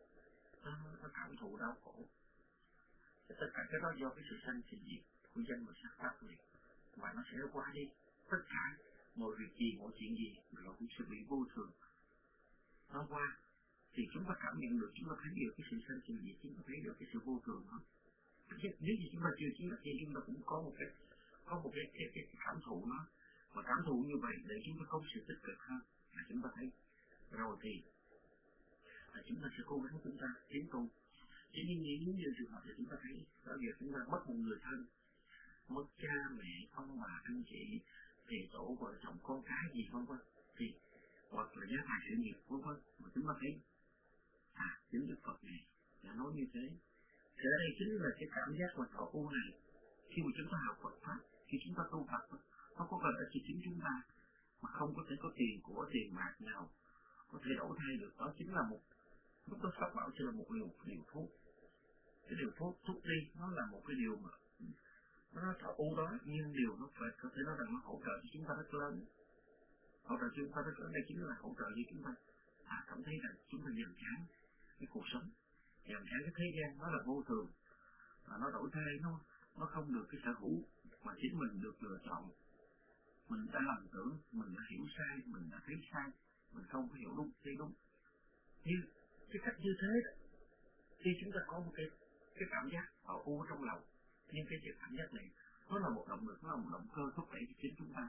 Speaker 6: nó cảm thụ đau khổ. Thì tất cả cái đó do cái sự sanh sự diệt của danh và sắc pháp này, và nó sẽ qua đi. Tất cả mọi việc gì, mọi chuyện gì rồi cũng sẽ bị vô thường nó qua. Thì chúng ta cảm nhận được, chúng ta thấy được cái sự sanh sự diệt, chúng ta thấy được cái sự vô thường đó. Nếu như chúng ta chưa chứng được thì chúng ta cũng có một cái cảm thụ nó, và cảm thụ như vậy để chúng ta có sự tích cực hơn, là chúng ta thấy rồi thì chúng ta sẽ cố gắng chúng ta tiến tu. Chỉ như nhiều trường hợp thì chúng ta thấy đó giờ chúng ta mất một người thân, mất cha mẹ, ông bà, anh chị, thầy tổ, vợ chồng, con cái gì vân vân, thì hoặc là gia tài sự nghiệp vân vân, mà chúng ta thấy chính Đức Phật này đã nói như thế. Thì ở đây chính là cái cảm giác mà thọ u này, khi mà chúng ta học Phật pháp, khi chúng ta tu tập, nó có cần ở chính chúng ta, mà không có thể có tiền bạc nào có thể đổi thay được. Đó chính là một lúc đó Pháp bảo chỉ là một liều thuốc. Cái liều thuốc đi nó là một cái điều mà nó thọ u đó, nhưng điều nó phải có thể nói rằng nó hỗ trợ cho chúng ta rất lớn. Hỗ trợ cho chúng ta rất lớn, đây chính là hỗ trợ cho chúng ta cảm thấy rằng chúng ta nhàm chán cái cuộc sống, nhàm chán cái thế gian, nó là vô thường, và nó đổi thay, nó không được cái sở hữu mà chính mình được lựa chọn. Mình đã lầm tưởng, mình đã hiểu sai, mình đã thấy sai, mình không có hiểu đúng, thấy đúng. Nhưng cái cách như thế đó, khi chúng ta có một cái cảm giác ở u trong lòng, nhưng cái cảm giác này nó là một động lực, nó là một động cơ thúc đẩy cho chính chúng ta.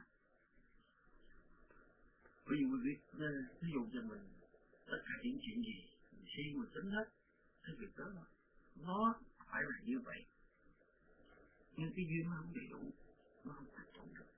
Speaker 6: Ví dụ ví dụ cho mình tất cả những chuyện gì mình suy mình tính hết cái việc đó nó phải là như vậy, nhưng cái duyên nó không đầy đủ, nó không thành công được.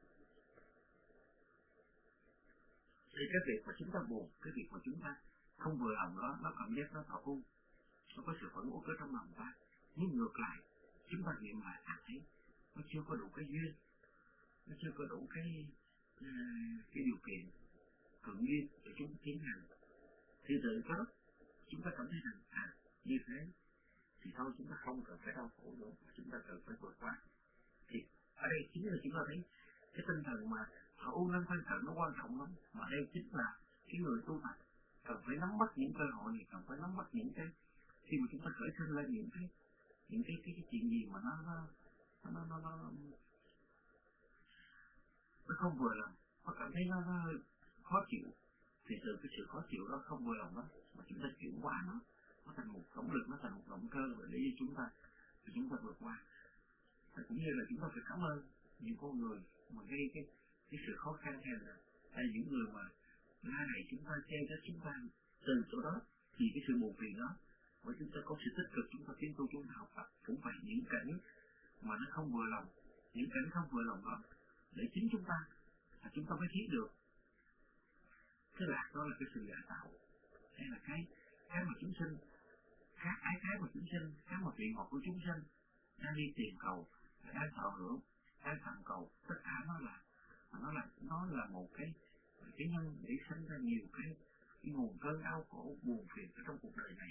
Speaker 6: Thì cái việc mà chúng ta buồn, cái việc mà chúng ta không vừa lòng đó, nó cảm giác nó thọ u, nó có sự phẫn uất ở trong lòng ta. Nhưng ngược lại, chúng ta nghiệm lại thấy nó chưa có đủ cái duyên, nó chưa có đủ cái điều kiện thuận duyên để chúng ta tiến hành. Thì từ đó chúng ta cảm thấy rằng như thế thì thôi chúng ta không cần phải đau khổ nữa, chúng ta cần phải vượt qua. Thì ở đây chính là chúng ta thấy cái tinh thần mà thọ u năng thân cận nó quan trọng lắm, mà đây chính là cái người tu tập cần phải nắm bắt những cơ hội này, cần phải nắm bắt những cái khi mà chúng ta khởi sinh lên những cái chuyện gì mà nó không vừa lòng, nó cảm thấy nó khó chịu, thì từ cái sự khó chịu đó, không vừa lòng đó mà chúng ta chuyển qua nó thành một động lực, nó thành một động cơ để chúng ta vượt qua. Và cũng như là chúng ta phải cảm ơn những con người mà gây cái sự khó khăn, hay là những người mà la này chúng ta chê cho chúng ta từ chỗ đó thì cái sự buồn phiền đó, và chúng ta có sự tích cực, chúng ta tiến tu, chúng ta học Phật cũng phải những cảnh mà nó không vừa lòng, những cảnh không vừa lòng đó để chính chúng ta mới thấy được cái lạc đó là cái sự giả tạo, hay là cái mà chúng sinh, cái mà chúng sinh, cái mà nguyện vọng của chúng sinh đang đi tìm cầu, đang thọ hưởng, đang thầm cầu, tất cả nó là một cái nhân để sinh ra nhiều cái nguồn cơn đau khổ buồn phiền ở trong cuộc đời này.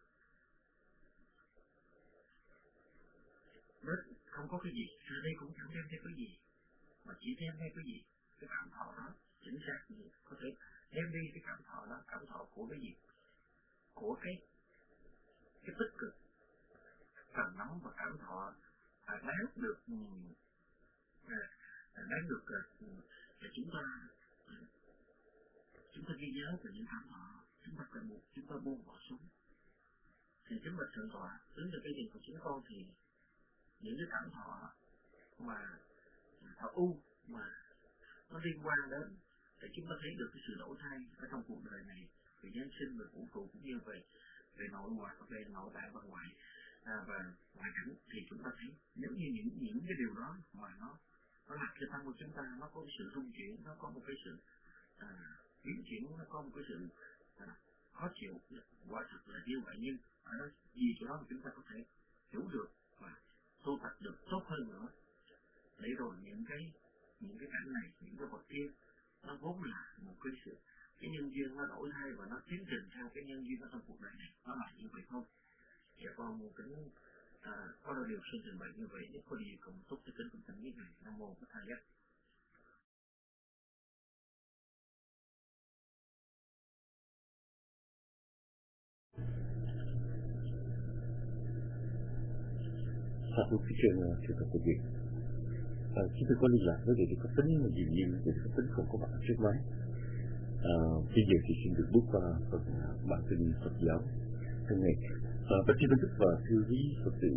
Speaker 6: Đất không có cái gì, ra đây cũng chẳng đem theo cái gì, mà chỉ đem theo cái gì, cái cảm thọ đó, chính xác gì, có thể đem đi cái cảm thọ đó, cảm thọ của cái gì, của cái tích cực, cảm nóng và cảm thọ đáng được chúng ta ghi nhớ về những cảm thọ, chúng ta buông bỏ xuống. Thì chính bạch thượng tọa đến từ cái gì của chúng con thì những cái cảm thọ mà thọ u mà nó liên quan đến để chúng ta thấy được cái sự đổi thay ở trong cuộc đời này, về nhân sinh, về vũ trụ cũng như về nội ngoại, về nội tại và ngoại và ngoại cảnh, thì chúng ta thấy nếu như những cái điều đó mà nó làm cho tâm của chúng ta nó có cái sự rung chuyển, nó có một cái sự biến chuyển, nó có một cái sự khó chịu, quả thực là như vậy, nhưng ở đó gì chỗ đó mà chúng ta có thể hiểu được và tu tập được tốt hơn nữa, để rồi những cái cảnh này, những cái vật kia nó vốn là một cái nhân duyên nó đổi thay và nó tiến trình theo cái nhân duyên ở trong cuộc đời này, nó là như vậy thôi. Và con một kính có đôi điều xin trình bày như vậy, nếu có gì cùng tốt cho kính tình như này. Nam mô Bổn Thầy Giác.
Speaker 3: Pháp luật thị trường thưa các quý vị, chúng tôi có liên lạc với vị có tính mà dường như vị có tính không có mặt trước máy. Bây giờ thì xin được bước qua phần bản tin Phật giáo hôm nay. Và xin kính và thưa quý Phật tử,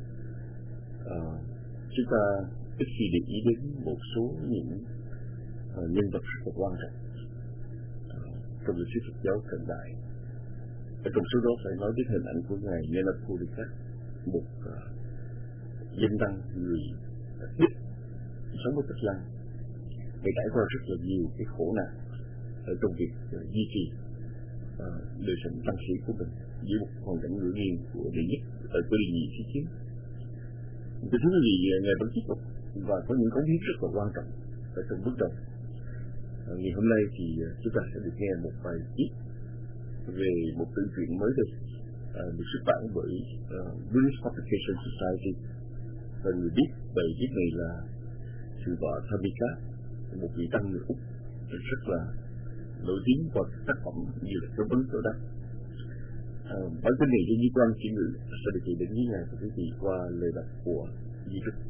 Speaker 3: chúng ta ít khi để ý đến một số những nhân vật rất là quan trọng trong lịch sử Phật giáo hiện đại. Ở trong số đó phải nói đến hình ảnh của ngài Nyanaponika, một danh tăng người Đức sống ở Tích Lan, để trải qua rất là nhiều cái khổ nạn ở trong việc duy trì đời sống tăng sĩ của mình dưới một hoàn cảnh ngữ nhiên của đệ nhất ở cái địa nhị thế chiến. Cái thứ gì ngài vẫn tiếp tục và có những cống hiến rất là quan trọng ở trong bước đầu. Ngày hôm nay thì chúng ta sẽ được nghe một bài viết về một tự truyện mới đây được xuất bản bởi British Publication Society, và người viết bài viết này là sư bà Thamika, một vị tăng người Úc rất là nổi tiếng qua tác phẩm như là Dấu Ấn Tổ Đắc. Bản tin này do Như Quang chỉ ngữ sẽ được gửi đến với ngài và quý vị qua lời đọc của Di Trúc.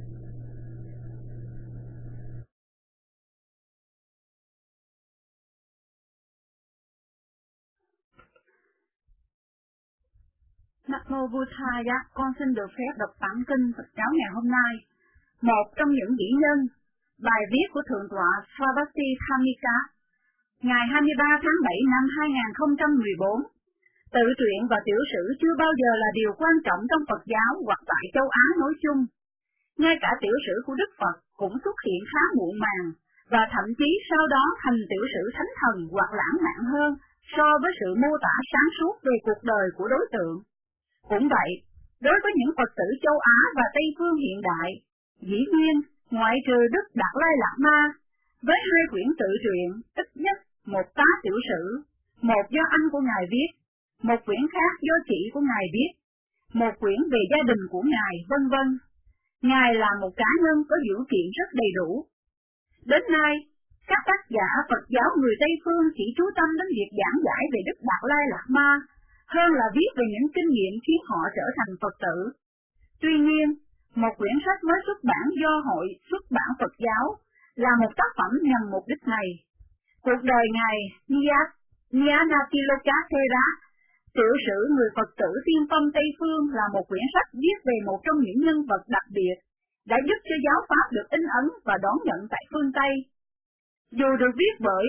Speaker 1: Nam mô Buddhaya, con xin được phép đọc bản kinh Phật giáo ngày hôm nay. Một trong những vĩ nhân, bài viết của Thượng tọa Svabhati Thamika, ngày 23 tháng 7 năm 2014. Tự truyện và tiểu sử chưa bao giờ là điều quan trọng trong Phật giáo hoặc tại châu Á nói chung. Ngay cả tiểu sử của Đức Phật cũng xuất hiện khá muộn màng, và thậm chí sau đó thành tiểu sử thánh thần hoặc lãng mạn hơn so với sự mô tả sáng suốt về cuộc đời của đối tượng. Cũng vậy, đối với những Phật tử châu Á và Tây phương hiện đại, dĩ nhiên, ngoại trừ Đức Đạt Lai Lạt Ma, với 2 quyển tự truyện, ít nhất một tá tiểu sử, một do anh của Ngài viết, một quyển khác do chị của Ngài viết, một quyển về gia đình của Ngài, vân vân. Ngài là một cá nhân có dữ kiện rất đầy đủ. Đến nay, các tác giả Phật giáo người Tây phương chỉ chú tâm đến việc giảng giải về Đức Đạt Lai Lạt Ma, hơn là viết về những kinh nghiệm khiến họ trở thành Phật tử. Tuy nhiên, một quyển sách mới xuất bản do Hội Xuất bản Phật giáo là một tác phẩm nhằm mục đích này. Cuộc đời Ngài Nyanaponika Thera, tiểu sử người Phật tử tiên phong Tây phương, là một quyển sách viết về một trong những nhân vật đặc biệt đã giúp cho giáo pháp được in ấn và đón nhận tại phương Tây. Dù được viết bởi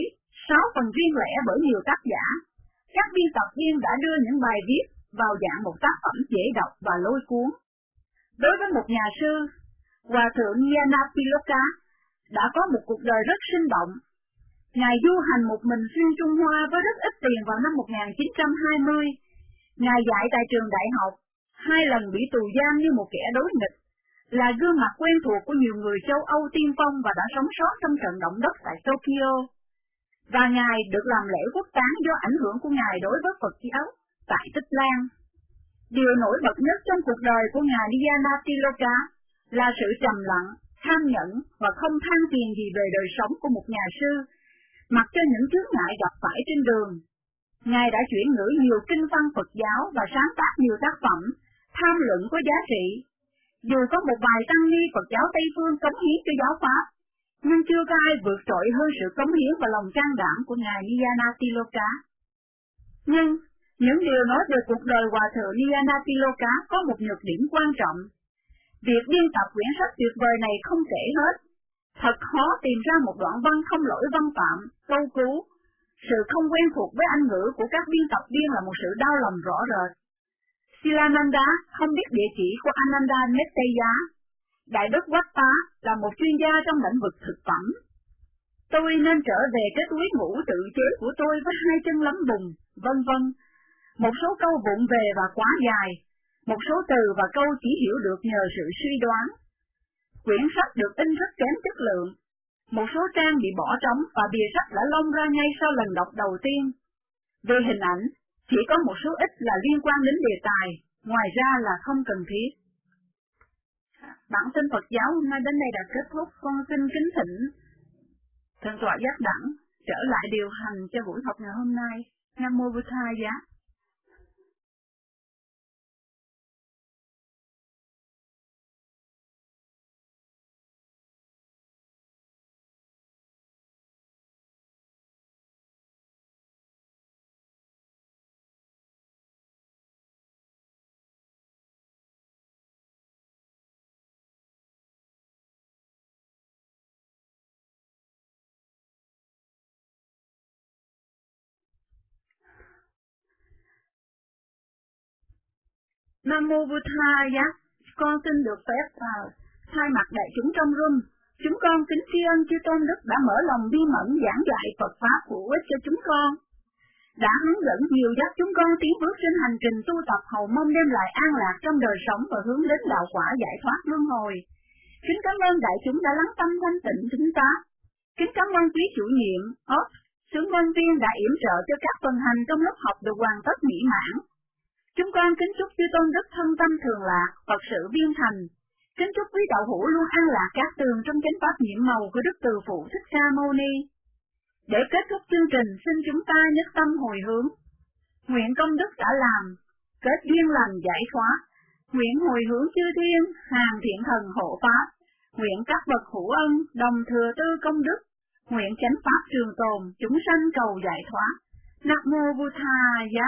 Speaker 1: 6 phần riêng lẻ bởi nhiều tác giả. Các biên tập viên đã đưa những bài viết vào dạng một tác phẩm dễ đọc và lôi cuốn. Đối với một nhà sư, Hòa thượng Nyanapiloka đã có một cuộc đời rất sinh động. Ngài du hành một mình xuyên Trung Hoa với rất ít tiền vào năm 1920. Ngài dạy tại trường đại học, 2 lần bị tù giam như một kẻ đối nghịch, là gương mặt quen thuộc của nhiều người châu Âu tiên phong và đã sống sót trong trận động đất tại Tokyo. Và Ngài được làm lễ quốc táng do ảnh hưởng của Ngài đối với Phật giáo tại Tích Lan. Điều nổi bật nhất trong cuộc đời của Ngài Nyanapiloka là sự trầm lặng, tham nhẫn và không than phiền gì về đời sống của một nhà sư, mặc cho những chướng ngại gặp phải trên đường. Ngài đã chuyển ngữ nhiều kinh văn Phật giáo và sáng tác nhiều tác phẩm, tham luận có giá trị. Dù có một vài tăng ni Phật giáo Tây Phương cống hiến cho giáo Pháp, nhưng chưa có ai vượt trội hơn sự cống hiến và lòng can đảm của Ngài Nyanapiloka. Nhưng, những điều nói về cuộc đời Hòa thượng Nyanapiloka có một nhược điểm quan trọng. Việc biên tập quyển sách tuyệt vời này không kể hết. Thật khó tìm ra một đoạn văn không lỗi văn phạm, câu cú. Sự không quen thuộc với Anh ngữ của các biên tập viên là một sự đau lòng rõ rệt. Silananda không biết địa chỉ của Ananda Netteya. Đại đức Quách Tá là một chuyên gia trong lĩnh vực thực phẩm. Tôi nên trở về cái túi ngủ tự chế của tôi với 2 chân lấm bùn, vân vân. Một số câu vụng về và quá dài, một số từ và câu chỉ hiểu được nhờ sự suy đoán. Quyển sách được in rất kém chất lượng. Một số trang bị bỏ trống và bìa sách đã lông ra ngay sau lần đọc đầu tiên. Về hình ảnh, chỉ có một số ít là liên quan đến đề tài, ngoài ra là không cần thiết. Bản tin Phật giáo hôm nay đến đây đã kết thúc. Con xin kính thỉnh Thượng tọa Giác Đẳng trở lại điều hành cho buổi học ngày hôm nay. Nam Mô Bụt Thầy Giá. Nam Mô Bụt Thầy Giá. Con xin được phép thay mặt đại chúng trong room, chúng con kính tri ân chư Tôn Đức đã mở lòng bi mẫn giảng dạy Phật pháp hữu ích cho chúng con, đã hướng dẫn nhiều dắt chúng con tiến bước trên hành trình tu tập hầu mong đem lại an lạc trong đời sống và hướng đến đạo quả giải thoát luân hồi. Kính cảm ơn đại chúng đã lắng tâm thanh tịnh thính tá. Kính cảm ơn quý chủ nhiệm, xướng nhân viên đã yểm trợ cho các phần hành trong lớp học được hoàn tất mỹ mãn. Chúng con kính chúc chư Tôn Đức thân tâm thường lạc, Phật sự viên thành. Kính chúc quý đạo hữu luôn an lạc các tường trong chánh pháp nhiệm màu của Đức Từ Phụ Thích Ca Mâu Ni. Để kết thúc chương trình, xin chúng ta nhất tâm hồi hướng. Nguyện công đức đã làm, kết duyên lành giải thoát. Nguyện hồi hướng chư thiên, hàng thiện thần hộ pháp. Nguyện các bậc hữu ân, đồng thừa tư công đức. Nguyện chánh pháp trường tồn, chúng sanh cầu giải thoát. Nam Mô Bụt Thầy.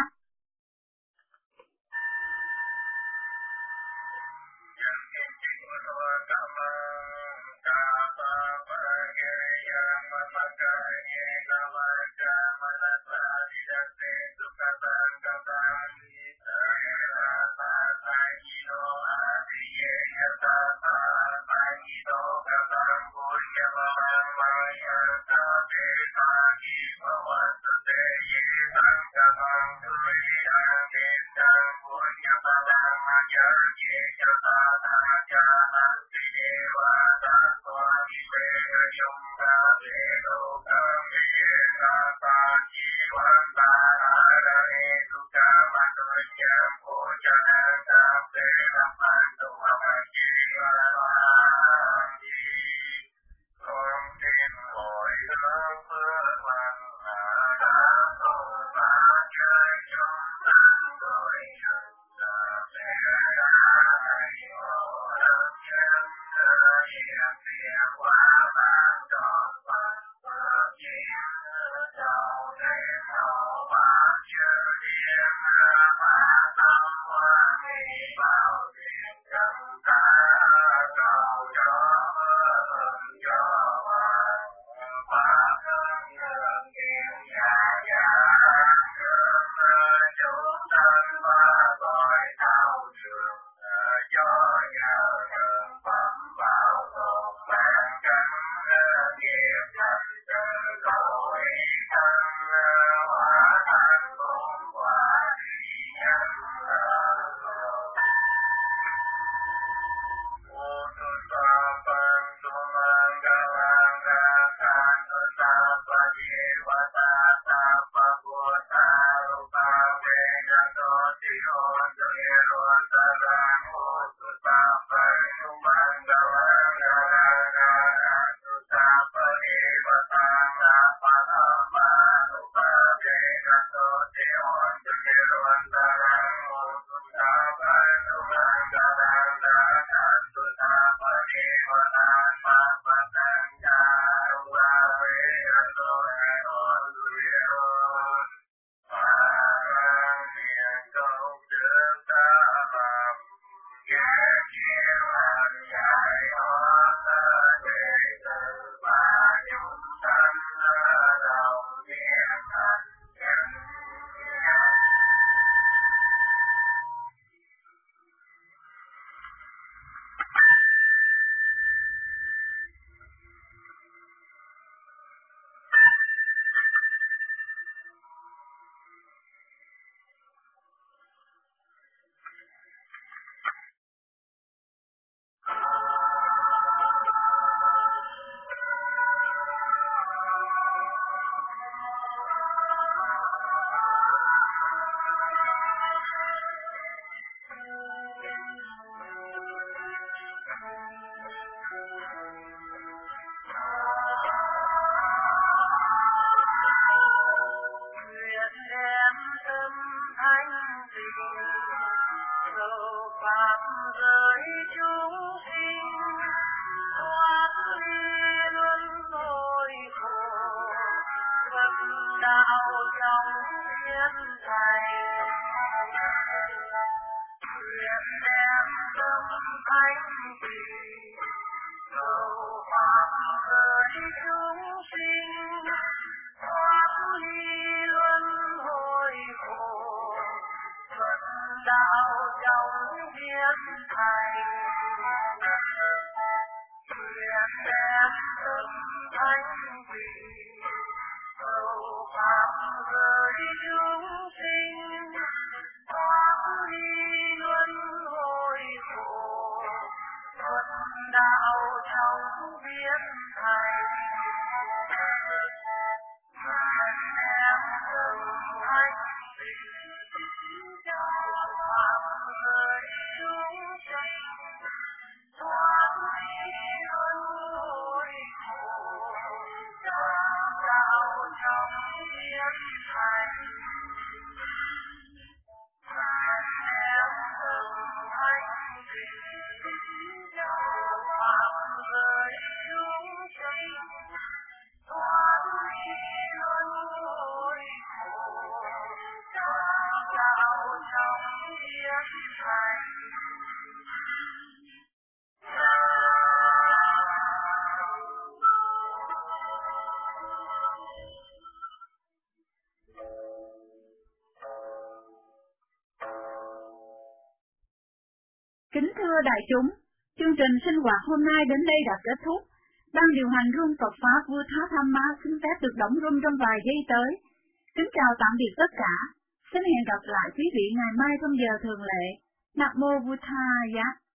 Speaker 1: Kính thưa đại chúng, chương trình sinh hoạt hôm nay đến đây đã kết thúc. Ban điều hành Room Phật Pháp vua Thá Tham Ma xin phép được đóng room trong vài giây tới. Kính chào tạm biệt tất cả. Xin hẹn gặp lại quý vị ngày mai trong giờ thường lệ. Nam mô Bụt Thaya.